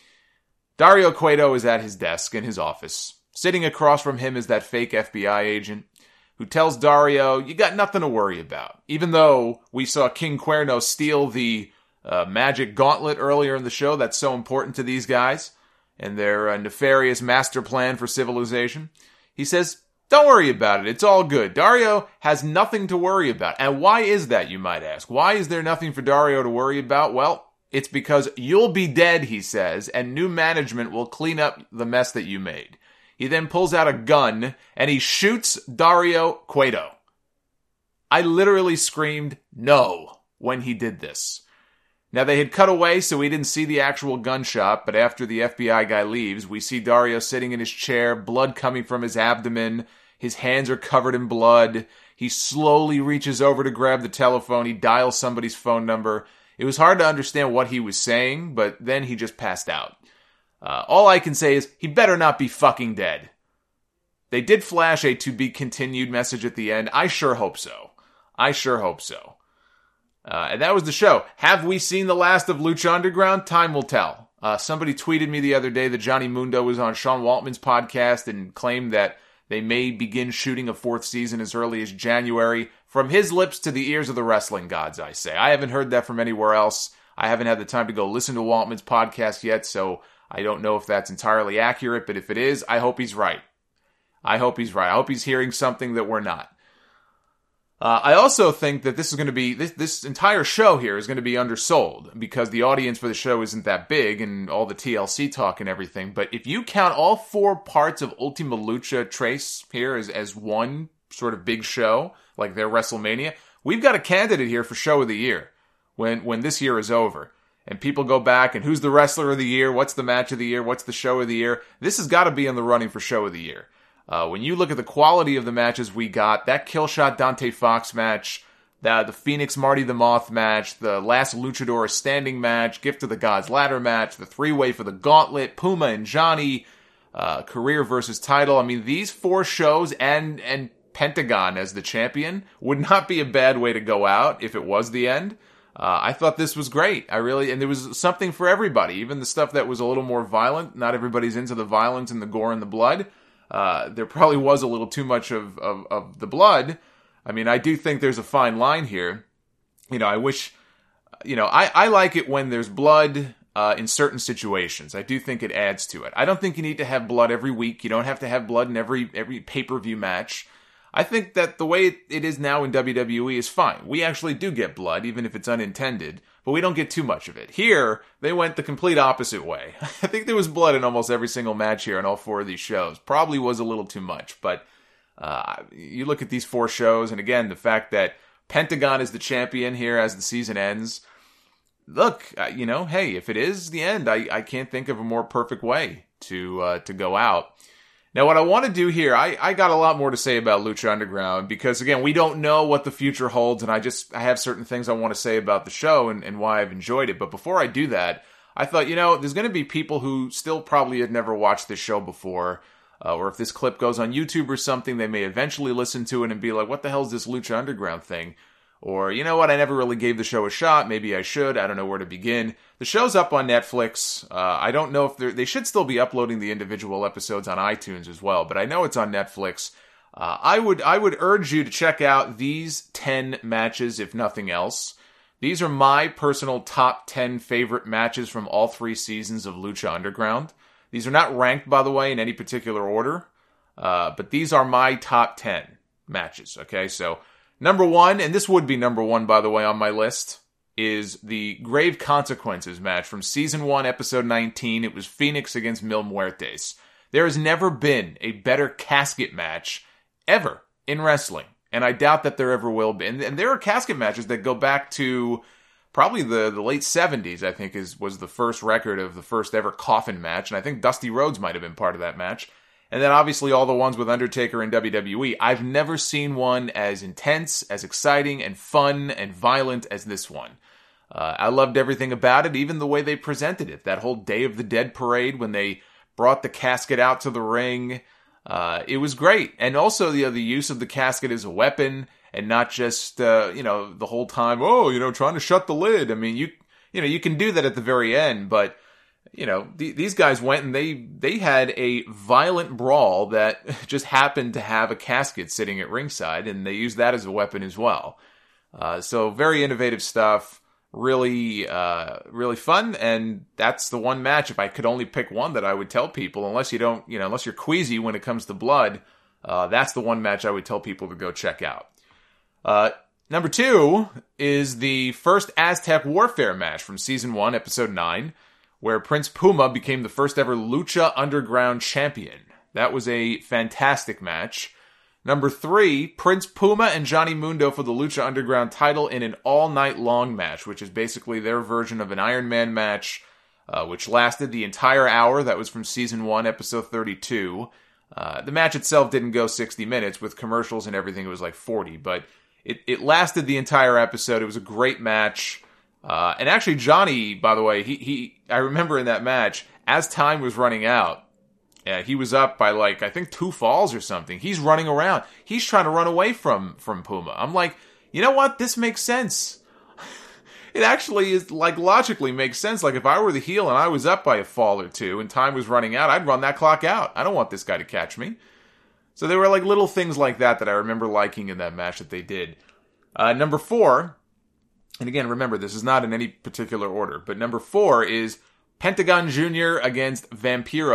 Dario Cueto is at his desk in his office. Sitting across from him is that fake F B I agent who tells Dario, "You got nothing to worry about." Even though we saw King Cuerno steal the Uh, magic gauntlet earlier in the show that's so important to these guys and their uh, nefarious master plan for civilization. He says, don't worry about it. It's all good. Dario has nothing to worry about. And why is that, you might ask? Why is there nothing for Dario to worry about? Well, it's because you'll be dead, he says, and new management will clean up the mess that you made. He then pulls out a gun and he shoots Dario Cueto. I literally screamed no when he did this. Now, they had cut away, so we didn't see the actual gunshot, but after the F B I guy leaves, we see Dario sitting in his chair, blood coming from his abdomen, his hands are covered in blood, he slowly reaches over to grab the telephone, he dials somebody's phone number. It was hard to understand what he was saying, but then he just passed out. Uh, all I can say is, he better not be fucking dead. They did flash a to-be-continued message at the end. I sure hope so. I sure hope so. Uh, and that was the show. Have we seen the last of Lucha Underground? Time will tell. Uh, somebody tweeted me the other day that Johnny Mundo was on Sean Waltman's podcast and claimed that they may begin shooting a fourth season as early as January. From his lips to the ears of the wrestling gods, I say. I haven't heard that from anywhere else. I haven't had the time to go listen to Waltman's podcast yet, so I don't know if that's entirely accurate, but if it is, I hope he's right. I hope he's right. I hope he's hearing something that we're not. Uh, I also think that this is going to be, this, this entire show here is going to be undersold because the audience for the show isn't that big and all the T L C talk and everything. But if you count all four parts of Ultima Lucha Tres here as, as one sort of big show, like their WrestleMania, we've got a candidate here for show of the year when, when this year is over. And people go back and who's the wrestler of the year? What's the match of the year? What's the show of the year? This has got to be in the running for show of the year. Uh, when you look at the quality of the matches we got, that Killshot Dante Fox match, the, the Phoenix Marty the Moth match, the last Luchador standing match, Gift of the Gods ladder match, the three-way for the gauntlet, Puma and Johnny, uh, career versus title. I mean, these four shows and, and Pentagon as the champion would not be a bad way to go out if it was the end. Uh, I thought this was great. I really, and there was something for everybody, even the stuff that was a little more violent. Not everybody's into the violence and the gore and the blood. Uh, there probably was a little too much of, of, of the blood. I mean, I do think there's a fine line here. You know, I wish, you know, I, I like it when there's blood uh, in certain situations. I do think it adds to it. I don't think you need to have blood every week. You don't have to have blood in every, every pay-per-view match. I think that the way it is now in W W E is fine. We actually do get blood, even if it's unintended, but we don't get too much of it. Here, they went the complete opposite way. I think there was blood in almost every single match here on all four of these shows. Probably was a little too much, but uh, you look at these four shows, and again, the fact that Pentagon is the champion here as the season ends. Look, uh, you know, hey, if it is the end, I, I can't think of a more perfect way to uh, to go out. Now, what I want to do here, I, I got a lot more to say about Lucha Underground because, again, we don't know what the future holds, and I just I have certain things I want to say about the show and, and why I've enjoyed it. But before I do that, I thought, you know, there's going to be people who still probably had never watched this show before, uh, or if this clip goes on YouTube or something, they may eventually listen to it and be like, what the hell is this Lucha Underground thing? Or, you know what, I never really gave the show a shot. Maybe I should. I don't know where to begin. The show's up on Netflix. Uh, I don't know if they're, they should still be uploading the individual episodes on iTunes as well, but I know it's on Netflix. Uh, I would, I would urge you to check out these ten matches, if nothing else. These are my personal top ten favorite matches from all three seasons of Lucha Underground. These are not ranked, by the way, in any particular order, uh, but these are my top ten matches, okay? So, number one, and this would be number one, by the way, on my list, is the Grave Consequences match from Season one, Episode nineteen. It was Phoenix against Mil Muertes. There has never been a better casket match ever in wrestling, and I doubt that there ever will be. And, and there are casket matches that go back to probably the, the late seventies, I think, is was the first record of the first ever coffin match, and I think Dusty Rhodes might have been part of that match. And then obviously all the ones with Undertaker and W W E. I've never seen one as intense, as exciting, and fun, and violent as this one. Uh, I loved everything about it, even the way they presented it. That whole Day of the Dead parade when they brought the casket out to the ring. Uh, it was great. And also the, the use of the casket as a weapon, and not just, uh, you know, the whole time, oh, you know, trying to shut the lid. I mean, you, you know, you can do that at the very end, but you know, th- these guys went and they, they had a violent brawl that just happened to have a casket sitting at ringside, and they used that as a weapon as well. Uh, so very innovative stuff, really, uh, really fun, and that's the one match, if I could only pick one, that I would tell people, unless you don't, you know, unless you're queasy when it comes to blood, uh, that's the one match I would tell people to go check out. Uh, number two is the first Aztec Warfare match from Season one, Episode nine, where Prince Puma became the first ever Lucha Underground champion. That was a fantastic match. Number three, Prince Puma and Johnny Mundo for the Lucha Underground title in an all-night-long match, which is basically their version of an Iron Man match, uh, which lasted the entire hour. That was from Season one, Episode thirty-two. Uh, the match itself didn't go sixty minutes. With commercials and everything, it was like forty, but it, it lasted the entire episode. It was a great match. Uh, and actually, Johnny, by the way, he, he, I remember in that match, as time was running out, uh, he was up by like, I think two falls or something. He's running around. He's trying to run away from, from Puma. I'm like, you know what? This makes sense. It actually is, like, logically makes sense. Like, if I were the heel and I was up by a fall or two and time was running out, I'd run that clock out. I don't want this guy to catch me. So there were like little things like that that I remember liking in that match that they did. Uh, number four, and again, remember, this is not in any particular order, but number four is Pentagon Junior against Vampiro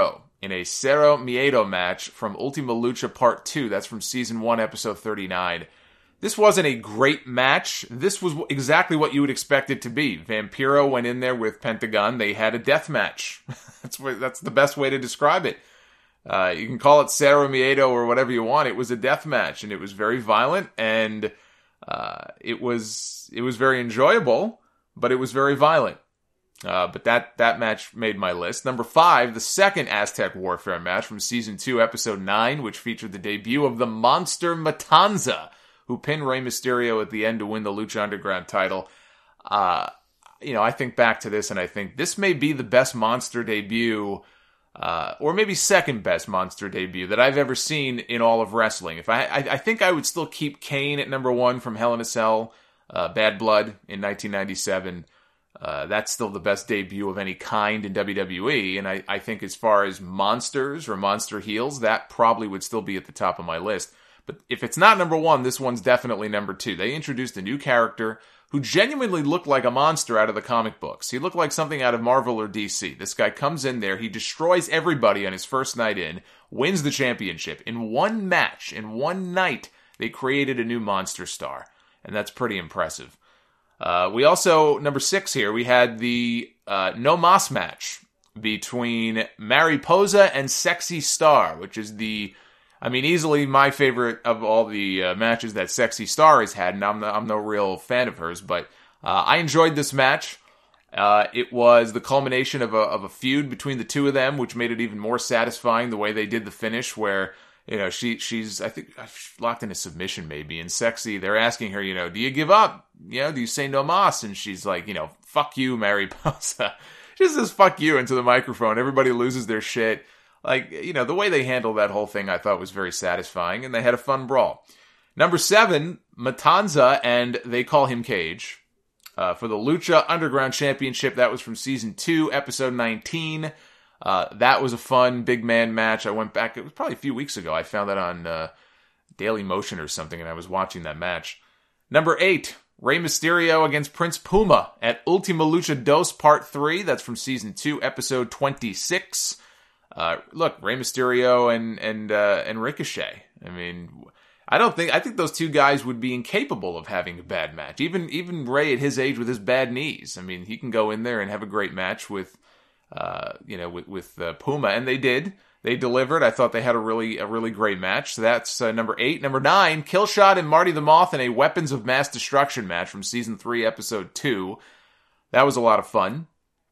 in a Cero Miedo match from Ultima Lucha Part two. That's from Season one, Episode thirty-nine. This wasn't a great match. This was exactly what you would expect it to be. Vampiro went in there with Pentagon. They had a death match. that's what, that's the best way to describe it. Uh, you can call it Cero Miedo or whatever you want. It was a death match, and it was very violent, and uh, it was it was very enjoyable, but it was very violent. Uh, but that, that match made my list. Number five, the second Aztec Warfare match from Season two, Episode nine, which featured the debut of the Monster Matanza, who pinned Rey Mysterio at the end to win the Lucha Underground title. Uh, you know, I think back to this, and I think this may be the best Monster debut, uh, or maybe second best Monster debut that I've ever seen in all of wrestling. If I, I, I think I would still keep Kane at number one from Hell in a Cell, uh, Bad Blood in nineteen ninety-seven. Uh, that's still the best debut of any kind in W W E, and I, I think as far as monsters or monster heels, that probably would still be at the top of my list. But if it's not number one, this one's definitely number two. They introduced a new character who genuinely looked like a monster out of the comic books. He looked like something out of Marvel or D C. This guy comes in there, he destroys everybody on his first night in, wins the championship. In one match, in one night, they created a new monster star, and that's pretty impressive. Uh, we also, number six here, we had the uh, No Mas match between Mariposa and Sexy Star, which is the, I mean, easily my favorite of all the uh, matches that Sexy Star has had, and I'm, no, I'm no real fan of hers, but uh, I enjoyed this match. Uh, it was the culmination of a, of a feud between the two of them, which made it even more satisfying the way they did the finish, where, you know, she she's, I think, locked in a submission maybe, and Sexy, they're asking her, you know, do you give up? You know, do you say no mas? And she's like, you know, fuck you, Mariposa. She says fuck you into the microphone. Everybody loses their shit. Like, you know, the way they handled that whole thing I thought was very satisfying, and they had a fun brawl. Number seven, Matanza, and they call him Cage, uh, for the Lucha Underground Championship. That was from Season two, Episode nineteen. Uh, that was a fun big man match. I went back, it was probably a few weeks ago. I found that on uh, Daily Motion or something, and I was watching that match. Number eight, Rey Mysterio against Prince Puma at Ultima Lucha Dos Part three. That's from Season two, Episode twenty-six. Uh, look, Rey Mysterio and and uh, and Ricochet. I mean, I don't think I think those two guys would be incapable of having a bad match. Even even Rey at his age with his bad knees. I mean, he can go in there and have a great match with, uh, you know, with with uh, Puma, and they did. They delivered. I thought they had a really a really great match. So that's uh, number eight. Number nine, Killshot and Marty the Moth in a Weapons of Mass Destruction match from Season three, Episode two. That was a lot of fun.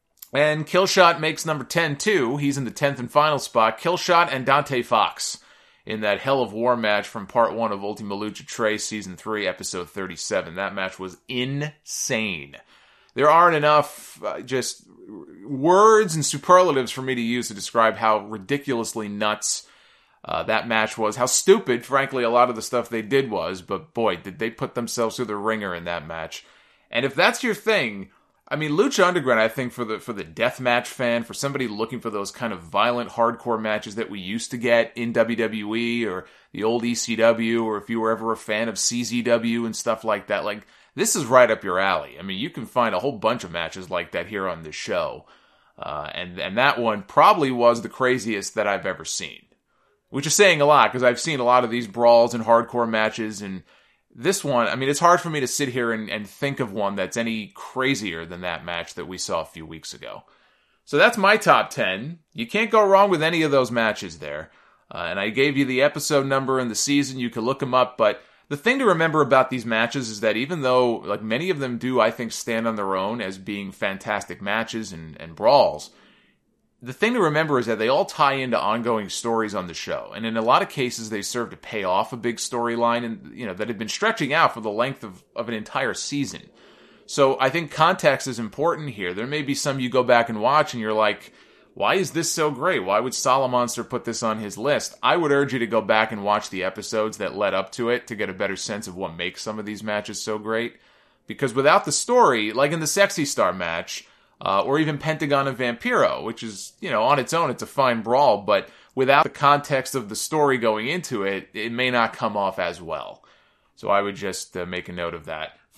And Killshot makes number ten, too. He's in the tenth and final spot. Killshot and Dante Fox in that Hell of War match from Part one of Ultima Lucha Tres, Season three, Episode thirty-seven. That match was insane. There aren't enough uh, just words and superlatives for me to use to describe how ridiculously nuts uh, that match was. How stupid, frankly, a lot of the stuff they did was. But boy, did they put themselves through the ringer in that match. And if that's your thing, I mean, Lucha Underground, I think for the for the deathmatch fan, for somebody looking for those kind of violent, hardcore matches that we used to get in W W E or the old E C W, or if you were ever a fan of C Z W and stuff like that, like, this is right up your alley. I mean, you can find a whole bunch of matches like that here on this show. Uh, and, and that one probably was the craziest that I've ever seen. Which is saying a lot, because I've seen a lot of these brawls and hardcore matches, and this one, I mean, it's hard for me to sit here and, and think of one that's any crazier than that match that we saw a few weeks ago. So that's my top ten. You can't go wrong with any of those matches there. Uh, and I gave you the episode number and the season. You can look them up, but the thing to remember about these matches is that even though, like, many of them do, I think, stand on their own as being fantastic matches and, and brawls, the thing to remember is that they all tie into ongoing stories on the show. And in a lot of cases, they serve to pay off a big storyline, and, you know, that had been stretching out for the length of, of an entire season. So I think context is important here. There may be some you go back and watch and you're like, why is this so great? Why would Solomonster put this on his list? I would urge you to go back and watch the episodes that led up to it to get a better sense of what makes some of these matches so great. Because without the story, like in the Sexy Star match, uh, or even Pentagon and Vampiro, which is, you know, on its own, it's a fine brawl, but without the context of the story going into it, it may not come off as well. So I would just uh, make a note of that.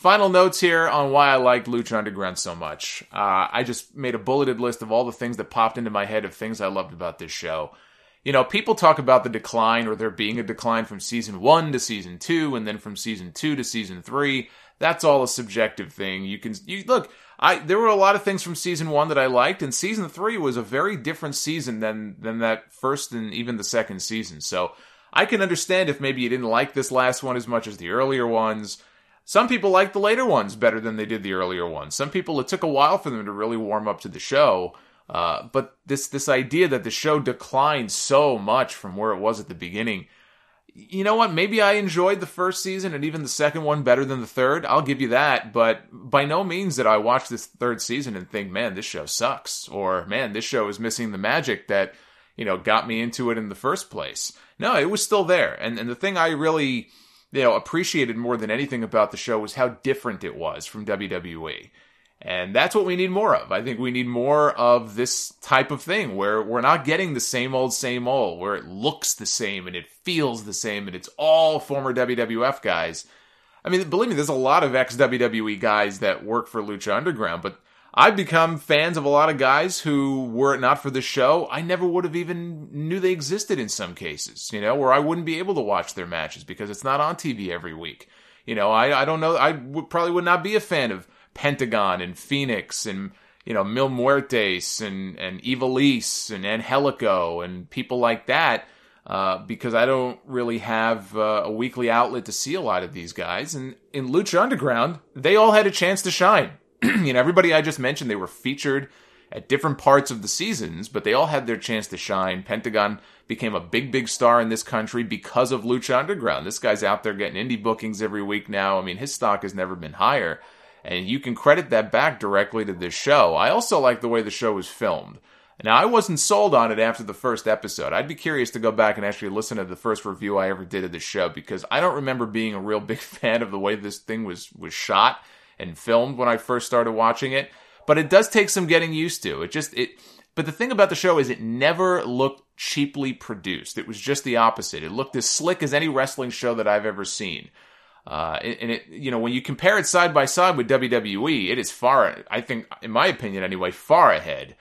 final notes here on why I liked Lucha Underground so much. Uh, I just made a bulleted list of all the things that popped into my head of things I loved about this show. You know, people talk about the decline or there being a decline from season one to season two and then from season two to season three. That's all a subjective thing. You can, you look, I, there were a lot of things from season one that I liked, and season three was a very different season than, than that first and even the second season. So I can understand if maybe you didn't like this last one as much as the earlier ones. Some people like the later ones better than they did the earlier ones. Some people, it took a while for them to really warm up to the show. Uh, but this, this idea that the show declined so much from where it was at the beginning, you know what? Maybe I enjoyed the first season and even the second one better than the third. I'll give you that. But by no means did I watch this third season and think, man, this show sucks. Or, man, this show is missing the magic that, you know, got me into it in the first place. No, it was still there. And, and the thing I really, you know, appreciated more than anything about the show was how different it was from W W E. And that's what we need more of. I think we need more of this type of thing where we're not getting the same old, same old, where it looks the same and it feels the same and it's all former W W F guys. I mean, believe me, there's a lot of ex-W W E guys that work for Lucha Underground, but I've become fans of a lot of guys who, were it not for the show, I never would have even knew they existed in some cases, you know, where I wouldn't be able to watch their matches because it's not on T V every week. You know, I, I don't know, I would, probably would not be a fan of Pentagon and Phoenix and, you know, Mil Muertes and, and Ivelisse and Angelico and people like that, uh, because I don't really have uh, a weekly outlet to see a lot of these guys. And in Lucha Underground, they all had a chance to shine. You know, everybody I just mentioned, they were featured at different parts of the seasons, but they all had their chance to shine. Pentagon became a big, big star in this country because of Lucha Underground. This guy's out there getting indie bookings every week now. I mean, his stock has never been higher. And you can credit that back directly to this show. I also like the way the show was filmed. Now, I wasn't sold on it after the first episode. I'd be curious to go back and actually listen to the first review I ever did of the show, because I don't remember being a real big fan of the way this thing was, was shot and filmed when I first started watching it. But it does take some getting used to. It just, it, but the thing about the show is it never looked cheaply produced. It was just the opposite. It looked as slick as any wrestling show that I've ever seen. Uh, and it, you know, when you compare it side by side with W W E, it is far, I think, in my opinion anyway, far ahead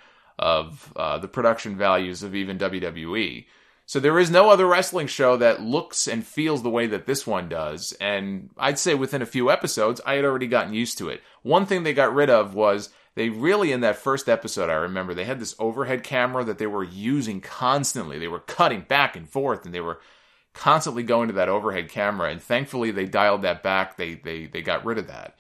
of uh, the production values of even W W E. So there is no other wrestling show that looks and feels the way that this one does. And I'd say within a few episodes, I had already gotten used to it. One thing they got rid of was they really, in that first episode, I remember, they had this overhead camera that they were using constantly. They were cutting back and forth, and they were constantly going to that overhead camera, and thankfully they dialed that back. They they they got rid of that.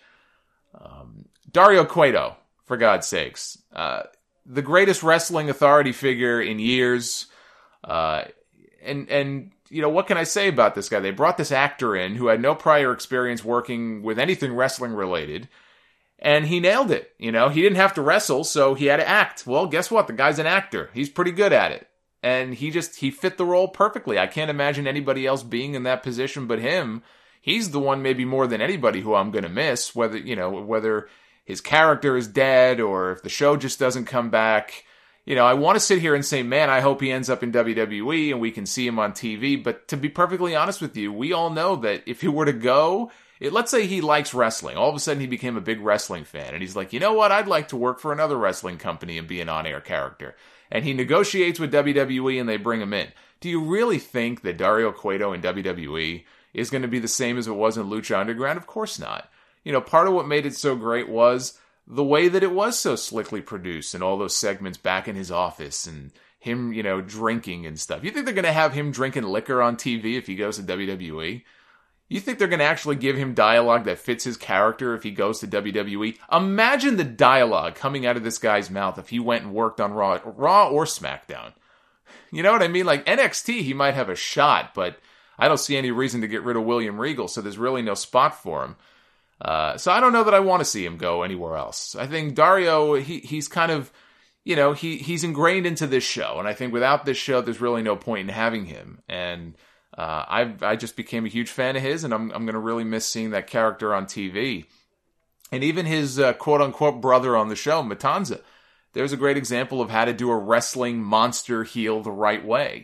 Um, Dario Cueto, for God's sakes, uh, the greatest wrestling authority figure in years. Uh, and and you know, what can I say about this guy? They brought this actor in who had no prior experience working with anything wrestling related, and he nailed it. You know, he didn't have to wrestle, so he had to act. Well, guess what? The guy's an actor. He's pretty good at it. And he just, he fit the role perfectly. I can't imagine anybody else being in that position but him. He's the one maybe more than anybody who I'm going to miss, whether, you know, whether his character is dead or if the show just doesn't come back. You know, I want to sit here and say, man, I hope he ends up in W W E and we can see him on T V. But to be perfectly honest with you, we all know that if he were to go, it, let's say he likes wrestling. All of a sudden he became a big wrestling fan. And he's like, you know what? I'd like to work for another wrestling company and be an on-air character. And he negotiates with W W E and they bring him in. Do you really think that Dario Cueto in W W E is going to be the same as it was in Lucha Underground? Of course not. You know, part of what made it so great was the way that it was so slickly produced and all those segments back in his office and him, you know, drinking and stuff. You think they're going to have him drinking liquor on T V if he goes to W W E? You think they're going to actually give him dialogue that fits his character if he goes to W W E? Imagine the dialogue coming out of this guy's mouth if he went and worked on Raw, Raw or SmackDown. You know what I mean? Like N X T, he might have a shot, but I don't see any reason to get rid of William Regal, so there's really no spot for him. Uh, so I don't know that I want to see him go anywhere else. I think Dario, he he's kind of, you know, he he's ingrained into this show, and I think without this show, there's really no point in having him. And Uh, I I just became a huge fan of his, and I'm I'm going to really miss seeing that character on T V. And even his uh, quote-unquote brother on the show, Matanza, there's a great example of how to do a wrestling monster heel the right way.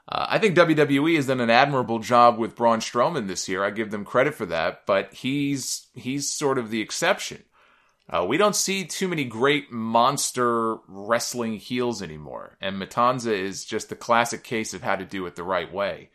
Uh, I think W W E has done an admirable job with Braun Strowman this year. I give them credit for that, but he's he's sort of the exception. Uh, we don't see too many great monster wrestling heels anymore, and Matanza is just the classic case of how to do it the right way.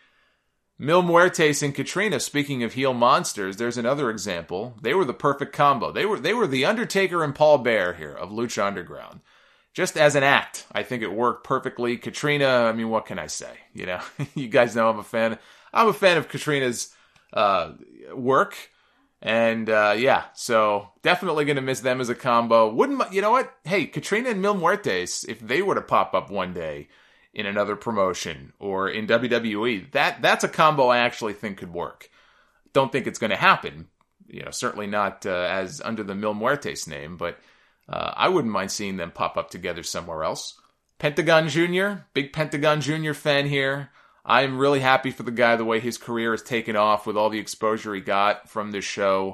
Mil Muertes and Katrina, speaking of heel monsters, there's another example. They were the perfect combo. They were they were the Undertaker and Paul Bearer here of Lucha Underground. Just as an act, I think it worked perfectly. Katrina, I mean, what can I say? You know, you guys know I'm a fan. I'm a fan of Katrina's uh, work. And, uh, yeah, so definitely going to miss them as a combo. Wouldn't, you know what? Hey, Katrina and Mil Muertes, if they were to pop up one day in another promotion or in W W E, that, that's a combo I actually think could work. Don't think it's going to happen. You know, certainly not, uh, as under the Mil Muertes name, but, uh, I wouldn't mind seeing them pop up together somewhere else. Pentagon Junior, big Pentagon Junior fan here. I'm really happy for the guy, the way his career has taken off with all the exposure he got from this show.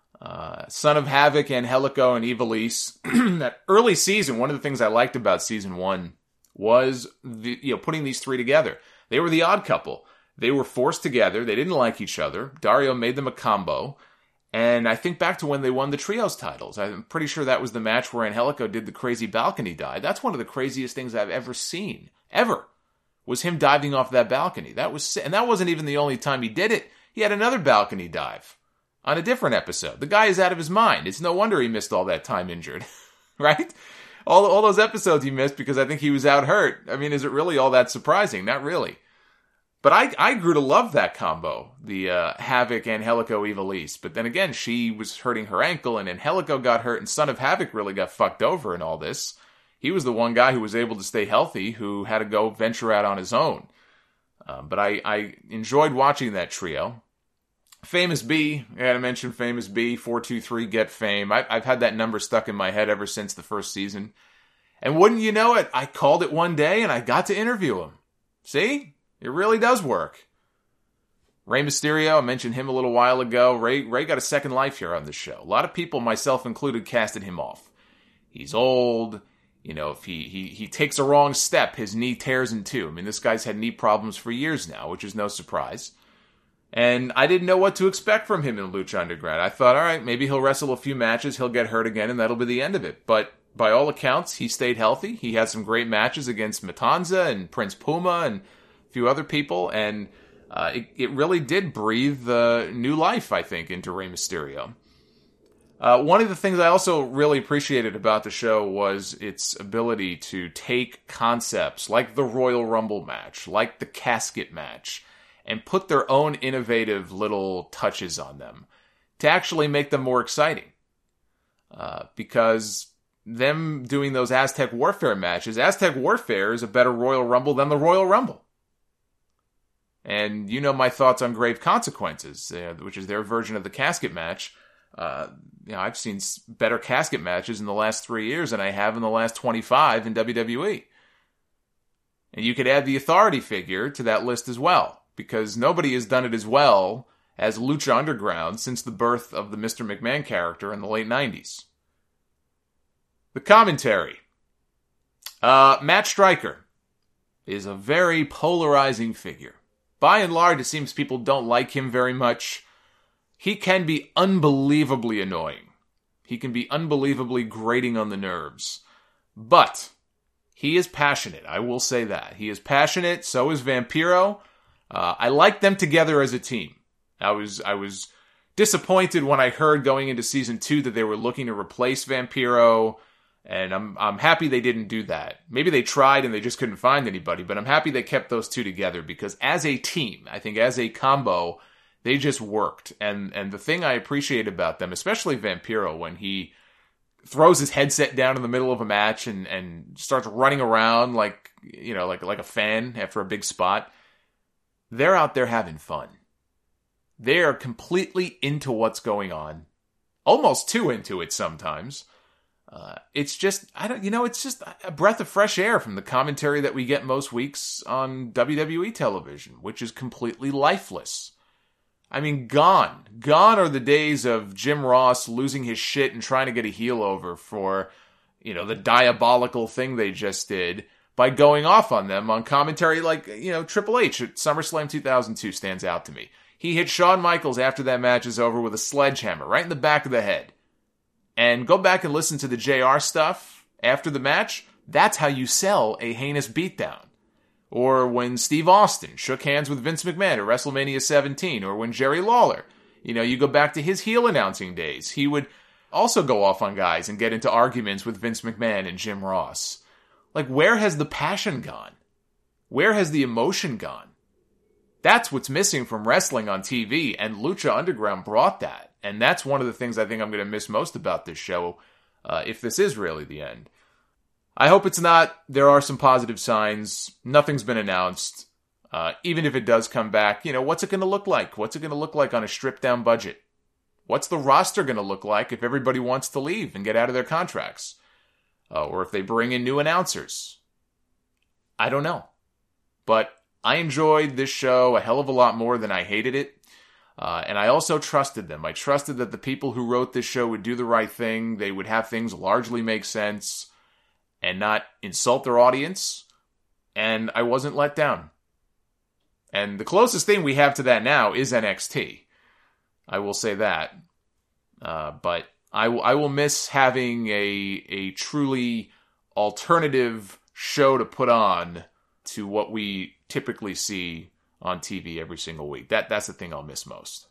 Uh, Son of Havoc, Angelico, and Ivelisse. That early season, one of the things I liked about season one was the, you know, putting these three together. They were the odd couple. They were forced together. They didn't like each other. Dario made them a combo. And I think back to when they won the trios titles. I'm pretty sure that was the match where Angelico did the crazy balcony dive. That's one of the craziest things I've ever seen. Ever. Was him diving off that balcony. That was, and that wasn't even the only time he did it. He had another balcony dive on a different episode. The guy is out of his mind. It's no wonder he missed all that time injured, right? All, all those episodes he missed because I think he was out hurt. I mean, is it really all that surprising? Not really. But I, I grew to love that combo, the uh, Havoc, Angelico, Ivelisse. But then again, she was hurting her ankle, and Angelico got hurt, and Son of Havoc really got fucked over in all this. He was the one guy who was able to stay healthy, who had to go venture out on his own. Um, but I, I enjoyed watching that trio. Famous B, I gotta mention Famous B, four two three Get Fame. I, I've had that number stuck in my head ever since the first season. And wouldn't you know it, I called it one day and I got to interview him. See? It really does work. Rey Mysterio, I mentioned him a little while ago. Ray, Ray got a second life here on this show. A lot of people, myself included, casted him off. He's old. You know, if he, he, he takes a wrong step, his knee tears in two. I mean, this guy's had knee problems for years now, which is no surprise. And I didn't know what to expect from him in Lucha Underground. I thought, all right, maybe he'll wrestle a few matches, he'll get hurt again, and that'll be the end of it. But by all accounts, he stayed healthy. He had some great matches against Matanza and Prince Puma and a few other people, and uh, it, it really did breathe uh, new life, I think, into Rey Mysterio. Uh, one of the things I also really appreciated about the show was its ability to take concepts like the Royal Rumble match, like the casket match, and put their own innovative little touches on them to actually make them more exciting. Uh, because them doing those Aztec Warfare matches, Aztec Warfare is a better Royal Rumble than the Royal Rumble. And you know my thoughts on Grave Consequences, uh, which is their version of the casket match. Uh, you know, I've seen better casket matches in the last three years than I have in the last twenty-five in W W E. And you could add the Authority figure to that list as well, because nobody has done it as well as Lucha Underground since the birth of the Mister McMahon character in the late nineties. The commentary. Uh, Matt Striker is a very polarizing figure. By and large, it seems people don't like him very much. He can be unbelievably annoying. He can be unbelievably grating on the nerves. But he is passionate, I will say that. He is passionate, so is Vampiro. Uh, I like them together as a team. I was I was disappointed when I heard going into season two that they were looking to replace Vampiro, and I'm I'm happy they didn't do that. Maybe they tried and they just couldn't find anybody, but I'm happy they kept those two together, because as a team, I think as a combo, they just worked. And and the thing I appreciate about them, especially Vampiro, when he throws his headset down in the middle of a match and, and starts running around like, you know, like like a fan after a big spot, they're out there having fun. They are completely into what's going on. Almost too into it sometimes. Uh, it's just, I don't, you know, it's just a breath of fresh air from the commentary that we get most weeks on W W E television, which is completely lifeless. I mean, gone. Gone are the days of Jim Ross losing his shit and trying to get a heel over for, you know, the diabolical thing they just did by going off on them on commentary. Like, you know, Triple H at SummerSlam two thousand two stands out to me. He hit Shawn Michaels after that match is over with a sledgehammer right in the back of the head. And go back and listen to the J R stuff after the match. That's how you sell a heinous beatdown. Or when Steve Austin shook hands with Vince McMahon at WrestleMania seventeen, or when Jerry Lawler, you know, you go back to his heel announcing days, he would also go off on guys and get into arguments with Vince McMahon and Jim Ross. Like, where has the passion gone? Where has the emotion gone? That's what's missing from wrestling on T V, and Lucha Underground brought that. And that's one of the things I think I'm going to miss most about this show, uh, if this is really the end. I hope it's not. There are some positive signs. Nothing's been announced. Uh, even if it does come back, you know, what's it going to look like? What's it going to look like on a stripped-down budget? What's the roster going to look like if everybody wants to leave and get out of their contracts? Uh, or if they bring in new announcers? I don't know. But I enjoyed this show a hell of a lot more than I hated it. Uh, and I also trusted them. I trusted that the people who wrote this show would do the right thing. They would have things largely make sense and not insult their audience. And I wasn't let down. And the closest thing we have to that now is N X T. I will say that. Uh, but I, w- I will miss having a, a truly alternative show to put on to what we typically see on T V every single week. That That's the thing I'll miss most.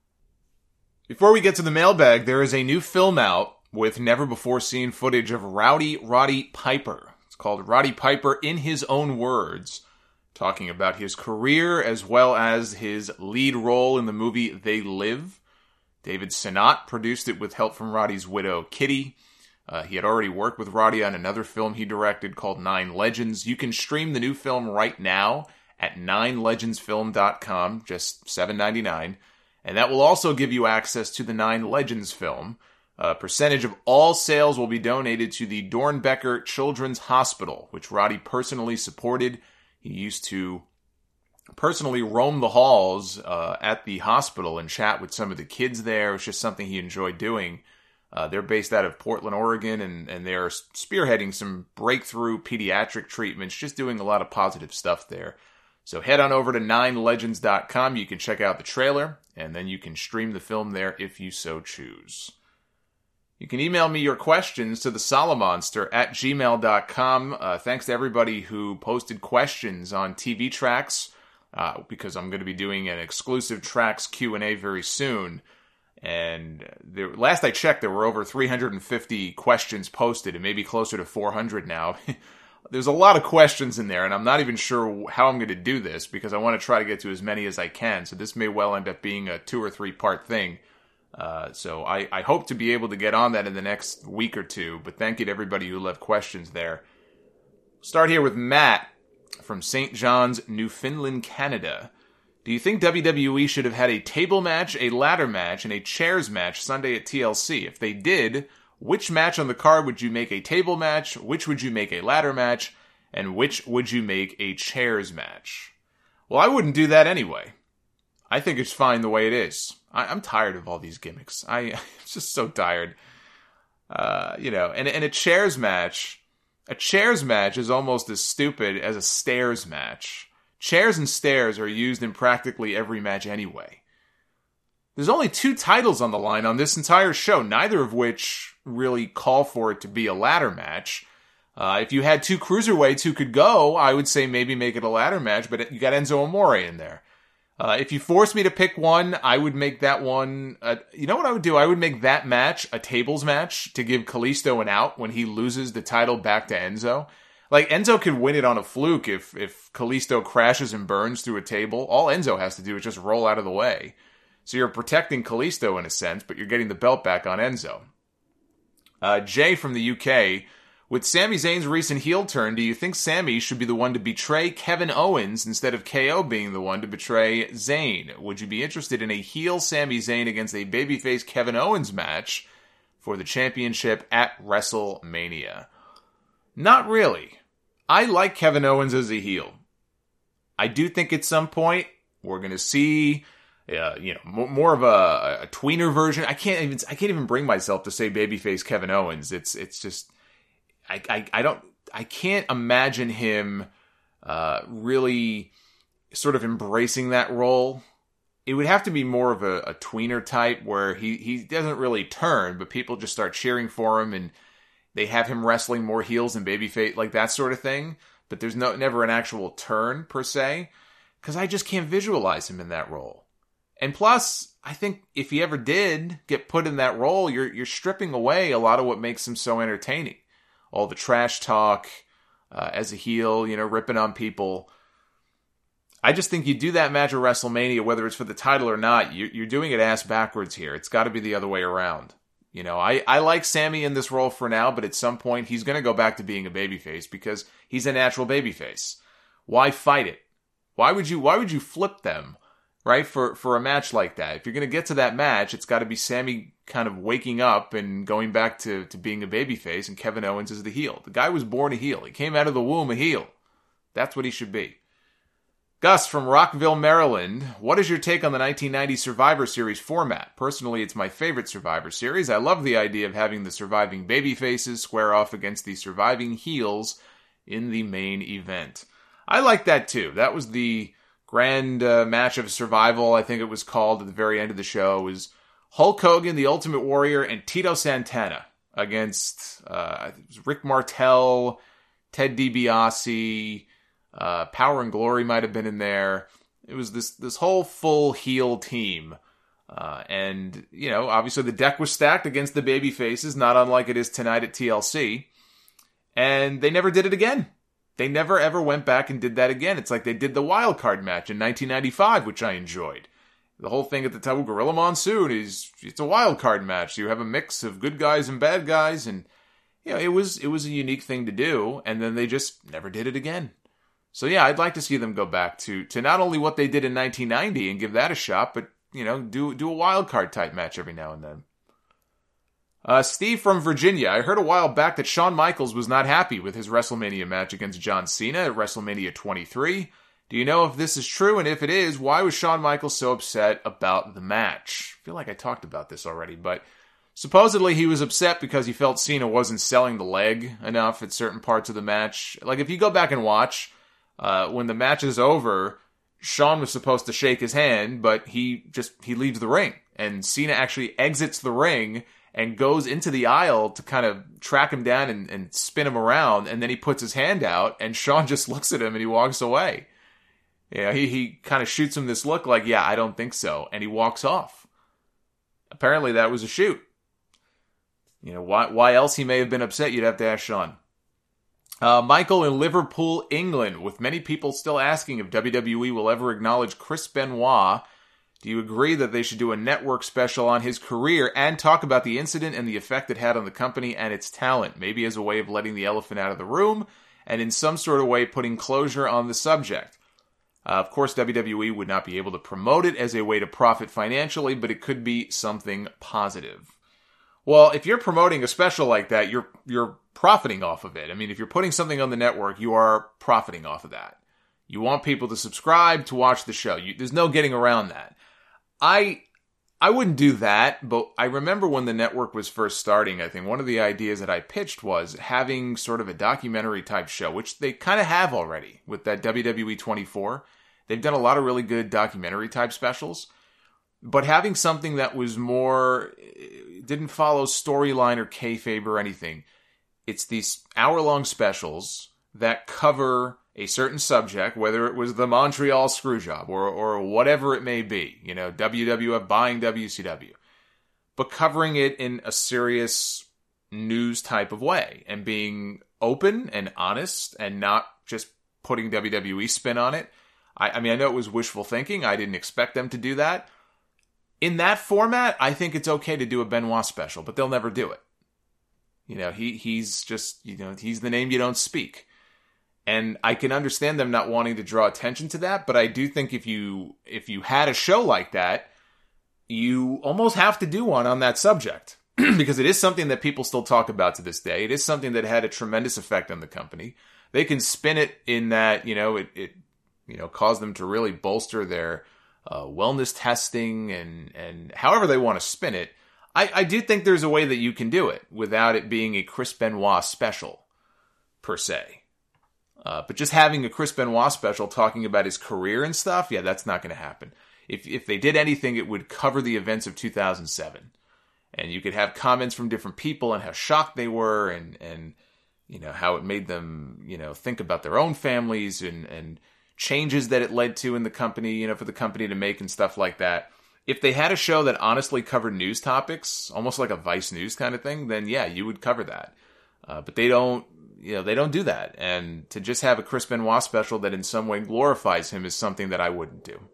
Before we get to the mailbag, there is a new film out with never-before-seen footage of Rowdy Roddy Piper. It's called Roddy Piper in His Own Words, talking about his career as well as his lead role in the movie They Live. David Sinnott produced it with help from Roddy's widow, Kitty. Uh, he had already worked with Roddy on another film he directed called Nine Legends. You can stream the new film right now at nine legends film dot com, just seven dollars and ninety-nine cents. And that will also give you access to the Nine Legends film. A percentage of all sales will be donated to the Dornbecker Children's Hospital, which Roddy personally supported. He used to personally roam the halls uh, at the hospital and chat with some of the kids there. It was just something he enjoyed doing. Uh, they're based out of Portland, Oregon, and, and they're spearheading some breakthrough pediatric treatments, just doing a lot of positive stuff there. So head on over to nine legends dot com. You can check out the trailer, and then you can stream the film there if you so choose. You can email me your questions to the Solomonster at gmail dot com. Uh, thanks to everybody who posted questions on T V Tracks, uh, because I'm going to be doing an exclusive Tracks Q and A very soon. And there, last I checked, there were over three hundred fifty questions posted, and maybe closer to four hundred now. There's a lot of questions in there, and I'm not even sure how I'm going to do this, because I want to try to get to as many as I can. So this may well end up being a two or three part thing. Uh, so I, I hope to be able to get on that in the next week or two, but thank you to everybody who left questions there. Start here with Matt from Saint John's, Newfoundland, Canada. Do you think W W E should have had a table match, a ladder match, and a chairs match Sunday at T L C? If they did, which match on the card would you make a table match, which would you make a ladder match, and which would you make a chairs match? Well, I wouldn't do that anyway. I think it's fine the way it is. I, I'm tired of all these gimmicks. I, I'm just so tired. Uh, you know, and, and a chairs match, a chairs match is almost as stupid as a stairs match. Chairs and stairs are used in practically every match anyway. There's only two titles on the line on this entire show, neither of which really call for it to be a ladder match. Uh, if you had two cruiserweights who could go, I would say maybe make it a ladder match, but you got Enzo Amore in there. Uh, if you forced me to pick one, I would make that one, uh, you know what I would do? I would make that match a tables match to give Kalisto an out when he loses the title back to Enzo. Like, Enzo could win it on a fluke if, if Kalisto crashes and burns through a table. All Enzo has to do is just roll out of the way. So you're protecting Kalisto in a sense, but you're getting the belt back on Enzo. Uh, Jay from the U K, with Sami Zayn's recent heel turn, do you think Sami should be the one to betray Kevin Owens instead of K O being the one to betray Zayn? Would you be interested in a heel Sami Zayn against a babyface Kevin Owens match for the championship at WrestleMania? Not really. I like Kevin Owens as a heel. I do think at some point we're going to see uh, you know, more of a, a tweener version. I can't even I can't even bring myself to say babyface Kevin Owens. It's it's just I, I I don't I can't imagine him uh, really sort of embracing that role. It would have to be more of a, a tweener type where he, he doesn't really turn, but people just start cheering for him and they have him wrestling more heels and babyface, like that sort of thing. But there's no never an actual turn per se, because I just can't visualize him in that role. And plus, I think if he ever did get put in that role, you're you're stripping away a lot of what makes him so entertaining. All the trash talk uh, as a heel, you know, ripping on people. I just think you do that match at WrestleMania, whether it's for the title or not, you're, you're doing it ass backwards here. It's got to be the other way around. You know, I, I like Sammy in this role for now, but at some point he's going to go back to being a babyface because he's a natural babyface. Why fight it? Why would you why would you flip them, right, for, for a match like that? If you're going to get to that match, it's got to be Sammy kind of waking up and going back to, to being a babyface, and Kevin Owens is the heel. The guy was born a heel. He came out of the womb a heel. That's what he should be. Gus from Rockville, Maryland. What is your take on the nineteen ninety Survivor Series format? Personally, it's my favorite Survivor Series. I love the idea of having the surviving babyfaces square off against the surviving heels in the main event. I like that too. That was the grand uh, match of survival, I think it was called, at the very end of the show. It was Hulk Hogan, the Ultimate Warrior, and Tito Santana against uh, Rick Martel, Ted DiBiase. Uh, Power and Glory might have been in there. It was this this whole full heel team. Uh, and, you know, obviously the deck was stacked against the baby faces, not unlike it is tonight at T L C. And they never did it again. They never ever went back and did that again. It's like they did the wild card match in nineteen ninety-five, which I enjoyed. The whole thing at the time with Gorilla Monsoon is, it's a wild card match. You have a mix of good guys and bad guys. And, you know, it was, it was a unique thing to do. And then they just never did it again. So yeah, I'd like to see them go back to, to not only what they did in nineteen ninety and give that a shot, but, you know, do do a wild card type match every now and then. Uh, Steve from Virginia. I heard a while back that Shawn Michaels was not happy with his WrestleMania match against John Cena at WrestleMania twenty-three. Do you know if this is true? And if it is, why was Shawn Michaels so upset about the match? I feel like I talked about this already, but supposedly he was upset because he felt Cena wasn't selling the leg enough at certain parts of the match. Like, if you go back and watch, Uh, when the match is over, Shawn was supposed to shake his hand, but he just, he leaves the ring. And Cena actually exits the ring and goes into the aisle to kind of track him down and, and spin him around. And then he puts his hand out, and Shawn just looks at him and he walks away. Yeah, he, he kind of shoots him this look like, yeah, I don't think so. And he walks off. Apparently that was a shoot. You know, why, why else he may have been upset, you'd have to ask Shawn. Uh, Michael in Liverpool, England, with many people still asking if W W E will ever acknowledge Chris Benoit. Do you agree that they should do a network special on his career and talk about the incident and the effect it had on the company and its talent, maybe as a way of letting the elephant out of the room and in some sort of way putting closure on the subject? Uh, of course, W W E would not be able to promote it as a way to profit financially, but it could be something positive. Well, if you're promoting a special like that, you're you're profiting off of it. I mean, if you're putting something on the network, you are profiting off of that. You want people to subscribe to watch the show. You, there's no getting around that. I I wouldn't do that, but I remember when the network was first starting, I think one of the ideas that I pitched was having sort of a documentary type show, which they kind of have already with that W W E twenty-four. They've done a lot of really good documentary type specials. But having something that was more, didn't follow storyline or kayfabe or anything. It's these hour-long specials that cover a certain subject, whether it was the Montreal Screwjob or or whatever it may be. You know, W W F buying W C W. But covering it in a serious news type of way and being open and honest and not just putting W W E spin on it. I, I mean, I know it was wishful thinking. I didn't expect them to do that. In that format, I think it's okay to do a Benoit special, but they'll never do it. You know, he he's just, you know, he's the name you don't speak. And I can understand them not wanting to draw attention to that, but I do think if you if you had a show like that, you almost have to do one on that subject. Because it is something that people still talk about to this day. It is something that had a tremendous effect on the company. They can spin it in that, you know, it, it you know, caused them to really bolster their uh, wellness testing and, and however they want to spin it. I, I do think there's a way that you can do it without it being a Chris Benoit special. per se. Uh, but just having a Chris Benoit special talking about his career and stuff, yeah, that's not going to happen. If if they did anything, it would cover the events of two thousand seven. And you could have comments from different people and how shocked they were and, and you know, how it made them, you know, think about their own families and, and changes that it led to in the company, you know, for the company to make and stuff like that. If they had a show that honestly covered news topics, almost like a Vice News kind of thing, then yeah, you would cover that. Uh, but they don't, you know, they don't do that. And to just have a Chris Benoit special that in some way glorifies him is something that I wouldn't do.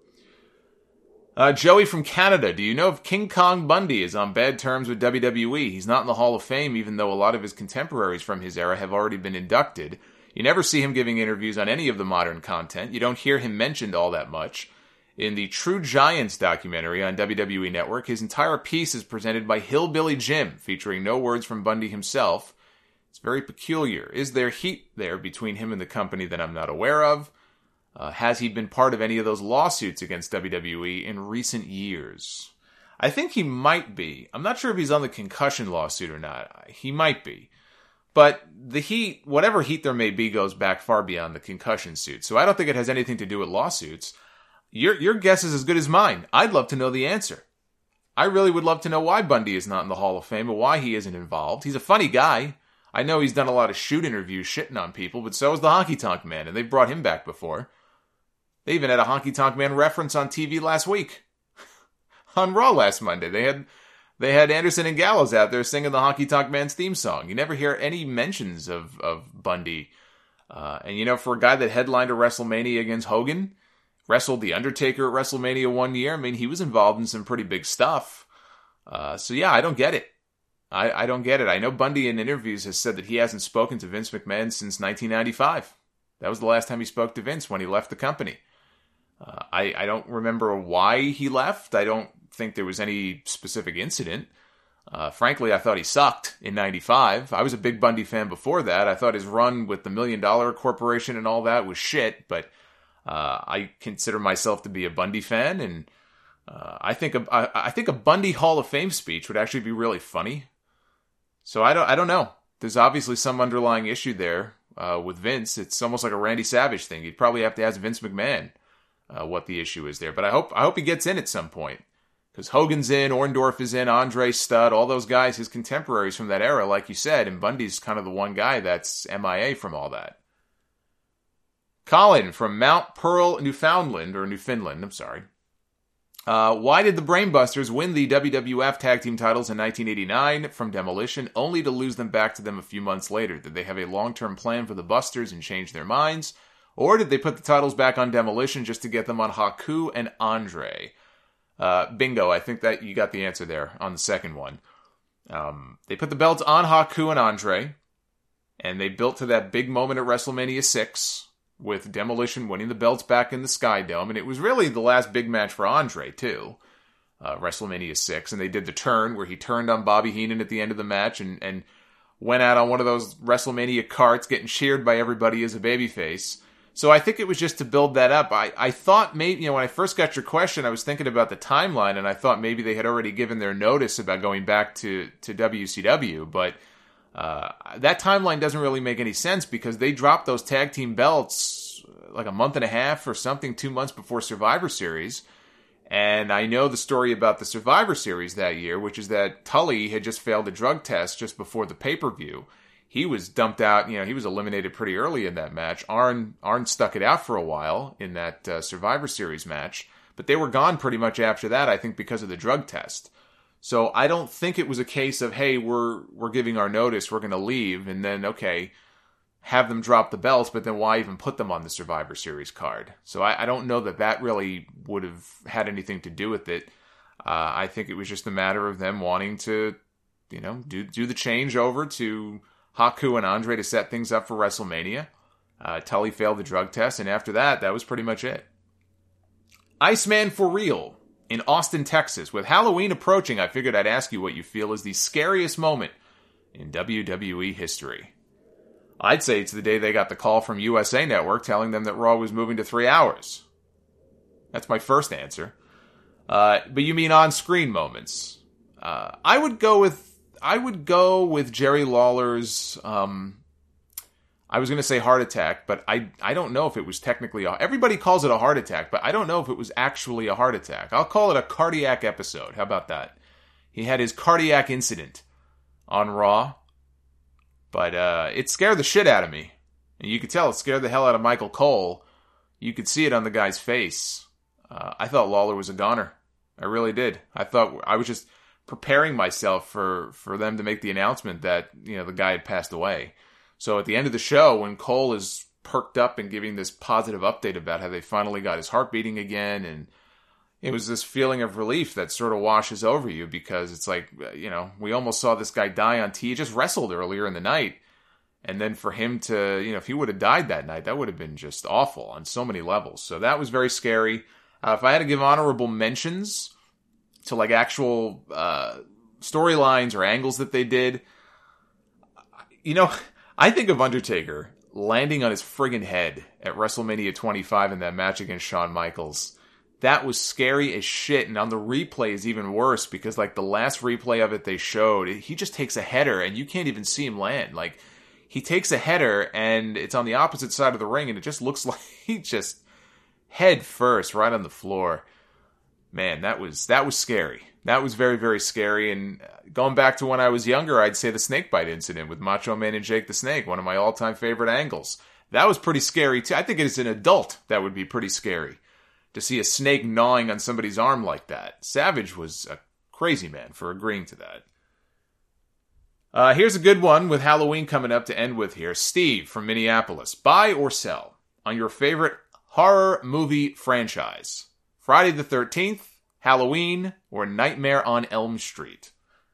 Uh, Joey from Canada, do you know if King Kong Bundy is on bad terms with W W E? He's not in the Hall of Fame, even though a lot of his contemporaries from his era have already been inducted. You never see him giving interviews on any of the modern content. You don't hear him mentioned all that much. In the True Giants documentary on W W E Network, his entire piece is presented by Hillbilly Jim, featuring no words from Bundy himself. It's very peculiar. Is there heat there between him and the company that I'm not aware of? Uh, has he been part of any of those lawsuits against W W E in recent years? I think he might be. I'm not sure if he's on the concussion lawsuit or not. He might be. But the heat, whatever heat there may be, goes back far beyond the concussion suit. So I don't think it has anything to do with lawsuits. Your your guess is as good as mine. I'd love to know the answer. I really would love to know why Bundy is not in the Hall of Fame, or why he isn't involved. He's a funny guy. I know he's done a lot of shoot interviews shitting on people, but so is the Honky Tonk Man, and they've brought him back before. They even had a Honky Tonk Man reference on T V last week. On Raw last Monday, they had they had Anderson and Gallows out there singing the Honky Tonk Man's theme song. You never hear any mentions of, of Bundy. Uh, and you know, for a guy that headlined a WrestleMania against Hogan, wrestled The Undertaker at WrestleMania one year, I mean, he was involved in some pretty big stuff. Uh, so yeah, I don't get it. I, I don't get it. I know Bundy in interviews has said that he hasn't spoken to Vince McMahon since nineteen ninety-five. That was the last time he spoke to Vince, when he left the company. Uh, I, I don't remember why he left. I don't think there was any specific incident. Uh, frankly, I thought he sucked in ninety-five. I was a big Bundy fan before that. I thought his run with the Million Dollar Corporation and all that was shit, but uh, I consider myself to be a Bundy fan, and uh, I think a, I, I think a Bundy Hall of Fame speech would actually be really funny. So I don't I don't know. There's obviously some underlying issue there uh, with Vince. It's almost like a Randy Savage thing. You'd probably have to ask Vince McMahon uh, what the issue is there. But I hope I hope he gets in at some point. Because Hogan's in, Orndorff is in, Andre Studd, all those guys, his contemporaries from that era, like you said, and Bundy's kind of the one guy that's M I A from all that. Colin from Mount Pearl, Newfoundland, or Newfoundland, I'm sorry. Uh, why did the Brainbusters win the W W F Tag Team titles in nineteen eighty-nine from Demolition, only to lose them back to them a few months later? Did they have a long-term plan for the Busters and change their minds? Or did they put the titles back on Demolition just to get them on Haku and Andre? Uh, bingo, I think that you got the answer there on the second one. Um, they put the belts on Haku and Andre, and they built to that big moment at WrestleMania six, with Demolition winning the belts back in the Sky Dome, and it was really the last big match for Andre, too, uh, WrestleMania six, and they did the turn, where he turned on Bobby Heenan at the end of the match, and, and went out on one of those WrestleMania carts, getting cheered by everybody as a babyface. So I think it was just to build that up. I, I thought maybe, you know, when I first got your question, I was thinking about the timeline, and I thought maybe they had already given their notice about going back to, to W C W, but uh, that timeline doesn't really make any sense, because they dropped those tag team belts like a month and a half or something, two months before Survivor Series. And I know the story about the Survivor Series that year, which is that Tully had just failed a drug test just before the pay-per-view. He was dumped out, you know, he was eliminated pretty early in that match. Arn Arn stuck it out for a while in that uh, Survivor Series match, but they were gone pretty much after that, I think, because of the drug test. So I don't think it was a case of, hey, we're we're giving our notice, we're going to leave, and then, okay, have them drop the belts, but then why even put them on the Survivor Series card? So I, I don't know that that really would have had anything to do with it. Uh, I think it was just a matter of them wanting to, you know, do do the change over to Haku and Andre to set things up for WrestleMania. Uh, Tully failed the drug test, and after that, that was pretty much it. Iceman for Real in Austin, Texas. With Halloween approaching, I figured I'd ask you what you feel is the scariest moment in W W E history. I'd say it's the day they got the call from U S A Network telling them that Raw was moving to three hours. That's my first answer. Uh, but you mean on-screen moments. Uh, I would go with I would go with Jerry Lawler's, um, I was going to say heart attack, but I I don't know if it was technically a... Everybody calls it a heart attack, but I don't know if it was actually a heart attack. I'll call it a cardiac episode. How about that? He had his cardiac incident on Raw, but uh, it scared the shit out of me. And you could tell it scared the hell out of Michael Cole. You could see it on the guy's face. Uh, I thought Lawler was a goner. I really did. I thought I was just preparing myself for, for them to make the announcement that, you know, the guy had passed away. So at the end of the show, when Cole is perked up and giving this positive update about how they finally got his heart beating again, and it was this feeling of relief that sort of washes over you, because it's like, you know, we almost saw this guy die on T V. He just wrestled earlier in the night. And then for him to, you know, if he would have died that night, that would have been just awful on so many levels. So that was very scary. Uh, if I had to give honorable mentions to like actual uh, storylines or angles that they did, you know, I think of Undertaker landing on his friggin' head at WrestleMania twenty-five in that match against Shawn Michaels. That was scary as shit, and on the replay is even worse, because like the last replay of it they showed, he just takes a header and you can't even see him land. Like, he takes a header and it's on the opposite side of the ring, and it just looks like he just head first right on the floor. Man, that was that was scary. That was very, very scary. And going back to when I was younger, I'd say the snakebite incident with Macho Man and Jake the Snake, one of my all-time favorite angles. That was pretty scary too. I think as an adult, that would be pretty scary to see a snake gnawing on somebody's arm like that. Savage was a crazy man for agreeing to that. Uh, here's a good one with Halloween coming up to end with here. Steve from Minneapolis. Buy or sell on your favorite horror movie franchise? Friday the thirteenth, Halloween, or Nightmare on Elm Street?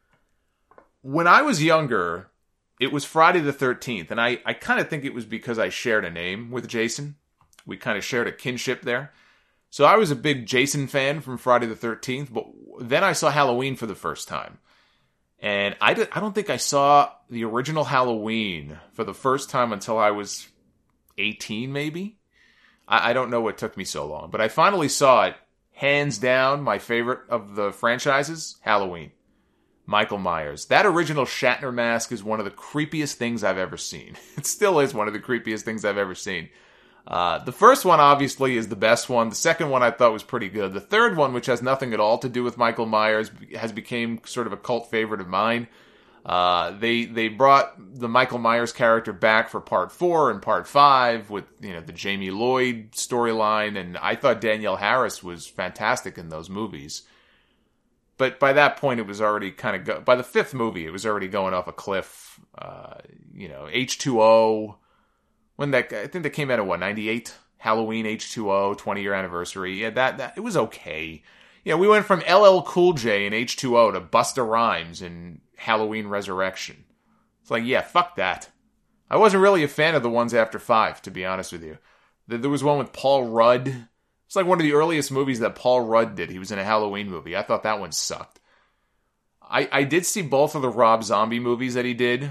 When I was younger, it was Friday the thirteenth, and I, I kind of think it was because I shared a name with Jason. We kind of shared a kinship there. So I was a big Jason fan from Friday the thirteenth, but then I saw Halloween for the first time. And I, did, I don't think I saw the original Halloween for the first time until I was eighteen, maybe? I, I don't know what took me so long. But I finally saw it. Hands down, my favorite of the franchises, Halloween. Michael Myers. That original Shatner mask is one of the creepiest things I've ever seen. It still is one of the creepiest things I've ever seen. Uh, the first one, obviously, is the best one. The second one I thought was pretty good. The third one, which has nothing at all to do with Michael Myers, has become sort of a cult favorite of mine. Uh, they they brought the Michael Myers character back for part four and part five with, you know, the Jamie Lloyd storyline, and I thought Danielle Harris was fantastic in those movies. But by that point, it was already kind of go- by the fifth movie, it was already going off a cliff. Uh, you know, H two O. When that, I think that came out in what, ninety-eight? Halloween H two O, twenty year anniversary. Yeah, that, that, it was okay. You know, we went from L L Cool J in H two O to Busta Rhymes in Halloween Resurrection. It's like, yeah, fuck that. I wasn't really a fan of the ones after five, to be honest with you. There was one with Paul Rudd. It's like one of the earliest movies that Paul Rudd did. He was in a Halloween movie. I thought that one sucked. I, I did see both of the Rob Zombie movies that he did.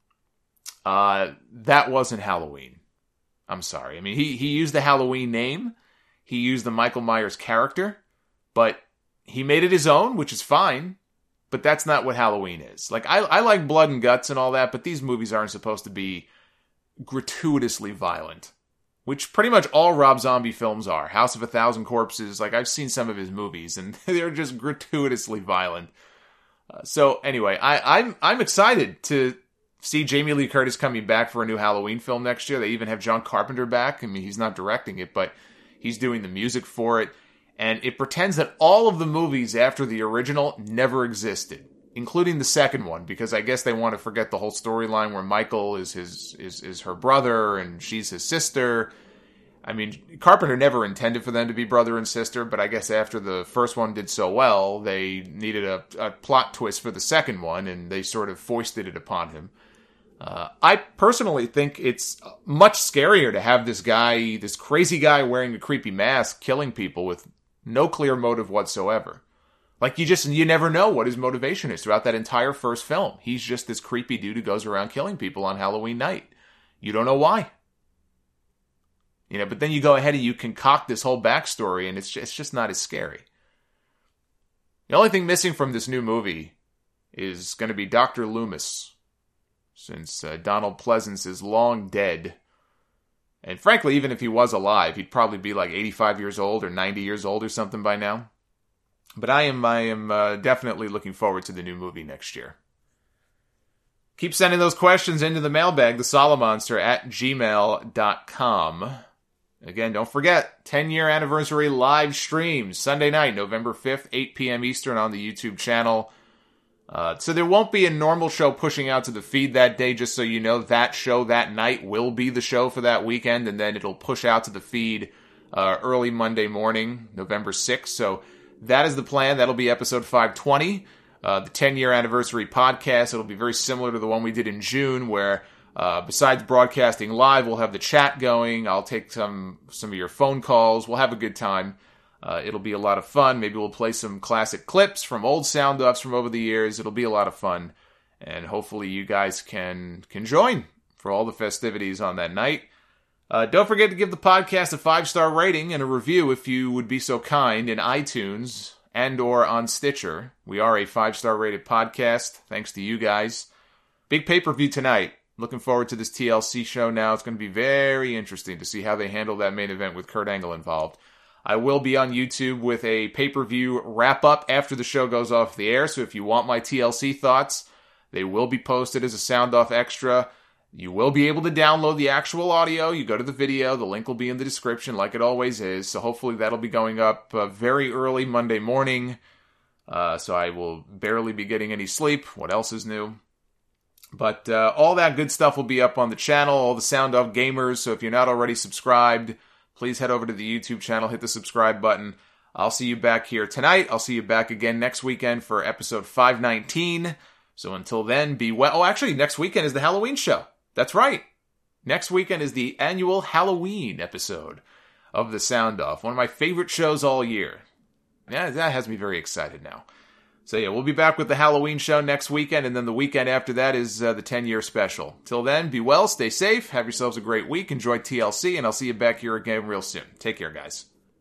Uh, that wasn't Halloween. I'm sorry. I mean, he, he used the Halloween name. He used the Michael Myers character. But he made it his own, which is fine. But that's not what Halloween is. Like, I, I like blood and guts and all that, but these movies aren't supposed to be gratuitously violent. Which pretty much all Rob Zombie films are. House of a Thousand Corpses, like, I've seen some of his movies, and they're just gratuitously violent. Uh, so, anyway, I, I'm I'm excited to see Jamie Lee Curtis coming back for a new Halloween film next year. They even have John Carpenter back. I mean, he's not directing it, but he's doing the music for it. And it pretends that all of the movies after the original never existed, including the second one, because I guess they want to forget the whole storyline where Michael is his is, is her brother and she's his sister. I mean, Carpenter never intended for them to be brother and sister, but I guess after the first one did so well, they needed a, a plot twist for the second one, and they sort of foisted it upon him. Uh, I personally think it's much scarier to have this guy, this crazy guy wearing a creepy mask, killing people with no clear motive whatsoever. Like, you just, you never know what his motivation is throughout that entire first film. He's just this creepy dude who goes around killing people on Halloween night. You don't know why. You know, but then you go ahead and you concoct this whole backstory, and it's just, it's just not as scary. The only thing missing from this new movie is going to be Doctor Loomis. since uh, Donald Pleasance is long dead. And frankly, even if he was alive, he'd probably be like eighty-five years old or ninety years old or something by now. But I am I am uh, definitely looking forward to the new movie next year. Keep sending those questions into the mailbag, the Solomonster at gmail dot com. Again, don't forget, ten-year anniversary live stream, Sunday night, November fifth, eight p.m. Eastern on the YouTube channel. Uh, so there won't be a normal show pushing out to the feed that day, just so you know. That show that night will be the show for that weekend, and then it'll push out to the feed uh, early Monday morning, November sixth. So that is the plan. That'll be episode five twenty, uh, the ten-year anniversary podcast. It'll be very similar to the one we did in June, where uh, besides broadcasting live, we'll have the chat going. I'll take some, some of your phone calls. We'll have a good time. Uh, it'll be a lot of fun. Maybe we'll play some classic clips from old sound-offs from over the years. It'll be a lot of fun. And hopefully you guys can can join for all the festivities on that night. Uh, don't forget to give the podcast a five-star rating and a review if you would be so kind in iTunes and or on Stitcher. We are a five-star rated podcast, thanks to you guys. Big pay-per-view tonight. Looking forward to this T L C show now. It's going to be very interesting to see how they handle that main event with Kurt Angle involved. I will be on YouTube with a pay-per-view wrap-up after the show goes off the air, so if you want my T L C thoughts, they will be posted as a sound-off extra. You will be able to download the actual audio. You go to the video. The link will be in the description like it always is, so hopefully that'll be going up uh, very early Monday morning, uh, so I will barely be getting any sleep. What else is new? But uh, all that good stuff will be up on the channel, all the sound-off gamers, so if you're not already subscribed, please head over to the YouTube channel, hit the subscribe button. I'll see you back here tonight. I'll see you back again next weekend for episode five nineteen. So until then, be well. Oh, actually, next weekend is the Halloween show. That's right. Next weekend is the annual Halloween episode of The Sound Off. One of my favorite shows all year. Yeah, that has me very excited now. So yeah, we'll be back with the Halloween show next weekend, and then the weekend after that is uh, the ten-year special. Till then, be well, stay safe, have yourselves a great week, enjoy T L C, and I'll see you back here again real soon. Take care, guys.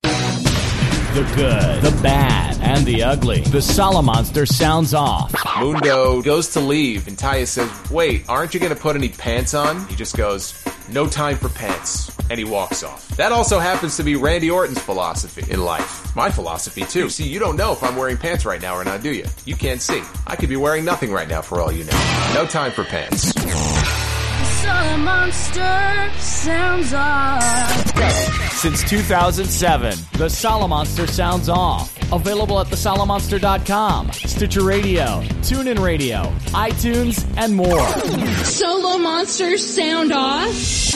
The good, the bad, and the ugly. The Solomonster sounds off. Mundo goes to leave, and Taya says, wait, aren't you going to put any pants on? He just goes, no time for pants. And he walks off. That also happens to be Randy Orton's philosophy in life. My philosophy, too. You see, you don't know if I'm wearing pants right now or not, do you? You can't see. I could be wearing nothing right now for all you know. No time for pants. Solomonster sounds off. Since two thousand seven, the Solomonster sounds off. Available at the solomonster dot com, Stitcher Radio, TuneIn Radio, iTunes, and more. Solomonster sound off.